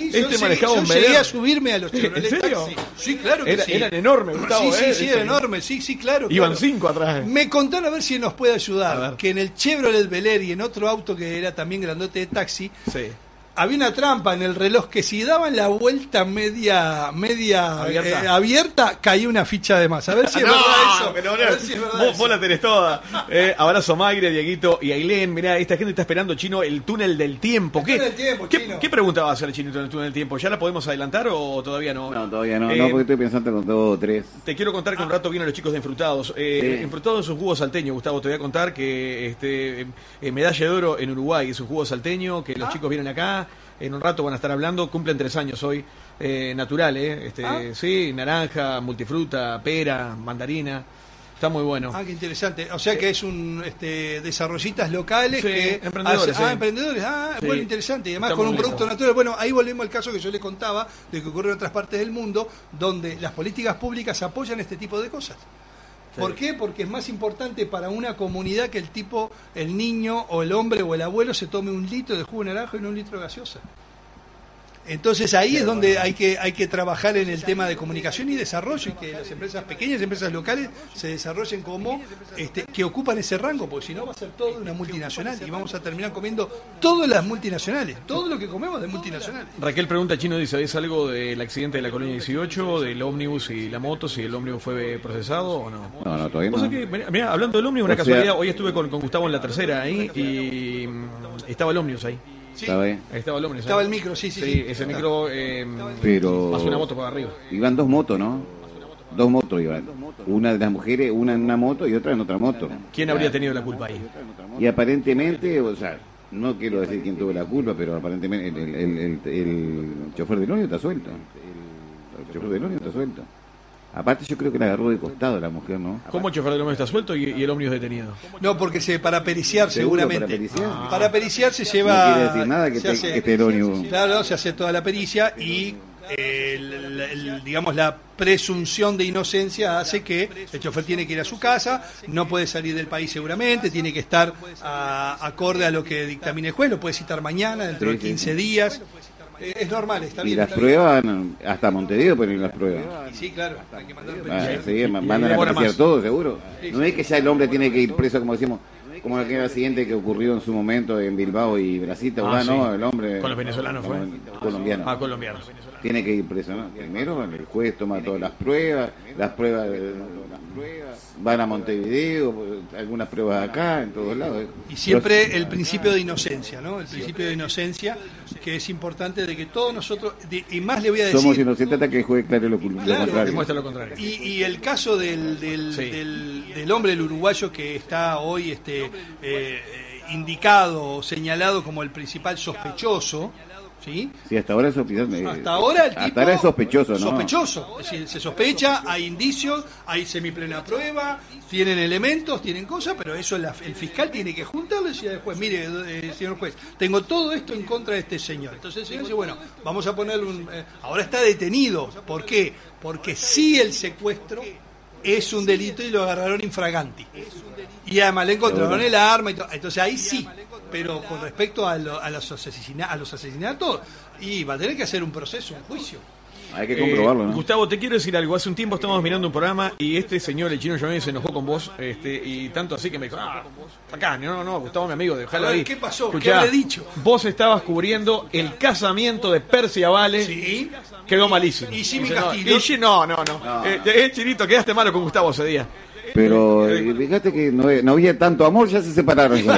Este yo manejaba llegué, un yo llegué Veler. a subirme a los Chevrolet ¿En serio? Taxi. Sí, claro que Era- sí. eran enormes, Gustavo, Sí, ¿eh? sí, sí, Sí. eran enormes, sí, sí, claro. Iban claro. cinco atrás. Me contaron a ver si nos puede A ayudar, ver. que en el Chevrolet Bel Air y en otro auto que era también grandote de taxi, Sí. había una trampa en el reloj que si daban la vuelta media media Abierta. eh, abierta, caía una ficha de más. A ver si es No, verdad eso. pero A no, ver si es verdad vos, eso. vos la tenés toda. Eh, abrazo Magre, Dieguito y Ailén. Mirá, esta gente está esperando, Chino, el túnel del tiempo. El ¿Qué, túnel del tiempo, ¿qué, Chino. ¿Qué pregunta va a hacer el Chinito en el túnel del tiempo? ¿Ya la podemos adelantar o todavía no? No, todavía no, Eh, no, porque estoy pensando con dos o tres. Te quiero contar que un rato vienen los chicos de Enfrutados. Eh, Sí. Enfrutados es un jugo salteño, Gustavo. Te voy a contar que este eh, medalla de oro en Uruguay es un jugo salteño, que los Ah. chicos vienen acá. En un rato van a estar hablando. Cumplen tres años hoy. Eh, natural, ¿eh? Este, Ah. Sí, naranja, multifruta, pera, mandarina. Está muy bueno. Ah, qué interesante. O sea que es un este, desarrollistas locales Sí, que emprendedores, hacen- ah, sí. emprendedores. Ah, Sí. bueno, interesante. Y además Está con muy un lindo. producto natural. Bueno, ahí volvemos al caso que yo le contaba de que ocurre en otras partes del mundo, donde las políticas públicas apoyan este tipo de cosas. ¿Por qué? Porque es más importante para una comunidad que el tipo, el niño o el hombre o el abuelo se tome un litro de jugo de naranja y no un litro de gaseosa. Entonces ahí es donde hay que hay que trabajar en el tema de comunicación y desarrollo y que las empresas pequeñas, empresas locales se desarrollen como este, que ocupan ese rango, porque si no va a ser todo una multinacional y vamos a terminar comiendo todas las multinacionales, todo lo que comemos de multinacionales. Raquel pregunta, Chino dice, ¿es algo del accidente de la Colonia dieciocho, del ómnibus y la moto, si el ómnibus fue procesado o no? No, no, todavía Vos no. sabés que, mirá, mirá, hablando del ómnibus, una O sea- casualidad, hoy estuve con, con Gustavo en la tercera ahí y mm, estaba el ómnibus ahí. Sí, Está bien. Ahí estaba el ómnibus. estaba ahí. el micro, sí, sí. Sí, sí. ese micro eh, Pero pasó una moto para arriba. iban dos motos, ¿no? Dos motos iban. Una de las mujeres, una en una moto y otra en otra moto. ¿Quién habría tenido la culpa ahí? Y aparentemente, o sea, no quiero decir quién tuvo la culpa, pero aparentemente el, el, el, el, el chofer del ómnibus está suelto. El, el chofer del ómnibus está suelto. Aparte yo creo que la agarró de costado la mujer, ¿no? ¿Cómo el chofer del ómnibus está suelto y, y el ómnibus detenido? No, porque se para periciar Seguro, seguramente. para periciar. Ah. Para periciar se lleva. No quiere decir nada que se te- hace- que esté el ómnibus. Claro, se hace toda la pericia y eh, el- el- digamos la presunción de inocencia hace que el chofer tiene que ir a su casa, no puede salir del país seguramente, tiene que estar a- acorde a lo que dictamine el juez, lo puede citar mañana, dentro Sí, de sí, quince sí. días. Eh, es normal, está Y bien. las está bien. pruebas, hasta Montevideo ponen las pruebas. Y sí, claro, hay que mandar Ah, periciar. sí, y van ahí a demora apreciar más. todo, seguro. No es que ya el hombre tiene que ir preso, como decimos, como la que era la siguiente que ocurrió en su momento en Bilbao y Brasita, Ah, ¿no? sí. El hombre... Con los venezolanos fue. Colombiano. Ah, colombianos. Tiene que ir preso, ¿no? Primero el juez toma todas las pruebas, las pruebas, eh, van a Montevideo, algunas pruebas acá, en todos lados. Y siempre el principio de inocencia, ¿no? El principio de inocencia, que es importante de que todos nosotros, de- y más le voy a decir... Somos inocentes hasta que el juez declare lo, lo Claro, contrario. Demuestra lo contrario. Y, y el caso del, del, Sí. del, del hombre, el uruguayo, que está hoy este, eh, eh, indicado o señalado como el principal sospechoso, ¿sí? Sí, hasta ahora es sospechoso. eh, Hasta ahora el tipo... Hasta ahora es sospechoso, ¿no? Sospechoso. Es decir, se sospecha, hay indicios, hay semiplena prueba, tienen elementos, tienen cosas, pero eso la- el fiscal tiene que juntarlo y decir al juez, mire, eh, señor juez, tengo todo esto en contra de este señor. Entonces el señor dice, bueno, vamos a ponerle un... eh, ahora está detenido. ¿Por qué? Porque sí el secuestro es un delito y lo agarraron infraganti. Y además le encontraron el arma y todo. Entonces ahí sí, pero con respecto a, lo- a, los, asesina- a los asesinatos, y va a tener que hacer un proceso, un juicio. Hay que comprobarlo, Eh, ¿no? Gustavo, te quiero decir algo. Hace un tiempo estábamos mirando un programa y este señor, el Chino Giovanni, se enojó con vos, este, y tanto así que me dijo, ah, acá, no, no, no, Gustavo, mi amigo, déjalo A ver, ahí. ¿qué pasó? Escuchá, ¿Qué habré dicho? Vos estabas cubriendo el casamiento de Persia Vale, Sí. quedó malísimo. Y Jimmy Dice, no, Castillo. y Jimmy- no, no, no. Eh, eh, Chinito, quedaste malo con Gustavo ese día. Pero eh, fíjate que no, no había tanto amor, ya se separaron. ya.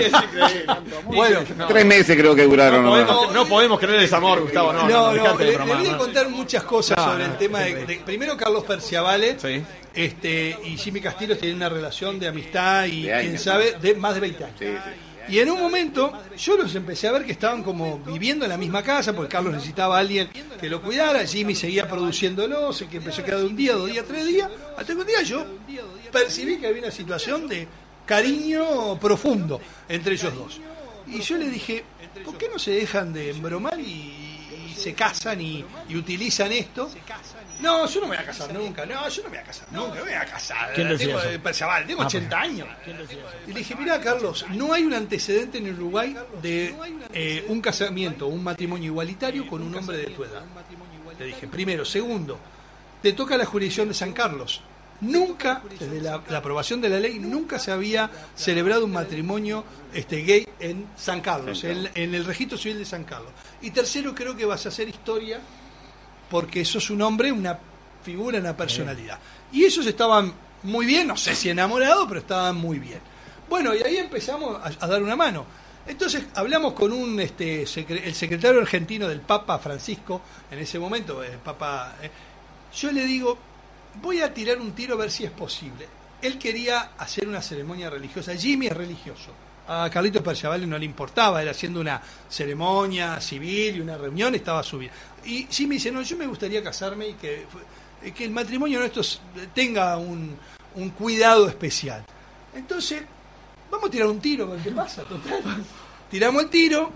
Bueno, no, Tres meses creo que duraron. no nomás. podemos, no podemos creer ese amor, Gustavo, no, No, no, no, dejate de le, le bromar, voy a no. contar muchas cosas No, sobre no, el tema de, sí. de- primero Carlos Perciavale, Sí. este, y Jimmy Castillo tienen una relación de amistad y De años, quién ¿no? sabe, de más de veinte años. Y en un momento yo los empecé a ver que estaban como viviendo en la misma casa, porque Carlos necesitaba a alguien que lo cuidara, Jimmy seguía produciéndolo, sé que empezó a quedar de un día, dos días, tres días, hasta que un día yo percibí que había una situación de cariño profundo entre ellos dos. Y yo le dije, ¿por qué no se dejan de embromar y, y se casan y, y utilizan esto. No, yo no me voy a casar nunca. No, yo no me voy a casar nunca. Me voy a casar. ¿Quién decía tengo, eso? eh, Perciabal, tengo Ah, ochenta pues. años. Y le dije, mirá, Carlos, no hay un antecedente en Uruguay de eh, un casamiento, un matrimonio igualitario con un hombre de tu edad. Le dije, primero. Segundo, te toca la jurisdicción de San Carlos. Nunca, desde la, la aprobación de la ley, nunca se había celebrado un matrimonio este, gay en San Carlos, en, en el registro civil de San Carlos. Y tercero, creo que vas a hacer historia porque sos un hombre, una figura, una personalidad. Y ellos estaban muy bien, no sé si enamorados, pero estaban muy bien. Bueno, y ahí empezamos a, a dar una mano. Entonces hablamos con un este secre, el secretario argentino del Papa Francisco, en ese momento, el Papa, eh, yo le digo, voy a tirar un tiro a ver si es posible. Él quería hacer una ceremonia religiosa. Jimmy es religioso. A Carlitos Perciabale no le importaba, era haciendo una ceremonia civil y una reunión, estaba subiendo. Y Jimmy dice, no, yo me gustaría casarme y que, que el matrimonio nuestro tenga un, un cuidado especial. Entonces, vamos a tirar un tiro, a ver qué pasa, total. Tiramos el tiro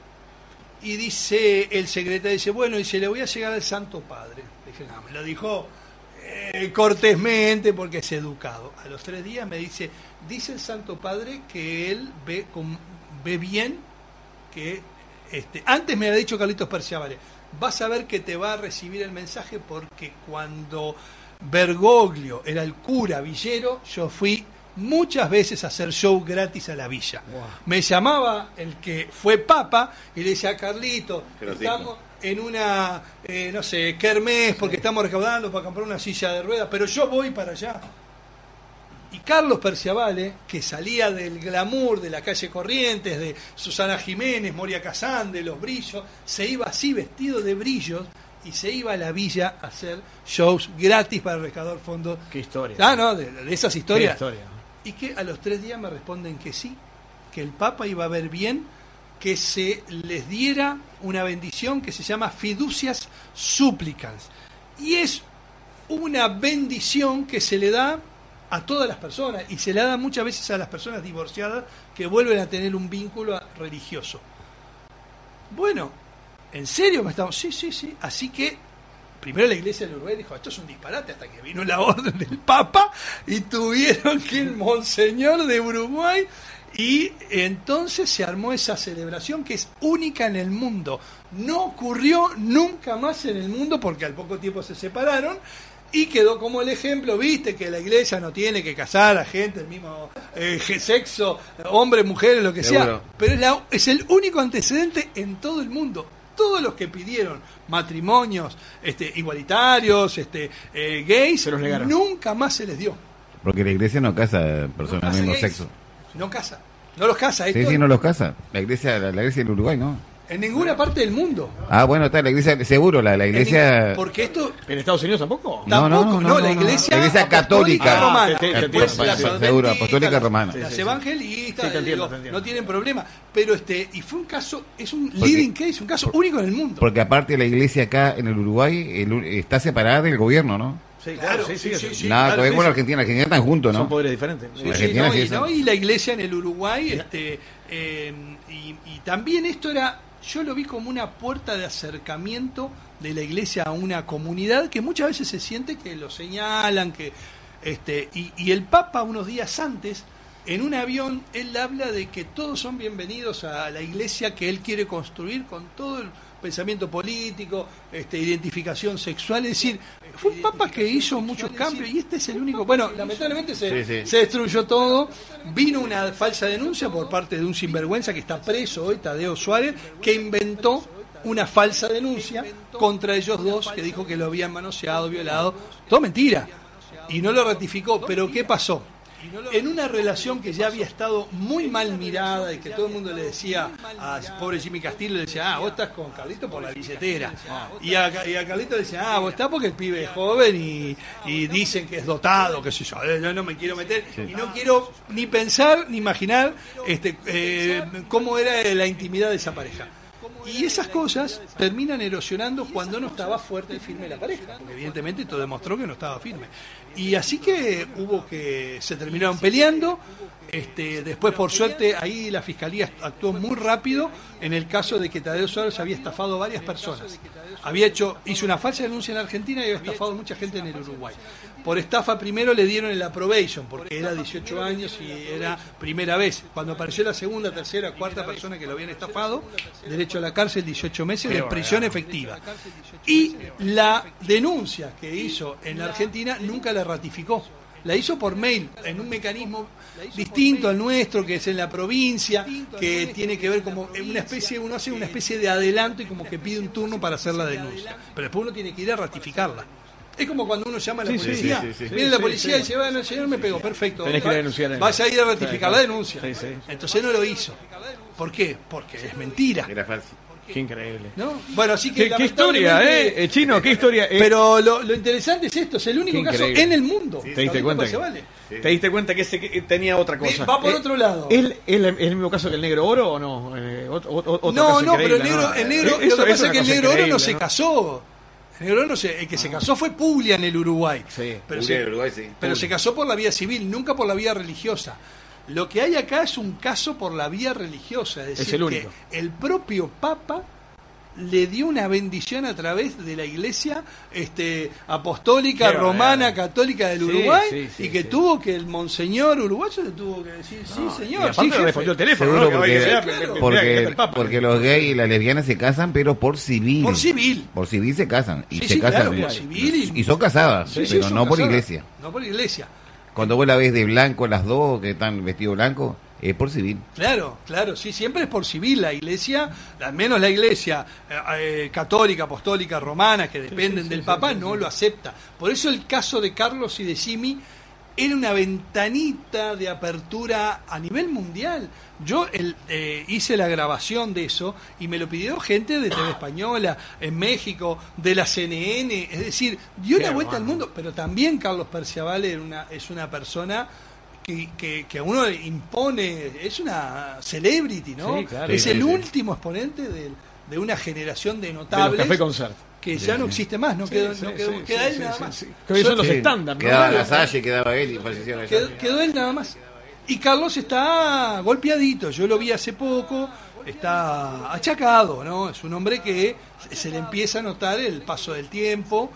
y dice el secretario, dice, bueno, dice, le voy a llegar al Santo Padre. Dije, no, me lo dijo eh, cortésmente porque es educado. A los tres días me dice, dice el Santo Padre que él ve, con, ve bien que, este, antes me había dicho Carlitos Perciabale, vas a ver que te va a recibir el mensaje porque cuando Bergoglio era el cura villero, yo fui muchas veces a hacer show gratis a la villa. Wow. Me llamaba el que fue papa y le decía a Carlito, estamos en una, eh, no sé, kermés porque estamos recaudando para comprar una silla de ruedas, pero yo voy para allá. Y Carlos Perciabale, que salía del glamour de la calle Corrientes, de Susana Jiménez, Moria Kazán, de los brillos, se iba así vestido de brillos y se iba a la villa a hacer shows gratis para recaudar fondos. Qué historia. Ah, no, de, de esas historias. Qué historia. Y que a los tres días me responden que sí, que el Papa iba a ver bien que se les diera una bendición que se llama fiducias supplicans. Y es una bendición que se le da a todas las personas y se le da muchas veces a las personas divorciadas que vuelven a tener un vínculo religioso. Bueno, ¿en serio me estamos? Sí, sí, sí. Así que primero la iglesia del Uruguay dijo, esto es un disparate, hasta que vino la orden del Papa y tuvieron que el Monseñor de Uruguay, y entonces se armó esa celebración que es única en el mundo. No ocurrió nunca más en el mundo porque al poco tiempo se separaron y quedó como el ejemplo, viste, que la iglesia no tiene que casar a gente del mismo eh, sexo, hombres, mujeres, lo que Seguro. sea, pero es, la, es el único antecedente en todo el mundo. Todos los que pidieron matrimonios este, igualitarios, este, eh, gays, se los negaron. Nunca más se les dio. Porque la iglesia no casa personas No casa del mismo gays. sexo. No casa, no los casa. Sí, Esto sí, no los casa. La iglesia, la, la iglesia del Uruguay, ¿no? en ninguna parte del mundo. Ah, bueno, está la iglesia, seguro, la, la En iglesia... ningún- porque esto ¿En Estados Unidos tampoco? No, tampoco, no, no, no, la no. iglesia, La iglesia católica. romana. Ah, te- te- te Después entiendo, las sí, sí. Seguro, adventistas, apostólica las- romana. Las Sí, sí. evangelistas, Sí, te entiendo, digo, te entiendo. no tienen problema. Pero este, y fue un caso, es un Porque- leading case, un caso único en el mundo. Porque aparte la iglesia acá en el Uruguay el- está separada del gobierno, ¿no? Sí, Claro, sí, sí. sí, sí, sí, sí. Nada, claro, todavía sí, con sí. Argentina, Argentina están juntos, Son ¿no? poderes diferentes. Sí, sí, Argentina no, sí y, es- no, y la iglesia en el Uruguay, este, eh, y, y también esto era, yo lo vi como una puerta de acercamiento de la iglesia a una comunidad que muchas veces se siente que lo señalan, que este, y, y el Papa unos días antes, en un avión, él habla de que todos son bienvenidos a la iglesia que él quiere construir con todo el pensamiento político, este, identificación sexual, es decir, fue un papa que hizo muchos cambios y este es el único, bueno, lamentablemente se, Sí, sí. se destruyó todo, vino una falsa denuncia por parte de un sinvergüenza que está preso hoy, Tadeo Suárez, que inventó una falsa denuncia contra ellos dos, que dijo que lo habían manoseado, violado, todo mentira, y no lo ratificó, pero ¿qué pasó? En una relación que ya había estado muy mal mirada y que todo el mundo le decía a pobre Jimmy Castillo, le decía, ah, vos estás con Carlito por la billetera, y a, y a Carlito le decía, ah, vos estás porque el pibe es joven y, y dicen que es dotado, qué sé yo, eh, yo no me quiero meter y no quiero ni pensar ni imaginar este, eh, cómo era la intimidad de esa pareja. Y esas cosas terminan erosionando cuando no estaba fuerte y firme la pareja, porque evidentemente esto demostró que no estaba firme. Y así que hubo que se terminaron peleando. Este, después, por suerte, ahí la fiscalía actuó muy rápido en el caso de que Tadeo Suárez había estafado a varias personas. Había hecho, hizo una falsa denuncia en Argentina y había estafado a mucha gente en el Uruguay. Por estafa primero le dieron el approbation, porque era dieciocho años y era primera vez. Cuando apareció la segunda, tercera, cuarta persona que lo habían estafado, derecho a la cárcel, dieciocho meses de prisión efectiva. Y la denuncia que hizo en la Argentina nunca la ratificó. La hizo por mail, en un mecanismo distinto al nuestro, que es en la provincia, que tiene que ver como una especie, uno hace una especie de adelanto y como que pide un turno para hacer la denuncia. Pero después uno tiene que ir a ratificarla. Es como cuando uno llama a la Sí, policía. sí, sí, sí. Viene la Sí, policía sí. y dice, bueno, el señor me pegó, perfecto. Tenés que ir a denunciar en- Vaya a ir a ratificar Sí, la denuncia. sí, sí. Entonces no lo hizo. ¿Por qué? Porque es mentira. Era falso. Qué increíble. ¿No? Bueno, así que Qué, qué historia, lamentablemente- ¿eh? Eh, Chino, qué historia. eh. Pero lo, lo interesante es esto, es el único Qué caso increíble. en el mundo. ¿Te diste cuenta? que- Vale. ¿Te diste cuenta que ese que tenía otra cosa? Va por Eh, otro lado. ¿Es, es el, es el mismo caso que el negro oro o no? Eh, otro, otro- otro No, caso no, pero el increíble, negro, ¿no? el negro, Eh, lo eso- que eso pasa es que el una cosa negro oro no increíble, se casó. El negro oro no se, el que se casó fue Puglia en el Uruguay. Sí. Pero, Puglia se, en el Uruguay, sí. pero Puglia. se casó por la vía civil, nunca por la vía religiosa. Lo que hay acá es un caso por la vía religiosa, es decir, el único. que el propio Papa le dio una bendición a través de la Iglesia este, apostólica, Qué romana, barbaridad. católica del Sí, Uruguay, sí, sí, y que sí. tuvo que el monseñor uruguayo le tuvo que decir, sí, Y señor, aparte sí, le jefe. respondió el teléfono, Seguro ¿no? Que porque- vaya, claro, mira, mira, mira, Porque, el Papa. porque los gays y las lesbianas se casan, pero por civil. Por civil. Por civil se casan. Y Sí, se sí, casan. claro, por civil y- y son casadas, Sí, sí, pero son no por casadas. iglesia. No por iglesia. Cuando vos la ves de blanco, las dos que están vestidos blanco, es por civil. Claro, claro, sí, siempre es por civil. La iglesia, al menos la iglesia eh, eh, católica, apostólica, romana, que dependen del Papa, no lo acepta. Por eso el caso de Carlos y de Simi era una ventanita de apertura a nivel mundial. Yo el, eh, hice la grabación de eso y me lo pidió gente de T V Española, en México, de la C N N, es decir, dio Qué una vuelta al hermano. mundo, pero también Carlos Perciabale era una, es una persona que, que, que a uno le impone, es una celebrity, ¿no? Sí, claro. Es Sí, el sí, sí. último exponente de, de una generación de De los notables Café Concert. que ya no existe más, no quedó, Sí, no sí, quedó- sí, queda sí, él sí, nada sí, más. sí. Que hoy son los Sí. estándar, ¿no? Quedaba Claro. Lasalle, quedaba él y falleció Lasalle. Quedó, quedó él nada más. Y Carlos está golpeadito, yo lo vi hace poco, está achacado, ¿no? Es un hombre que se le empieza a notar el paso del tiempo,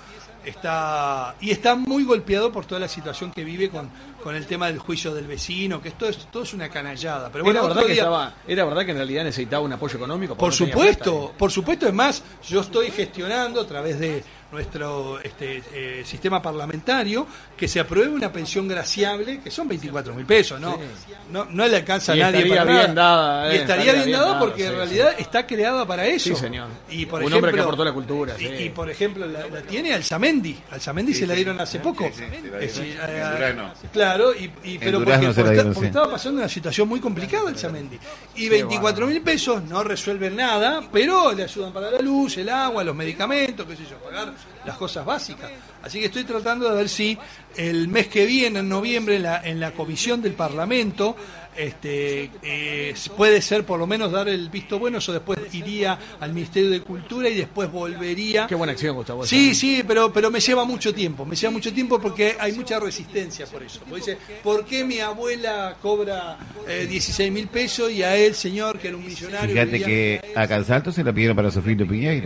está y está muy golpeado por toda la situación que vive con, con el tema del juicio del vecino, que esto es, todo es una canallada. Pero bueno, era, otro verdad que día- estaba, era verdad que en realidad necesitaba un apoyo económico. por porque no tenía supuesto, plata, por supuesto, es más, yo estoy gestionando a través de nuestro este, eh, sistema parlamentario que se apruebe una pensión graciable, que son veinticuatro mil pesos, ¿no? No, no le alcanza a Y nadie estaría para bien nada. dada, eh, Y estaría, estaría bien bien dado dada, porque sí, en sí. realidad está creada para eso. Sí, señor. Y por Un ejemplo, hombre que aportó la cultura, Y, sí. y, por ejemplo, la, la tiene Alzamendi. Alzamendi se la dieron hace poco. Sí, sí, se la Es dieron. decir, En eh, Durazno. Claro, y, y- pero Durazno porque, se la porque dieron, porque sí. estaba pasando una situación muy complicada Alzamendi. Y veinticuatro mil pesos no resuelven nada, pero le ayudan para la luz, el agua, los medicamentos, qué sé yo, pagar las cosas básicas. Así que estoy tratando de ver si el mes que viene, en noviembre, en la, en la comisión del Parlamento, este, eh, puede ser por lo menos dar el visto bueno, eso después iría al Ministerio de Cultura y después volvería. Qué buena acción, Gustavo. Sí, esa. sí, pero, pero me lleva mucho tiempo, me lleva mucho tiempo porque hay mucha resistencia por eso. Porque dice, ¿por qué mi abuela cobra eh, dieciséis mil pesos y a él, señor, que era un millonario? Fíjate vivía- que a Calzalto se la pidieron para Sofito Piñeiro.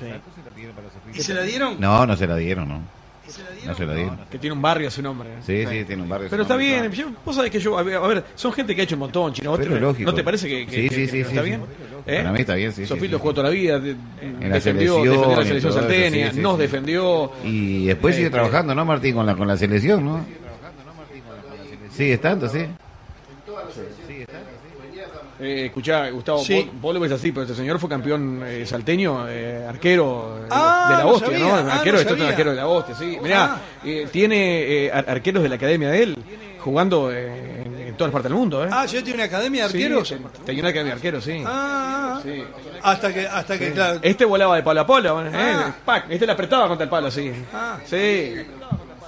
¿Y se la dieron? No, no se la dieron, ¿no. ¿Y se la dieron? No se la dieron. Que tiene un barrio a su nombre. ¿eh? Sí, sí, tiene un barrio. Pero está bien, yo- vos sabés que yo, a ver, a ver, son gente que ha hecho un montón, Chino. ¿Vos Pero te- lógico. ¿No te parece que, que- Sí, que- sí, que sí, está sí, bien? sí. Para mí está bien, sí, sí, Sofito sí, jugó sí. toda la vida, de- la defendió, selección defendió la y selección todo eso, salteña, sí, sí, nos sí. defendió. Y después sigue Este- trabajando, ¿no, Martín? Con la, con la selección, ¿no? Sigue estando, sí. Eh, escuchá, Gustavo, Sí. vos, vos lo ves así, pero este señor fue campeón eh, salteño, eh, arquero eh, Ah, de la no hostia, sabía, ¿no? ah, arquero no de Tottenham, sabía. arquero de la hostia, sí. Mirá, Ah. eh, tiene eh, ar- arqueros de la academia de él jugando eh, en, en todas partes del mundo, ¿eh? Ah, yo tengo una academia de Sí, arqueros. te- tenía una academia de arqueros, sí. Ah, ah, ah. Sí. Hasta que, hasta que, claro. Este volaba de palo a palo, ¿eh? Ah. Pac, este la apretaba contra el palo, sí. Ah. Sí,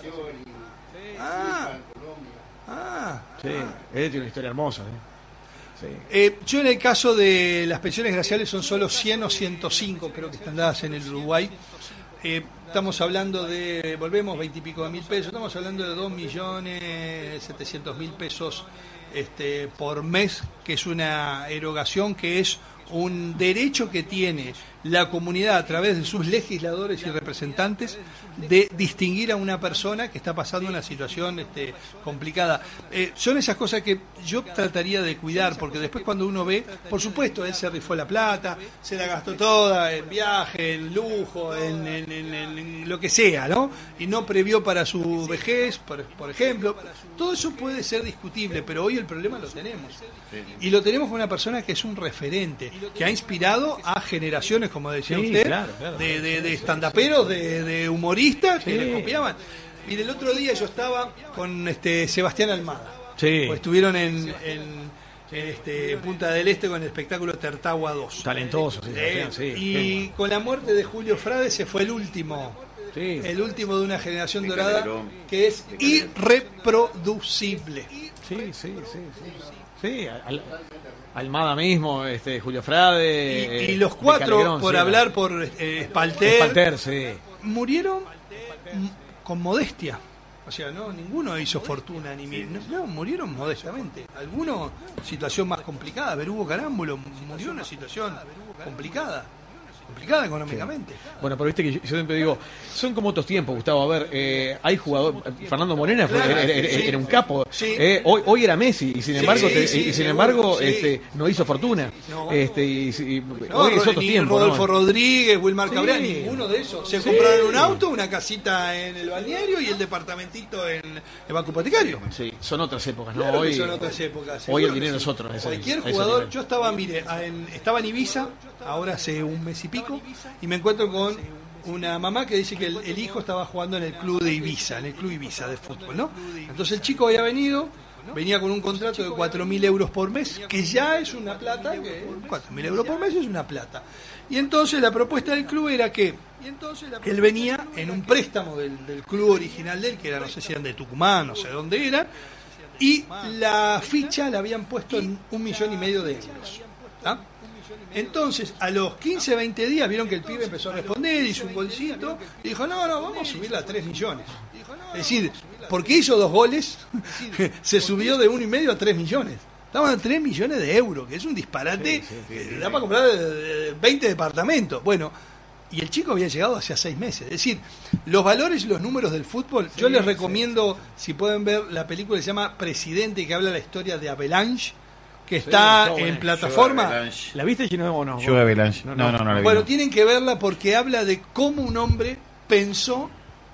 Ah, ah. sí. Este tiene una historia hermosa, ¿eh? Sí. Eh, yo en el caso de las pensiones graciales son solo cien o ciento cinco, creo que están dadas en el Uruguay. Eh, estamos hablando de, volvemos, veinte y pico de mil pesos, estamos hablando de dos millones setecientos mil pesos este, por mes, que es una erogación, que es un derecho que tiene la comunidad a través de sus legisladores y representantes de distinguir a una persona que está pasando una situación este, complicada. Eh, son esas cosas que yo trataría de cuidar, porque después cuando uno ve, por supuesto, él se rifó la plata, se la gastó toda en viaje, en lujo, en, en, en, en lo que sea, ¿no? Y no previó para su vejez, por, por ejemplo. Todo eso puede ser discutible, pero hoy el problema lo tenemos. Y lo tenemos con una persona que es un referente, que ha inspirado a generaciones, como decía sí, usted, claro, claro. de, de, de estandaperos, de, de humoristas que sí. le copiaban. Mire, el otro día yo estaba con este Sebastián Almada. Sí. Pues estuvieron en, en, en este Punta del Este con el espectáculo Tertagua dos. Talentoso, sí, Eh, sí, y sí. con la muerte de Julio Frade se fue el último. Sí. El último de una generación De dorada Calderón. que es irreproducible. Sí, sí, sí, sí. Sí, al, Almada mismo, este, Julio Frade. Y, y eh, los de cuatro, Calderón, por sí, hablar no. por eh, Espalter, Espalter, sí. murieron m- con modestia. O sea, no, ninguno hizo fortuna, ni mi- no, no, murieron modestamente. Algunos, situación más complicada. Berugo Carámbulo murió en una situación complicada. Complicada económicamente. Bueno, pero viste que yo, yo siempre digo, son como otros tiempos, Gustavo. A ver, eh, hay jugador, Fernando Morena fue, Claro, era, era- sí. era un capo. Sí. Eh, hoy, hoy era Messi y sin Sí, embargo, te- sí, y sin seguro, embargo, sí. este, no hizo fortuna. No. Este, y, y- No, hoy es otro ni tiempo. Rodolfo ¿no? Rodríguez, Wilmar Sí. Cabrera, ninguno de esos. Se Sí. compraron un auto, una casita en el balneario y el departamentito en el Banco Hipotecario. Sí, son otras épocas, ¿no? Claro que hoy, son otras épocas. hoy seguro el que dinero sí. es otro. a ese- Cualquier a ese jugador, nivel. yo estaba, mire, en- estaba en Ibiza, ahora hace un mes y pico, y me encuentro con una mamá que dice que el, el hijo estaba jugando en el club de Ibiza, en el club Ibiza de fútbol, ¿no? Entonces el chico había venido, venía con un contrato de cuatro mil euros por mes, que ya es una plata, que cuatro mil euros por mes es una plata. Y entonces la propuesta del club era que él venía en un préstamo del, del club original de él, que era, no sé si eran de Tucumán, no sé dónde era, y la ficha la habían puesto en un millón y medio de euros. ¿Tá? Entonces, a los quince, veinte días vieron que el pibe empezó a responder, hizo un golcito, y dijo, no, no, vamos a subirla a tres millones. Es decir, porque hizo dos goles, se subió de uno y medio a tres millones. Estamos a tres millones de euros, que es un disparate, Sí, sí, sí, eh, sí. da para comprar eh, veinte departamentos. Bueno, y el chico había llegado hace seis meses. Es decir, los valores y los números del fútbol, yo les recomiendo, si pueden ver la película que se llama Presidente, que habla la historia de Avalanche, que está está buena. en plataforma. ¿La viste, Gino, o no? Yo Avalanche. No, No, no. no, no, la vi. Bueno, tienen que verla porque habla de cómo un hombre pensó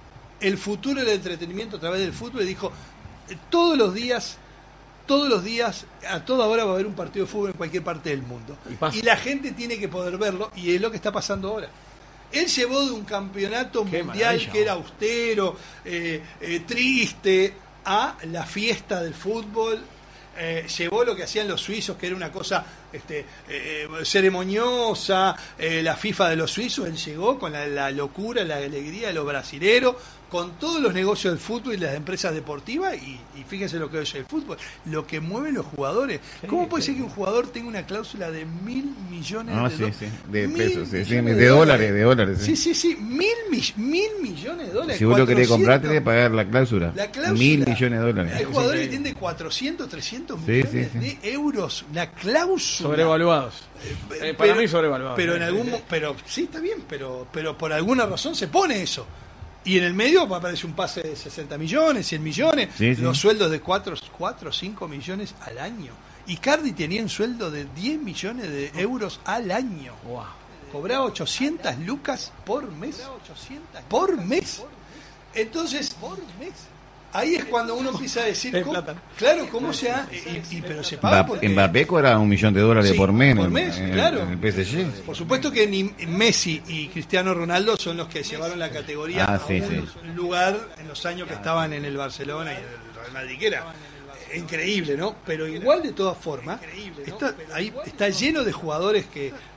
el futuro del entretenimiento a través del fútbol y dijo, eh, todos los días, todos los días, a toda hora va a haber un partido de fútbol en cualquier parte del mundo. Y pasa. Y la gente tiene que poder verlo y es lo que está pasando ahora. Él llevó de un campeonato Qué mundial maravilla. que era austero, eh, eh, triste, a la fiesta del fútbol. Eh, llevó lo que hacían los suizos, que era una cosa este, eh, ceremoniosa, eh, la FIFA de los suizos. Él llegó con la, la locura, la alegría de los brasileros, con todos los negocios del fútbol y las empresas deportivas, y, y fíjense lo que es el fútbol, lo que mueven los jugadores. ¿Cómo puede ser que un jugador tenga una cláusula de mil millones Ah, de sí, dólares? sí, de Mil pesos, sí, sí, millones de dólares, de dólares, Sí, sí. sí, sí, mil, mi- mil millones de dólares. Si vos lo querés cuatrocientos. comprar, tenés que pagar la cláusula. La cláusula. Mil millones de dólares. Hay jugadores que tienen cuatrocientos, trescientos Sí, millones sí, sí. de euros. La cláusula. Sobrevaluados. Eh, para mí sobrevaluados. Pero en algún mo- pero sí está bien, pero pero por alguna razón se pone eso. Y en el medio aparece un pase de sesenta millones, cien millones, Sí, sí. los sueldos de cuatro o cinco millones al año. Icardi tenía un sueldo de diez millones de euros al año. Wow. Cobraba ochocientas lucas por mes. Por mes. Entonces, por mes. Ahí es cuando uno empieza a decir, Es ¿cómo- plata. claro, ¿cómo se ha...? Y, y- pero se paga Mbappé, porque... Mbappé cobra un millón de dólares Sí, por mes, por en, mes, en- claro. en el P S G. Por supuesto que ni Messi y Cristiano Ronaldo son los que llevaron la categoría Ah, a sí, un sí. lugar en los años que estaban en el Barcelona y en el Real Madrid, que era increíble, ¿no? Pero igual, de todas formas, está, ahí está lleno de jugadores que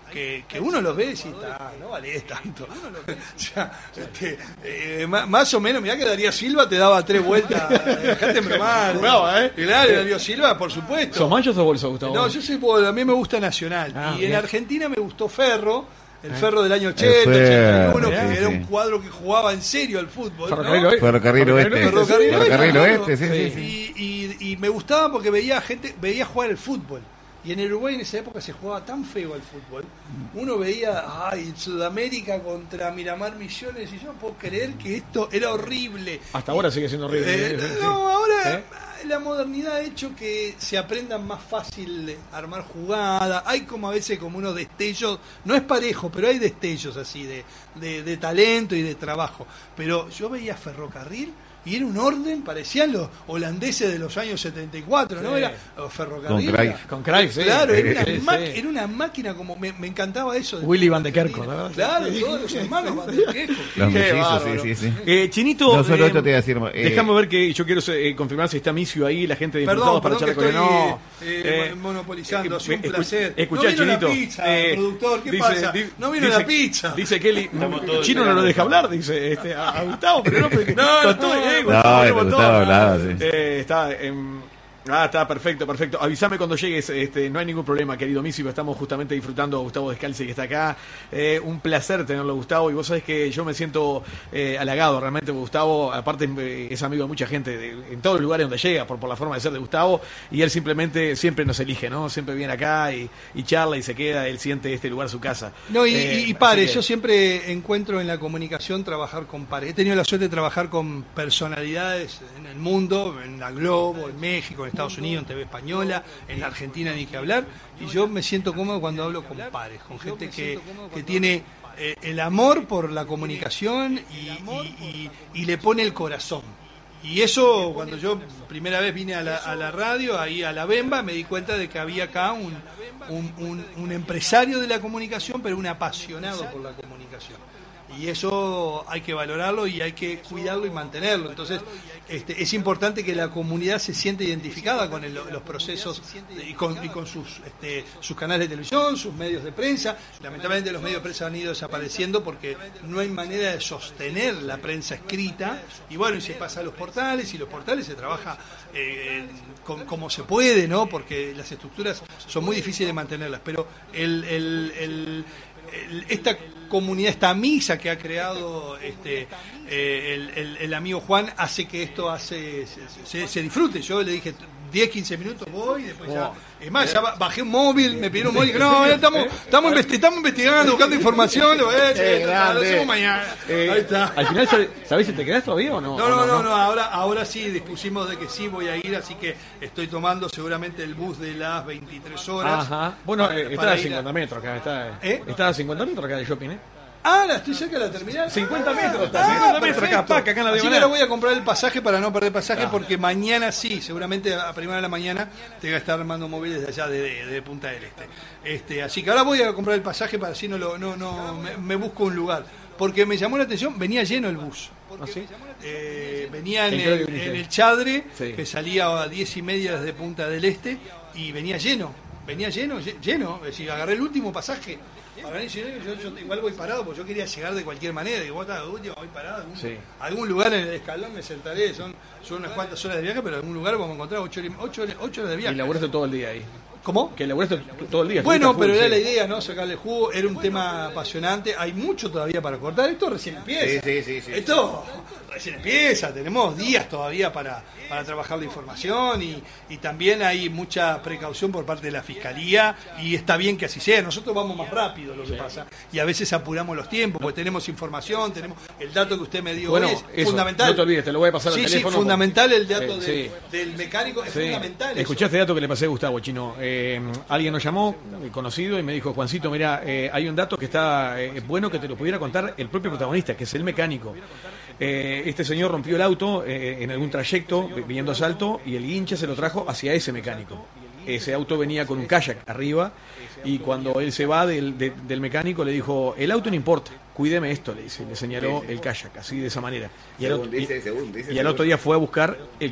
que, que uno los ve y dice, ah, no vale tanto. O sea, este, eh, más, más o menos, mirá que Darío Silva te daba tres vueltas, dejate embromar. Bravo, ¿eh? Claro, Darío Silva, por supuesto. ¿Sos manchos o bolso, Gustavo? No, yo soy, a mí me gusta Nacional. Ah, y bien. en Argentina me gustó Ferro. El Ah. Ferro del año ochenta, El Ferro, ochenta y uno, que sí, era sí. un cuadro que jugaba en serio al fútbol. ¿no? Ferrocarril Oeste. Ferrocarril Oeste. Ferrocarril Oeste, Ferrocarril claro. Oeste, sí, sí, sí. Y, y, y me gustaba porque veía gente, veía jugar el fútbol. Y en Uruguay en esa época se jugaba tan feo el fútbol. Uno veía, ay, Sudamérica contra Miramar Misiones, y yo no puedo creer que esto era horrible. Hasta ahora sigue siendo horrible. Eh, Sí, sí. no, ahora ¿Eh? la modernidad ha hecho que se aprendan más fácil armar jugadas. Hay como a veces como unos destellos, no es parejo, pero hay destellos así de, de, de talento y de trabajo. Pero yo veía Ferrocarril y era un orden, parecían los holandeses de los años setenta y cuatro, ¿no? Sí. Era oh, Ferrocarril. Con Cruyff. era- Con Cruyff, sí. Claro, era una, Sí, ma- sí. era una máquina como, me, me encantaba eso. de- Willy Van de Kerkhoff, ¿no? Claro, todos los hermanos Van de Kerkhoff. Los Qué mellizos, bárbaro. sí, sí, sí. Eh, Chinito, No solo eh, esto te iba a decir, eh, déjame ver que yo quiero eh, confirmar si está Micio ahí, la gente de Perdón, Infiltrados para perdón charlar que con él. estoy No, eh, eh, monopolizando, ha sido un escu- placer. Escuchá, no vino Chinito. la pizza, eh, productor, ¿qué dice- pasa? di- No vino dice- la pizza. Dice Kelly, todos Chino no lo esperando. deja hablar, dice este, a, a Gustavo, pero no, porque No, con no, todo, no, eh, no, Gustavo, no, con Gustavo todo. hablaba, sí. Eh, está en... Ah, está perfecto, perfecto. Avísame cuando llegues, este, no hay ningún problema, querido Mísimo. Estamos justamente disfrutando a Gustavo Descalzi, que está acá. Eh, un placer tenerlo, Gustavo. Y vos sabés que yo me siento eh, halagado realmente, porque Gustavo, aparte, eh, es amigo de mucha gente de- en todos los lugares donde llega, por, por la forma de ser de Gustavo. Y él simplemente siempre nos elige, ¿no? Siempre viene acá y, y charla y se queda. Él siente este lugar su casa. No, y, Eh, y- y pares, así que- yo siempre encuentro en la comunicación trabajar con pares. He tenido la suerte de trabajar con personalidades en el mundo, en la Globo, en México, en Estados Unidos, en T V Española, en la Argentina ni que hablar, y yo me siento cómodo cuando hablo con pares, con gente que, que tiene eh, el amor por la comunicación y, y- y- y le pone el corazón. Y eso, cuando yo primera vez vine a la, a la radio, ahí a la Bemba, me di cuenta de que había acá un, un, un- un empresario de la comunicación, pero un apasionado por la comunicación. Y eso hay que valorarlo y hay que cuidarlo y mantenerlo. Entonces, este, es importante que la comunidad se sienta identificada con el- los procesos de- y con, y con sus, este, sus canales de televisión, sus medios de prensa. Lamentablemente los medios de prensa han ido desapareciendo porque no hay manera de sostener la prensa escrita. Y bueno, y se pasa a los portales, y los portales se trabaja eh, con- como se puede, ¿no? Porque las estructuras son muy difíciles de mantenerlas. Pero el... el- el- el- esta comunidad, esta misa que ha creado este eh, el, el- el amigo Juan hace que esto hace se, se- se disfrute. Yo le dije diez, quince minutos voy y después ya. Es más, ya ba- bajé un móvil, me pidieron un móvil y dije, no, ya estamos, estamos, investi- estamos investigando, buscando información, lo, eh, che, Eh, lo grande. hacemos mañana. Eh, Ahí está. Al final, ¿sabés- ¿sabés si te quedás todavía o no? No, ¿O no, no, no, ahora, ahora sí dispusimos de que sí voy a ir, así que estoy tomando seguramente el bus de las veintitrés horas. Ajá. Bueno, para- eh, está para a ir a- cincuenta metros acá. Está, ¿Eh? está a cincuenta metros acá de shopping, ¿eh? Ah, la estoy cerca de la terminal. cincuenta Ah, metros, está, ah, cincuenta metros perfecto. acá, paca, acá en la Así que diagonal. ahora voy a comprar el pasaje para no perder pasaje, porque mañana sí, seguramente a primera de la mañana te voy a estar armando móviles de allá de, de- de Punta del Este. Este, así que ahora voy a comprar el pasaje para así no lo, no, no me, me busco un lugar. Porque me llamó la atención, venía lleno el bus. ¿Ah, sí? Eh, venía en ¿En qué hora el, que viniste? en el Chadre, Sí. que salía a diez y media desde Punta del Este, y venía lleno, venía lleno, lle- lleno. Es decir, agarré el último pasaje. Para venir lleno, yo, yo igual voy parado, porque yo quería llegar de cualquier manera. Digo, vos estás de último, voy parado. Algún, Sí. algún lugar en el escalón me sentaré, son, son unas cuantas horas de viaje, pero algún lugar vamos a encontrar ocho, horas- ocho, horas- ocho horas de Y viaje. laburaste todo el día ahí. ¿Cómo? Que laburaste t- todo el día. Bueno, estuviste pero a era full, la sí. idea, ¿no? Sacarle jugo, era un tema apasionante, hay mucho todavía para cortar, esto recién empieza. Sí, sí, sí, sí. Esto recién empieza, tenemos días todavía para, para trabajar la información y, y también hay mucha precaución por parte de la Fiscalía y está bien que así sea, nosotros vamos más rápido lo que pasa y a veces apuramos los tiempos porque tenemos información, tenemos el dato que usted me dio Bueno, hoy es eso, fundamental. no te olvides, te lo voy a pasar al Sí, sí, teléfono. fundamental el dato Eh, del, sí. del mecánico, es Sí. fundamental eso. Escuché este dato que le pasé a Gustavo, Chino. Eh, alguien nos llamó, eh, conocido, y me dijo, Juancito, mira, eh, hay un dato que está eh, bueno que te lo pudiera contar el propio protagonista, que es el mecánico. Eh, este señor rompió el auto eh, en algún trayecto, vi- viniendo a Salto, y el hincha se lo trajo hacia ese mecánico. Ese auto venía con un kayak arriba, y cuando él se va del, de- del mecánico le dijo, el auto no importa, cuídeme esto, le dice, le señaló el kayak, así de esa manera. Y al, Según otro, y- dice, según dice, y al según. otro día fue a buscar el kayak.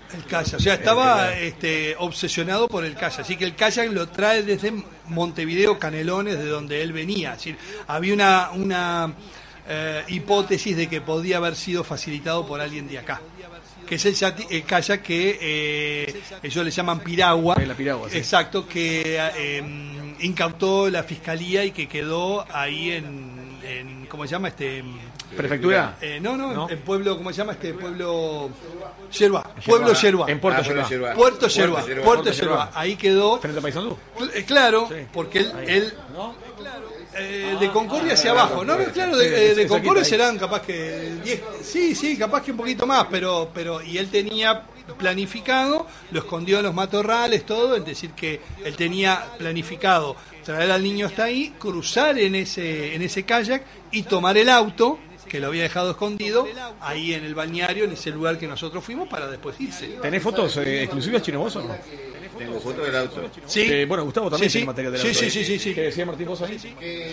El kayak, o sea, estaba este, obsesionado por el kayak, así que el kayak lo trae desde Montevideo, Canelones, de donde él venía. Es decir, había una, una eh, hipótesis de que podía haber sido facilitado por alguien de acá, que es el, yati, el kayak que eh, ellos le llaman piragua, la piragua, sí. Exacto, que eh, incautó la fiscalía y que quedó ahí en, en ¿cómo se llama? este ¿Prefectura? Eh, no, no, ¿No? en pueblo, ¿cómo se llama este pueblo? Yerba, pueblo Yerba. En Puerto Ah, Yerba. Yerba. Puerto Yerba, Yerba. Puerto Yerba. Ahí quedó. ¿Frente a Paysandú? Eh, Claro, Sí. porque él, Ahí. él ¿No? eh, de Concordia hacia abajo, no, no, claro, de, Sí, eh, de sí, Concordia ahí. serán capaz que diez, sí, sí, capaz que un poquito más, pero, pero, y él tenía planificado, lo escondió en los matorrales, todo, es decir que él tenía planificado traer al niño hasta ahí, cruzar en ese, en ese kayak y tomar el auto, que lo había dejado escondido, ahí en el balneario, en ese lugar que nosotros fuimos, para después irse. ¿Tenés fotos eh, exclusivas, Chino, vos o no? Tengo foto del auto. Sí. Eh, bueno, Gustavo también Sí, sí. tiene material de la Sí, auto. sí, sí, sí, sí. ¿Qué decía Martín vos ahí? que,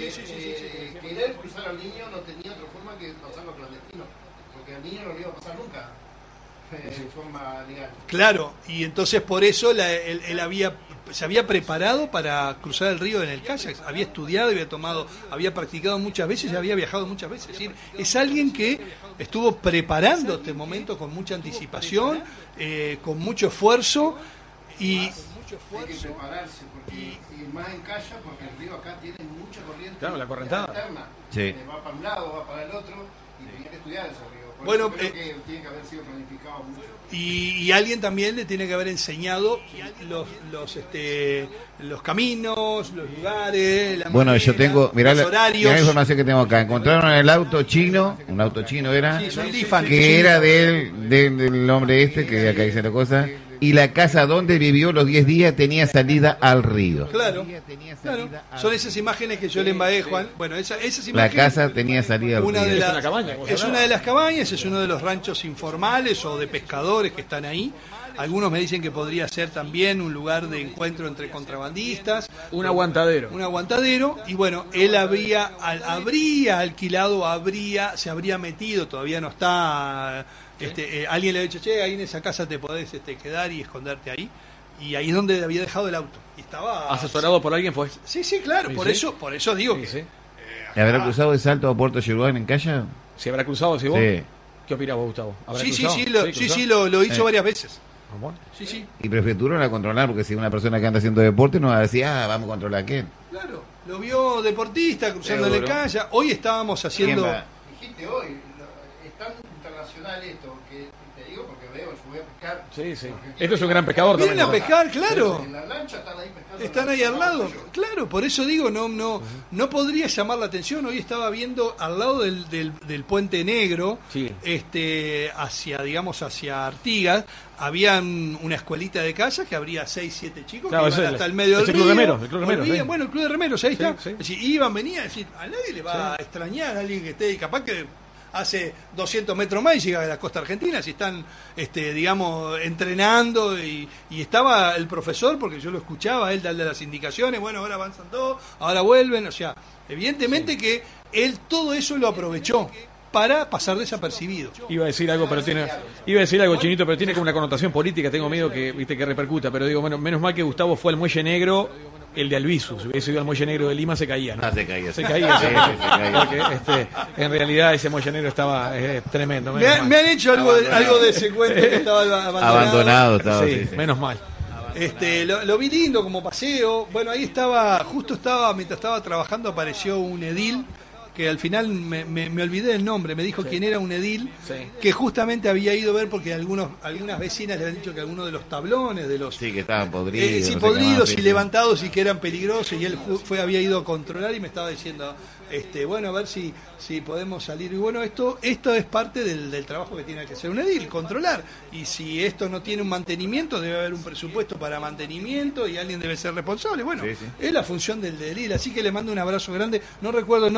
eh, que él cruzar al niño no tenía otra forma que pasarlo clandestino, porque al niño no lo iba a pasar nunca eh, de forma legal. Claro, y entonces por eso la- él, él había se había preparado para cruzar el río en el kayak, había estudiado, había tomado, había practicado muchas veces y había viajado muchas veces. Es decir, es alguien que estuvo preparando este momento con mucha anticipación, eh, con mucho esfuerzo y Hay que prepararse, porque, y más en Calla, porque el río acá tiene mucha corriente. Claro, la correntada. alterna. Sí. Eh, va para un lado, va para el otro, y tenía que estudiar ese río. Por Bueno, eso creo eh, que tiene que haber sido planificado mucho. Y, y alguien también le tiene que haber enseñado los los este los caminos, los lugares, la Bueno, yo manera, tengo, mirá los la, horarios. mirá la información que tengo acá. Encontraron el auto chino, un auto chino era, Sí, es un Tiffany. que era del, del, del hombre este, que acá dice la cosa, y la casa donde vivió los diez días tenía salida al río. Claro, claro. Son esas imágenes que yo le envagué, Juan. Bueno, esa, esas La imágenes. casa tenía salida al Una de río. las- Es una cabaña, como se es hablaba. una de las cabañas, es uno de los ranchos informales o de pescadores que están ahí. Algunos me dicen que podría ser también un lugar de encuentro entre contrabandistas. Un aguantadero. Un aguantadero. Y bueno, él habría, al- habría alquilado, habría, se habría metido, todavía no está. Este, eh, alguien le ha dicho, che, ahí en esa casa te podés este, quedar y esconderte ahí. Y ahí es donde había dejado el auto. Y estaba. Asesorado por alguien fue. Sí, sí, claro. Sí, Por sí. eso, por eso digo Sí, que. sí. ¿Le habrá cruzado de Salto a Puerto Yerba en Calla? ¿Se habrá cruzado, si vos? Sí. ¿Qué opinás vos, Gustavo? ¿Habrá Sí, sí, cruzado? sí, lo, sí, ¿cruzó? sí, lo, lo hizo Sí. varias veces. Ah, bueno. Sí, sí. Y prefectura la controlar, porque si una persona que anda haciendo deporte no va a decir, ah, vamos a controlar a quién. Claro, lo vio deportista cruzando la Seguro. calle. Hoy estábamos haciendo. ¿Quién va? Dijiste hoy, lo- es tan internacional esto, que te digo porque veo, yo voy a pescar. Sí, sí. Argentina. Esto es un gran pescador Vienen a también. pescar, claro. En la lancha están ahí pescando. Están ahí al lado. Claro, por eso digo, no no no podría llamar la atención. Hoy estaba viendo al lado del, del, del Puente Negro, Sí. este hacia, digamos, hacia Artigas, había una escuelita de casa que habría seis, siete chicos Claro, que ese iban es hasta el- el medio es del el Club río. Remeros, el Club Remeros, volvían, sí. Bueno, el Club de Remeros, ahí Sí, está. sí. Es decir, iban, venían, es decir, a nadie le va a extrañar a alguien que esté, y capaz que hace doscientos metros más y llega a la costa argentina, si están, este, digamos, entrenando y, y estaba el profesor, porque yo lo escuchaba, él darle las indicaciones, bueno, ahora avanzan todos, ahora vuelven, o sea, evidentemente que él todo eso lo aprovechó para pasar desapercibido. Iba a decir algo, pero tiene. Iba a decir algo, Chinito, pero tiene como una connotación política. Tengo miedo que, viste, que repercuta. Pero digo, bueno, menos mal que Gustavo fue al Muelle Negro, el de Albizu. Si hubiese ido al Muelle Negro de Lima, se caía, ¿no? Ah, se caía. Se caía, Sí, sí. sí, se caía. Porque este, en realidad ese Muelle Negro estaba eh, tremendo. Me, menos han- mal. me han hecho algo de, algo de ese cuento que estaba abandonado. Abandonado estaba. Sí, sí, sí. menos mal. Este, lo, lo vi lindo como paseo. Bueno, ahí estaba, justo estaba, mientras estaba trabajando, apareció un edil que al final me, me, me olvidé el nombre, me dijo quién era un edil, Sí. que justamente había ido a ver porque algunos, algunas vecinas le habían dicho que algunos de los tablones, de los Sí, que estaban podridos. eh, sí, no sé qué podridos más, sí, y sí. levantados y que eran peligrosos, y él ju- fue había ido a controlar y me estaba diciendo, este, bueno, a ver si, si podemos salir. Y bueno, esto, esto es parte del, del trabajo que tiene que hacer un edil, controlar. Y si esto no tiene un mantenimiento, debe haber un presupuesto para mantenimiento y alguien debe ser responsable. Bueno, Sí, sí. es la función del edil, así que le mando un abrazo grande. No recuerdo el nombre del edil.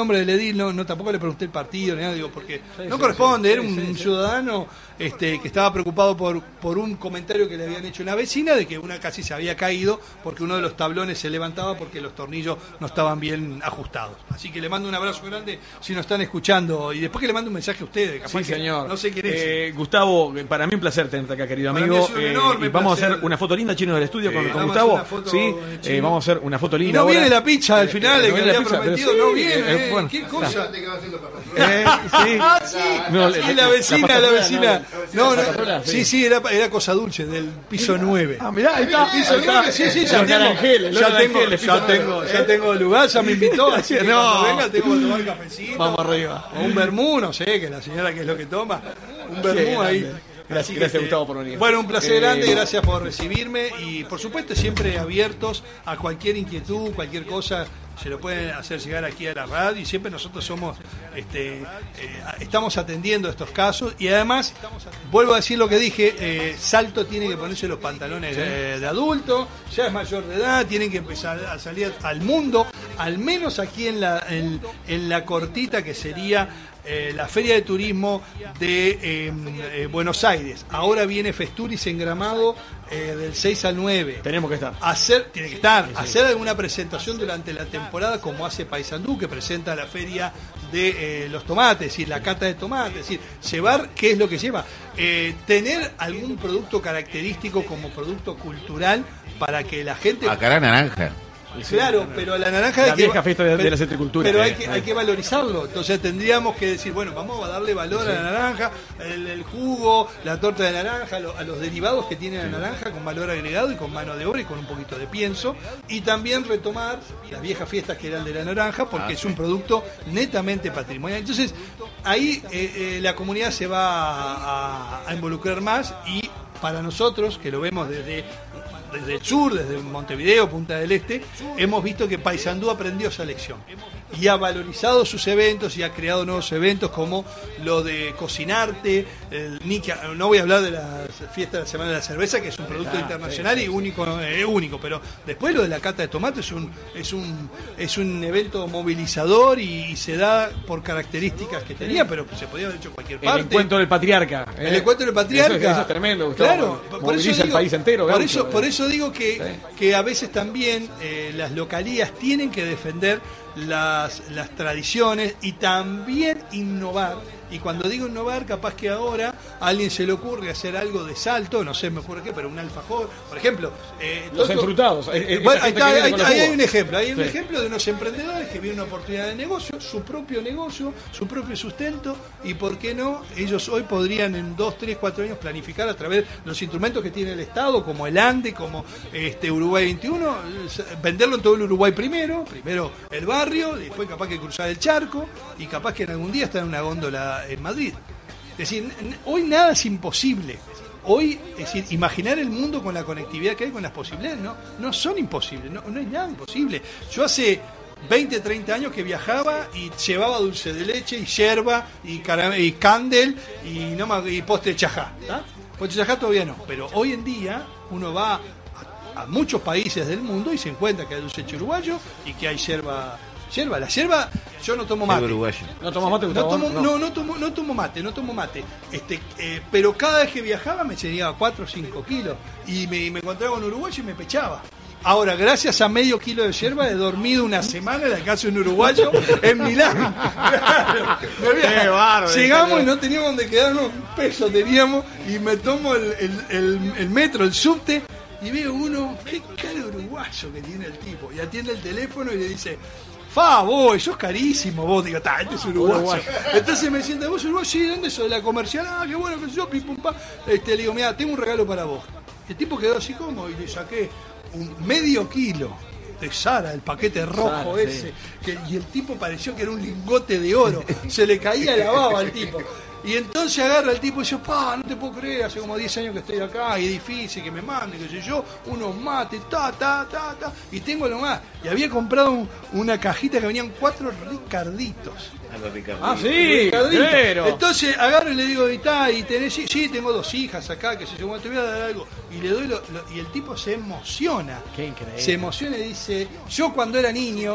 ahí no, no tampoco le pregunté el partido, ni nada, digo, porque Sí, no sí, corresponde, sí, era sí, un sí, sí. ciudadano este, que estaba preocupado por, por un comentario que le habían hecho una vecina de que una casi se había caído porque uno de los tablones se levantaba porque los tornillos no estaban bien ajustados. Así que le mando un abrazo grande si nos están escuchando y después que le mando un mensaje a ustedes, capaz Sí, que señor. no sé quién es. Eh, Gustavo, para mí un placer tenerte acá, querido Para mí amigo. ha sido un Eh, enorme y vamos a placer. hacer una foto linda, Chino, del estudio Sí, con, con vamos a Gustavo. hacer una foto, Sí, eh, Chino. eh, vamos a hacer una foto Y linda. no ahora. viene la pizza al final, Eh, el no que viene la había pizza, pero prometido, sí, no viene, eh, eh, bueno, qué está. cosa. Fíjate que va haciendo papá. Eh, sí. Ah, sí, No, sí, le- la la vecina, pasta la fría, vecina. No, no, Pasta sí, fría, sí, era, era cosa dulce, del piso nueve. Ah, mirá, ahí está. Piso Ahí está. nueve, sí, sí, ya Los tengo, naranjeles, los ya tengo, naranjeles, ya piso tengo, nueve. ya tengo lugar, ya me invitó, así que No. cuando venga tengo que tomar cafecito. Vamos arriba. O un vermú, no sé, que la señora que es lo que toma, un Qué vermú ahí. grande. Gracias, Así que, gracias, este, Gustavo, por venir. Bueno, un placer Eh, grande, gracias por recibirme y por supuesto siempre abiertos a cualquier inquietud, cualquier cosa, se lo pueden hacer llegar aquí a la radio y siempre nosotros somos, este, eh, estamos atendiendo estos casos y además, vuelvo a decir lo que dije, eh, Salto tiene que ponerse los pantalones de, de adulto, ya es mayor de edad, tienen que empezar a salir al mundo, al menos aquí en la, en, en la cortita que sería eh, la Feria de Turismo de eh, eh, Buenos Aires. Ahora viene Festuris en Gramado eh, del seis al nueve. Tenemos que estar. Hacer, tiene que estar, hacer alguna presentación durante la temporada como hace Paysandú, que presenta la feria de eh, los tomates, es decir, la cata de tomates, es decir, llevar, ¿qué es lo que lleva? Eh, tener algún producto característico como producto cultural para que la gente... Acará naranja. Claro, pero la naranja La hay que- vieja fiesta de- de pero- la citricultura. Pero hay Eh, que, eh. hay que valorizarlo. Entonces tendríamos que decir, bueno, vamos a darle valor a la naranja, el, el jugo, la torta de naranja, lo- a los derivados que tiene la naranja con valor agregado y con mano de obra y con un poquito de pienso. Y también retomar las viejas fiestas que eran de la naranja, porque es un producto netamente patrimonial. Entonces, ahí eh, eh, la comunidad se va a, a- a involucrar más y para nosotros, que lo vemos desde desde el sur, desde Montevideo, Punta del Este, hemos visto que Paysandú aprendió esa lección y ha valorizado sus eventos y ha creado nuevos eventos como lo de cocinarte, el Nica, no voy a hablar de la fiesta de la Semana de la Cerveza, que es un producto Ah, internacional sí, sí, y único, eh, único, pero después lo de la cata de tomate es un es un es un evento movilizador y, y se da por características que tenía, pero se podía haber hecho en cualquier El parte. encuentro del patriarca. El eh. encuentro del patriarca. Eso, eso es tremendo, Gustavo. Claro, por Moviliza eso el digo, país entero. por gaucho, eso, eh. por eso digo que, Sí. que a veces también eh, las localías tienen que defender las, las tradiciones y también innovar. Y cuando digo innovar, capaz que ahora a alguien se le ocurre hacer algo de Salto, no sé, me ocurre qué, pero un alfajor, por ejemplo. eh, Los todo- enfrutados. eh, eh, Bueno, esa ahí, gente está, que viene ahí- con los ahí hay jugos. un ejemplo, hay un Sí. ejemplo de unos emprendedores que vieron una oportunidad de negocio, su propio negocio, su propio sustento, y por qué no, ellos hoy podrían en dos, tres, cuatro años planificar a través de los instrumentos que tiene el Estado, como el ANDE, como este Uruguay veintiuno, eh, venderlo en todo el Uruguay primero, primero el barrio, después capaz que cruzar el charco, y capaz que en algún día estar en una góndola en Madrid. Es decir, n- hoy nada es imposible. Hoy, es decir, imaginar el mundo con la conectividad que hay, con las posibilidades, no, no son imposibles, no, no es nada imposible. Yo hace veinte, treinta años que viajaba y llevaba dulce de leche y yerba y, cara- y candel y, no me- y postre chajá. ¿tá? Postre chajá todavía no, pero hoy en día uno va a, a muchos países del mundo y se encuentra que hay dulce de leche uruguayo y que hay yerba. Yerba, la yerba, yo no tomo mate. Uruguayo. ¿No tomas mate, No Gustavo? tomo, no, no tomo, no tomo mate, no tomo mate. Este, eh, pero cada vez que viajaba me llegaba cuatro o cinco kilos y me, me encontraba con un uruguayo y me pechaba. Ahora, gracias a medio kilo de yerba he dormido una semana en la casa de un uruguayo en Milán. Claro, me había- Qué bárbaro. Llegamos y no teníamos donde quedarnos, un peso teníamos y me tomo el, el- el- el metro, el subte y veo uno, qué cara de uruguayo que tiene el tipo. Y atiende el teléfono y le dice... Fa, vos, eso es carísimo, vos, digo, ta, este es uruguayo. Uruguayo. Entonces me sienta, vos uruguayo, sí, ¿dónde sos? De la comercial, ah, qué bueno que yo, pim pum pa. Este, le digo, mira, tengo un regalo para vos. El tipo quedó así como, y le saqué un medio kilo de Sara, el paquete rojo Sara, ese, que, y el tipo pareció que era un lingote de oro, se le caía la baba al tipo. Y entonces agarra el tipo y dice, pa, no te puedo creer, hace como diez años que estoy acá, y es difícil que me mande, que sé yo, unos mates, ta, ta, ta, ta, y tengo lo más. Y había comprado un- una cajita que venían cuatro ricarditos. Ah, sí, Ricardito. pero. Entonces agarro y le digo, ¿y ta, y tenés? Sí, sí, tengo dos hijas acá, que se yo, bueno, te voy a dar algo. Y le doy lo- lo- y el tipo se emociona. Qué increíble. Se emociona y dice, yo cuando era niño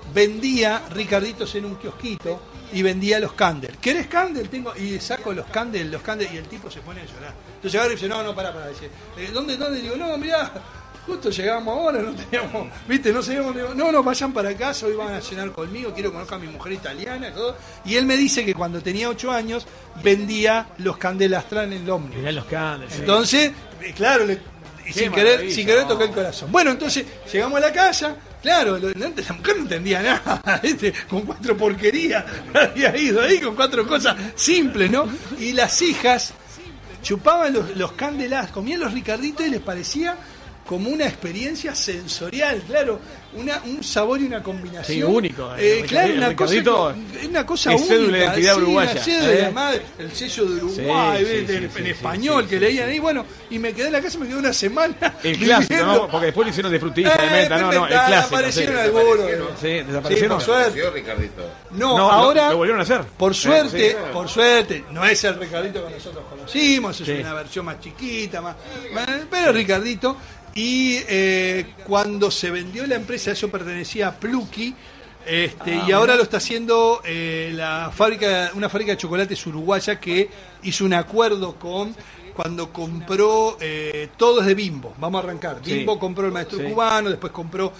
vendía Ricarditos en un kiosquito y vendía los Candel. ¿Querés Candel? Tengo, y saco los Candel, los Candel, y el tipo se pone a llorar. Entonces agarra y dice, no, no, pará, pará. Dice, ¿dónde, dónde? Digo, no, mirá, justo llegamos ahora, no teníamos, viste, no sabíamos, digo, no, no, vayan para casa, hoy van a cenar conmigo, quiero conocer a mi mujer italiana y todo. Y él me dice que cuando tenía ocho años vendía los Candel Astral en el Omni. Mirá los Candel. Entonces, eh, claro, le, y sin querer, sin querer toqué el corazón. Bueno, entonces llegamos a la casa, claro, lo, la mujer no entendía nada, ¿viste? Con cuatro porquerías, había ido ahí con cuatro cosas simples, ¿no? Y las hijas chupaban los, los candelas, comían los Ricarditos y les parecía como una experiencia sensorial, claro, una, un sabor y una combinación. Sí, único. Eh, el claro, una Ricardito cosa, una cosa es única. cédula de identidad sí, uruguaya. Una cédula de ¿eh? la madre, el sello de Uruguay, Sí, ¿ves? sí, en, sí, en sí, español, sí, que sí, leían sí. ahí, bueno, y me quedé en la casa, me quedé una semana. El clásico, viviendo. ¿no? Porque después lo hicieron de frutilla, Eh, de menta, no, no, el clásico. Aparecieron sí. algunos. Sí, Sí, desaparecieron. por suerte. Apareció Ricardito. No, No, ahora, lo, lo volvieron a hacer. por suerte, Sí. por suerte, no es el Ricardito que nosotros conocimos, es Sí. una versión más chiquita, más, más- pero Ricardito. Y eh, cuando se vendió la empresa, eso pertenecía a Plucky, este, Ah, y ahora lo está haciendo eh, la fábrica, una fábrica de chocolates uruguaya que hizo un acuerdo con cuando compró eh, todo es de Bimbo. Vamos a arrancar. Sí. Bimbo compró el Maestro Sí. Cubano, después compró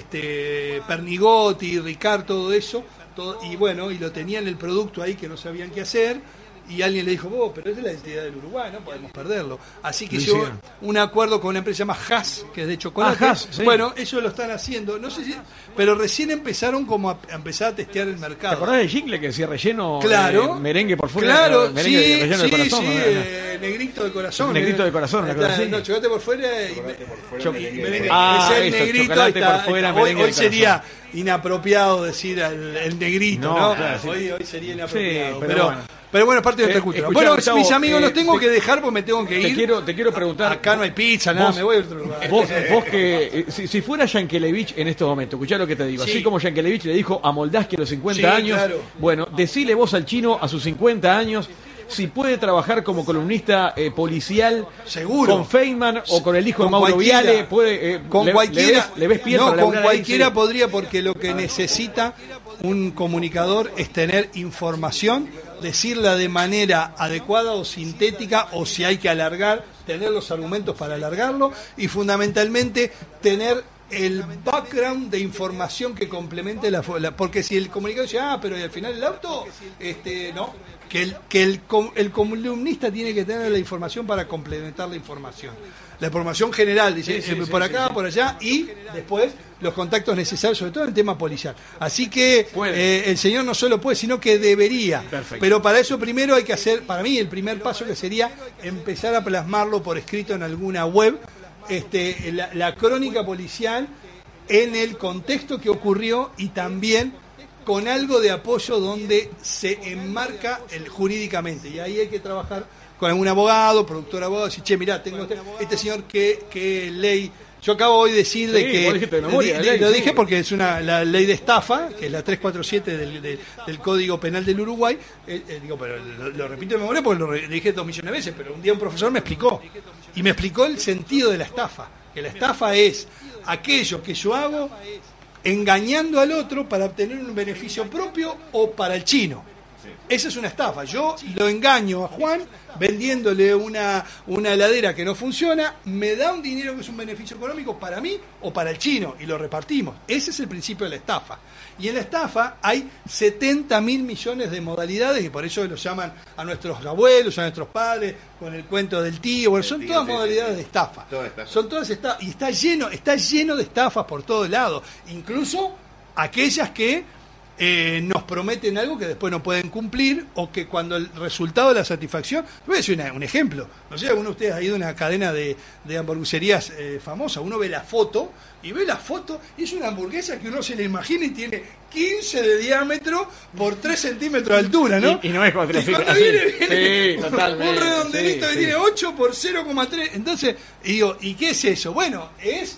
este Pernigotti, Ricard, todo eso, todo, y bueno, y lo tenían el producto ahí que no sabían qué hacer. Y alguien le dijo, vos, pero es de la identidad del Uruguay, no podemos perderlo. Así que Lo hizo hicieron. un acuerdo con una empresa llamada Haas, que es de chocolate. Ah, Haas, sí. Bueno, ellos lo están haciendo, no sé si, pero recién empezaron como a, a empezar a testear el ¿Te mercado. acordás del chicle que decía relleno Claro. eh, merengue por fuera? Claro, eh, merengue sí, relleno sí, de corazón. sí, ¿no? eh, negrito de corazón. Negrito eh. de corazón, una Está, cosa así. No, chocolate por fuera y, Cho- merengue. Ah, es el eso, negrito, chocolate ahí está, por fuera, ahí está. Hoy, merengue hoy de sería inapropiado decir el, el negrito, No, ¿no? claro, sí. hoy, hoy sería inapropiado. Sí, pero, pero bueno. pero bueno, es parte de nuestra Eh, cultura. escuchá, Bueno, Gustavo, mis amigos eh, los tengo te- que dejar porque me tengo que Te ir. quiero, te quiero preguntar. Acá no hay pizza, nada, vos- me voy a otro lugar. Vos, vos que, eh, si, si fuera Yankelevich en estos momentos, escuchá lo que te digo, Sí. así como Yankelevich le dijo a Moldaski a los cincuenta Sí, años, claro. bueno, decile vos al chino a sus cincuenta años si puede trabajar como columnista eh, policial Seguro. con Feynman o con el hijo Con de Mauro cualquiera. Viale, puede, eh, Con le, cualquiera, le ves, le ves piel no, para con laburar ahí, cualquiera sí. podría, porque lo que necesita un comunicador es tener información, decirla de manera adecuada o sintética, o si hay que alargar, tener los argumentos para alargarlo, y fundamentalmente tener el background de información que complemente la, la- porque si el comunicador dice, ah, pero y al final el auto, este, no, que el que el, com- el columnista tiene que tener la información para complementar la información. La información general, dice, Sí, sí, eh, sí, por sí, acá, sí. por allá, y después los contactos necesarios, sobre todo en el tema policial. Así que Puede. eh, el señor no solo puede, sino que debería. Perfecto. Pero para eso primero hay que hacer, para mí, el primer paso que sería empezar a plasmarlo por escrito en alguna web, este, la, la crónica policial en el contexto que ocurrió y también con algo de apoyo donde se enmarca el jurídicamente. Y ahí hay que trabajar con algún abogado, productor abogado, decir, che, mirá, tengo este, este señor que, que ley. Yo acabo hoy de decir de Sí, que vos dijiste de memoria, de- la ley, lo sí. dije porque es una la ley de estafa, que es la trescientos cuarenta y siete del, del, del Código Penal del Uruguay. Eh, eh, digo, pero lo, lo repito de memoria porque lo re- dije dos millones de veces, pero un día un profesor me explicó y me explicó el sentido de la estafa, que la estafa es aquello que yo hago engañando al otro para obtener un beneficio propio o para el chino. Esa es una estafa. Yo lo engaño a Juan vendiéndole una, una heladera que no funciona, me da un dinero que es un beneficio económico para mí o para el chino y lo repartimos. Ese es el principio de la estafa. Y en la estafa hay setenta mil millones de modalidades y por eso los llaman a nuestros abuelos, a nuestros padres, con el cuento del tío. Bueno, son tío, todas sí, modalidades sí, de sí. estafa. Todas estafas. Son todas estafas. Y está lleno, está lleno de estafas por todos lados. Incluso aquellas que eh, nos prometen algo que después no pueden cumplir o que cuando el resultado de la satisfacción... Voy a decir una- un ejemplo. No sé, alguno de ustedes ha ido a una cadena de, de hamburgueserías eh, famosa. Uno ve la foto y ve la foto y es una hamburguesa que uno se le imagina y tiene quince de diámetro por tres centímetros de altura, ¿no? Y- y no es como te lo Y explico, cuando así. viene, viene Sí, un- totalmente, un redondelito sí, que sí. tiene ocho por cero coma tres. Entonces, y digo, ¿y qué es eso? Bueno, es...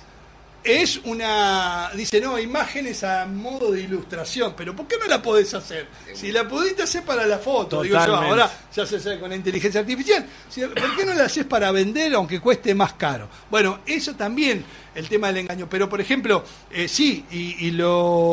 Es una, dice, no, imágenes a modo de ilustración, pero ¿por qué no la podés hacer? Si la pudiste hacer para la foto, digo yo, Totalmente. ahora ya se hace con la inteligencia artificial, si- ¿por qué no la haces para vender aunque cueste más caro? Bueno, eso también, el tema del engaño, pero por ejemplo, eh, sí, y, y lo...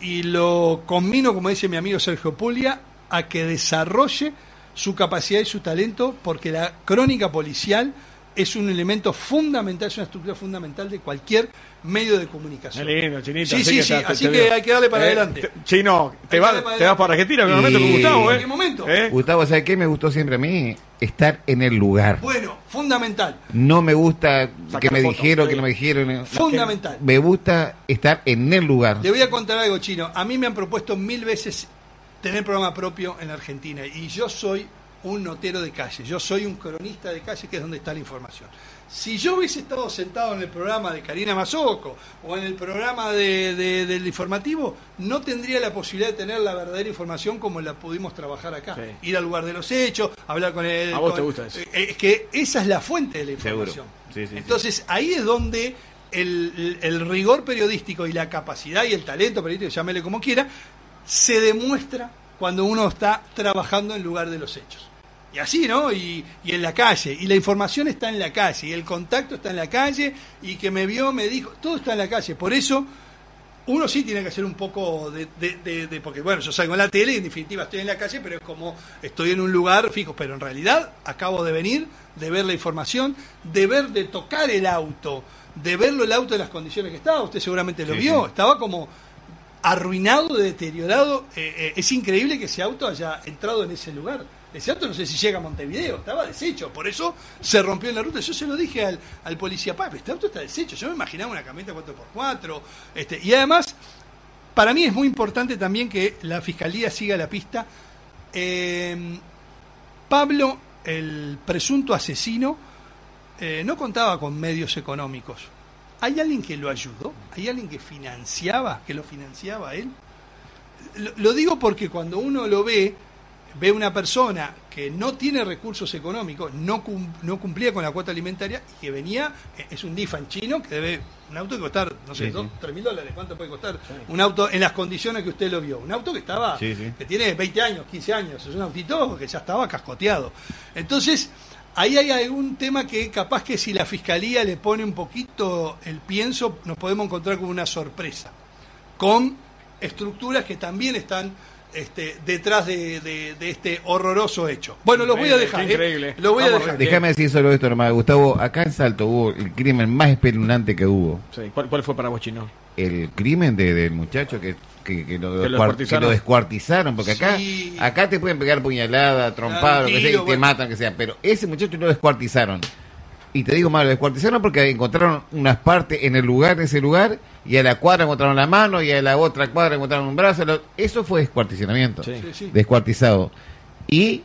y lo conmino, como dice mi amigo Sergio Puglia, a que desarrolle su capacidad y su talento, porque la crónica policial es un elemento fundamental, es una estructura fundamental de cualquier medio de comunicación. Qué lindo, Chinito. Sí, sí, sí, así que hay que darle para adelante. Chino, te Hay que vas darle para te vas para Argentina, en un momento con Gustavo, ¿eh? ¿En qué momento? ¿Eh? Gustavo, ¿sabes qué me gustó siempre a mí? Estar en el lugar. Bueno, fundamental. No me gusta Sacar que me fotos, dijeron, sí. que no me dijeron. Fundamental. Me gusta estar en el lugar. Le voy a contar algo, Chino. A mí me han propuesto mil veces tener programa propio en Argentina, y yo soy un notero de calle, yo soy un cronista de calle, que es donde está la información. Si yo hubiese estado sentado en el programa de Karina Mazzocco o en el programa de, de, del informativo, no tendría la posibilidad de tener la verdadera información como la pudimos trabajar acá. Sí. Ir al lugar de los hechos, hablar con el... A vos con- te gusta eso. eh, Es que esa es la fuente de la información. Seguro. Sí, sí, sí. Entonces, ahí es donde el, el, el rigor periodístico y la capacidad y el talento periodístico, llámele como quiera, se demuestra cuando uno está trabajando en lugar de los hechos. Y así, ¿no? Y, y en la calle. Y la información está en la calle. Y el contacto está en la calle. Y que me vio, me dijo. Todo está en la calle. Por eso, uno sí tiene que hacer un poco de... de, de, de porque, bueno, yo salgo en la tele y en definitiva estoy en la calle, pero es como estoy en un lugar fijo. Pero en realidad acabo de venir, de ver la información, de ver, de tocar el auto, de verlo el auto en las condiciones que estaba. Usted seguramente lo Sí, vio. sí. Estaba como arruinado, deteriorado. Eh, eh, es increíble que ese auto haya entrado en ese lugar. Ese auto no sé si llega a Montevideo, estaba deshecho, por eso se rompió en la ruta. Yo se lo dije al, al policía, "Papi, este auto está deshecho". Yo me imaginaba una camioneta cuatro por cuatro. Este, y además, para mí es muy importante también que la Fiscalía siga la pista. Eh, Pablo, el presunto asesino, eh, no contaba con medios económicos. ¿Hay alguien que lo ayudó? ¿Hay alguien que financiaba, que lo financiaba a él? Lo, lo digo porque cuando uno lo ve, ve una persona que no tiene recursos económicos, no, cum, no cumplía con la cuota alimentaria, y que venía, eh, es un Difan chino, que debe, un auto que costar, no sé, Sí, dos, sí. tres mil dólares, ¿cuánto puede costar? Un auto en las condiciones que usted lo vio, un auto que estaba, Sí, sí. que tiene veinte años, quince años, es un autito que ya estaba cascoteado. Entonces, ahí hay algún tema que capaz que si la Fiscalía le pone un poquito el pienso, nos podemos encontrar con una sorpresa, con estructuras que también están este, detrás de, de, de este horroroso hecho. Bueno, los voy a dejar. Qué increíble. ¿eh? Los voy a Vamos, dejar. Déjame decir solo esto nomás, Gustavo. Acá en Salto hubo el crimen más espeluznante que hubo. Sí. ¿Cuál, ¿Cuál fue para vos, Chino? El crimen de, del muchacho que, que, que, lo, Que lo descuar- descuartizaron. que lo descuartizaron. Porque acá Sí. acá te pueden pegar puñalada, trompada, Claro, lo que sea, y tiro, te bueno. matan, que sea. Pero ese muchacho lo descuartizaron. Y te digo más, lo descuartizaron porque encontraron unas partes en el lugar, en ese lugar, y a la cuadra encontraron la mano, y a la otra cuadra encontraron un brazo. lo- Eso fue descuartizamiento. Sí. Sí, sí. Descuartizado. Y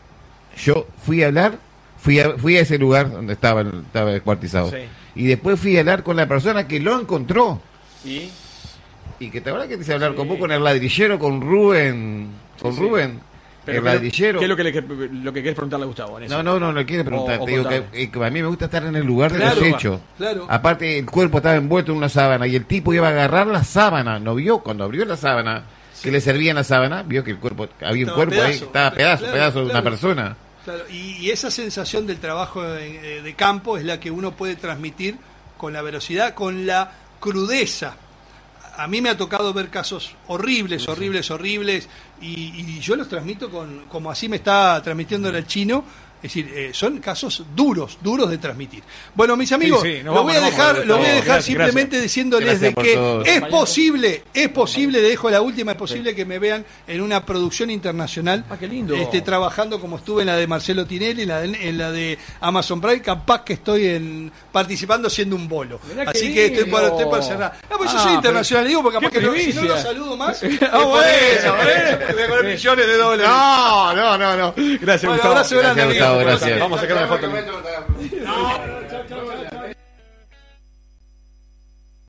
yo fui a hablar, fui a, fui a ese lugar donde estaba, estaba descuartizado. Sí. Y después fui a hablar con la persona que lo encontró. ¿Y? Y que te habrá que te hablar Sí. con vos, con el ladrillero, con Rubén. Con Sí, sí. Rubén, Pero el ¿qué- ladrillero. ¿Qué es lo que, le, lo que querés preguntarle a Gustavo en eso? No, no, no, no quiere preguntar. O- o te digo que, contame. eh, que a mí me gusta estar en el lugar de Claro, los hechos. claro. Aparte, el cuerpo estaba envuelto en una sábana y el tipo iba a agarrar la sábana. ¿No vio? Cuando abrió la sábana, que le servía en la sábana, vio que el cuerpo, había un Estaba cuerpo ahí, pedazo. estaba pedazo, Claro, pedazo de una claro. persona. Claro, y, y esa sensación del trabajo de, de campo es la que uno puede transmitir con la velocidad, con la crudeza. A mí me ha tocado ver casos horribles, horribles, horribles, y, y yo los transmito con, como así me está transmitiendo el chino. Es decir, eh, son casos duros, duros de transmitir. Bueno, mis amigos, Sí, sí, nos lo vamos, voy a nos dejar, vamos, lo voy a Gustavo. dejar Gracias, simplemente gracias. diciéndoles Gracias de por que todo. es posible, es posible, le dejo la última, es posible que me vean en una producción internacional. Ah, qué lindo. Este, trabajando como estuve en la de Marcelo Tinelli, en la de, en la de Amazon Prime, capaz que estoy en participando siendo un bolo. Mirá qué Así que estoy lindo. para, estoy para cerrar. No, pues yo Ah, soy internacional, digo, porque capaz qué que no, si no primicia. lo saludo más. Ah, es por bueno, eso, bueno. porque voy a ganar millones de dólares. No, no, no, no. Gracias, Bueno, Gustavo. abrazo grande, Gracias, amigo. Gustavo, gracias. Vamos a sacar una foto. No, no, chao, chao, chao.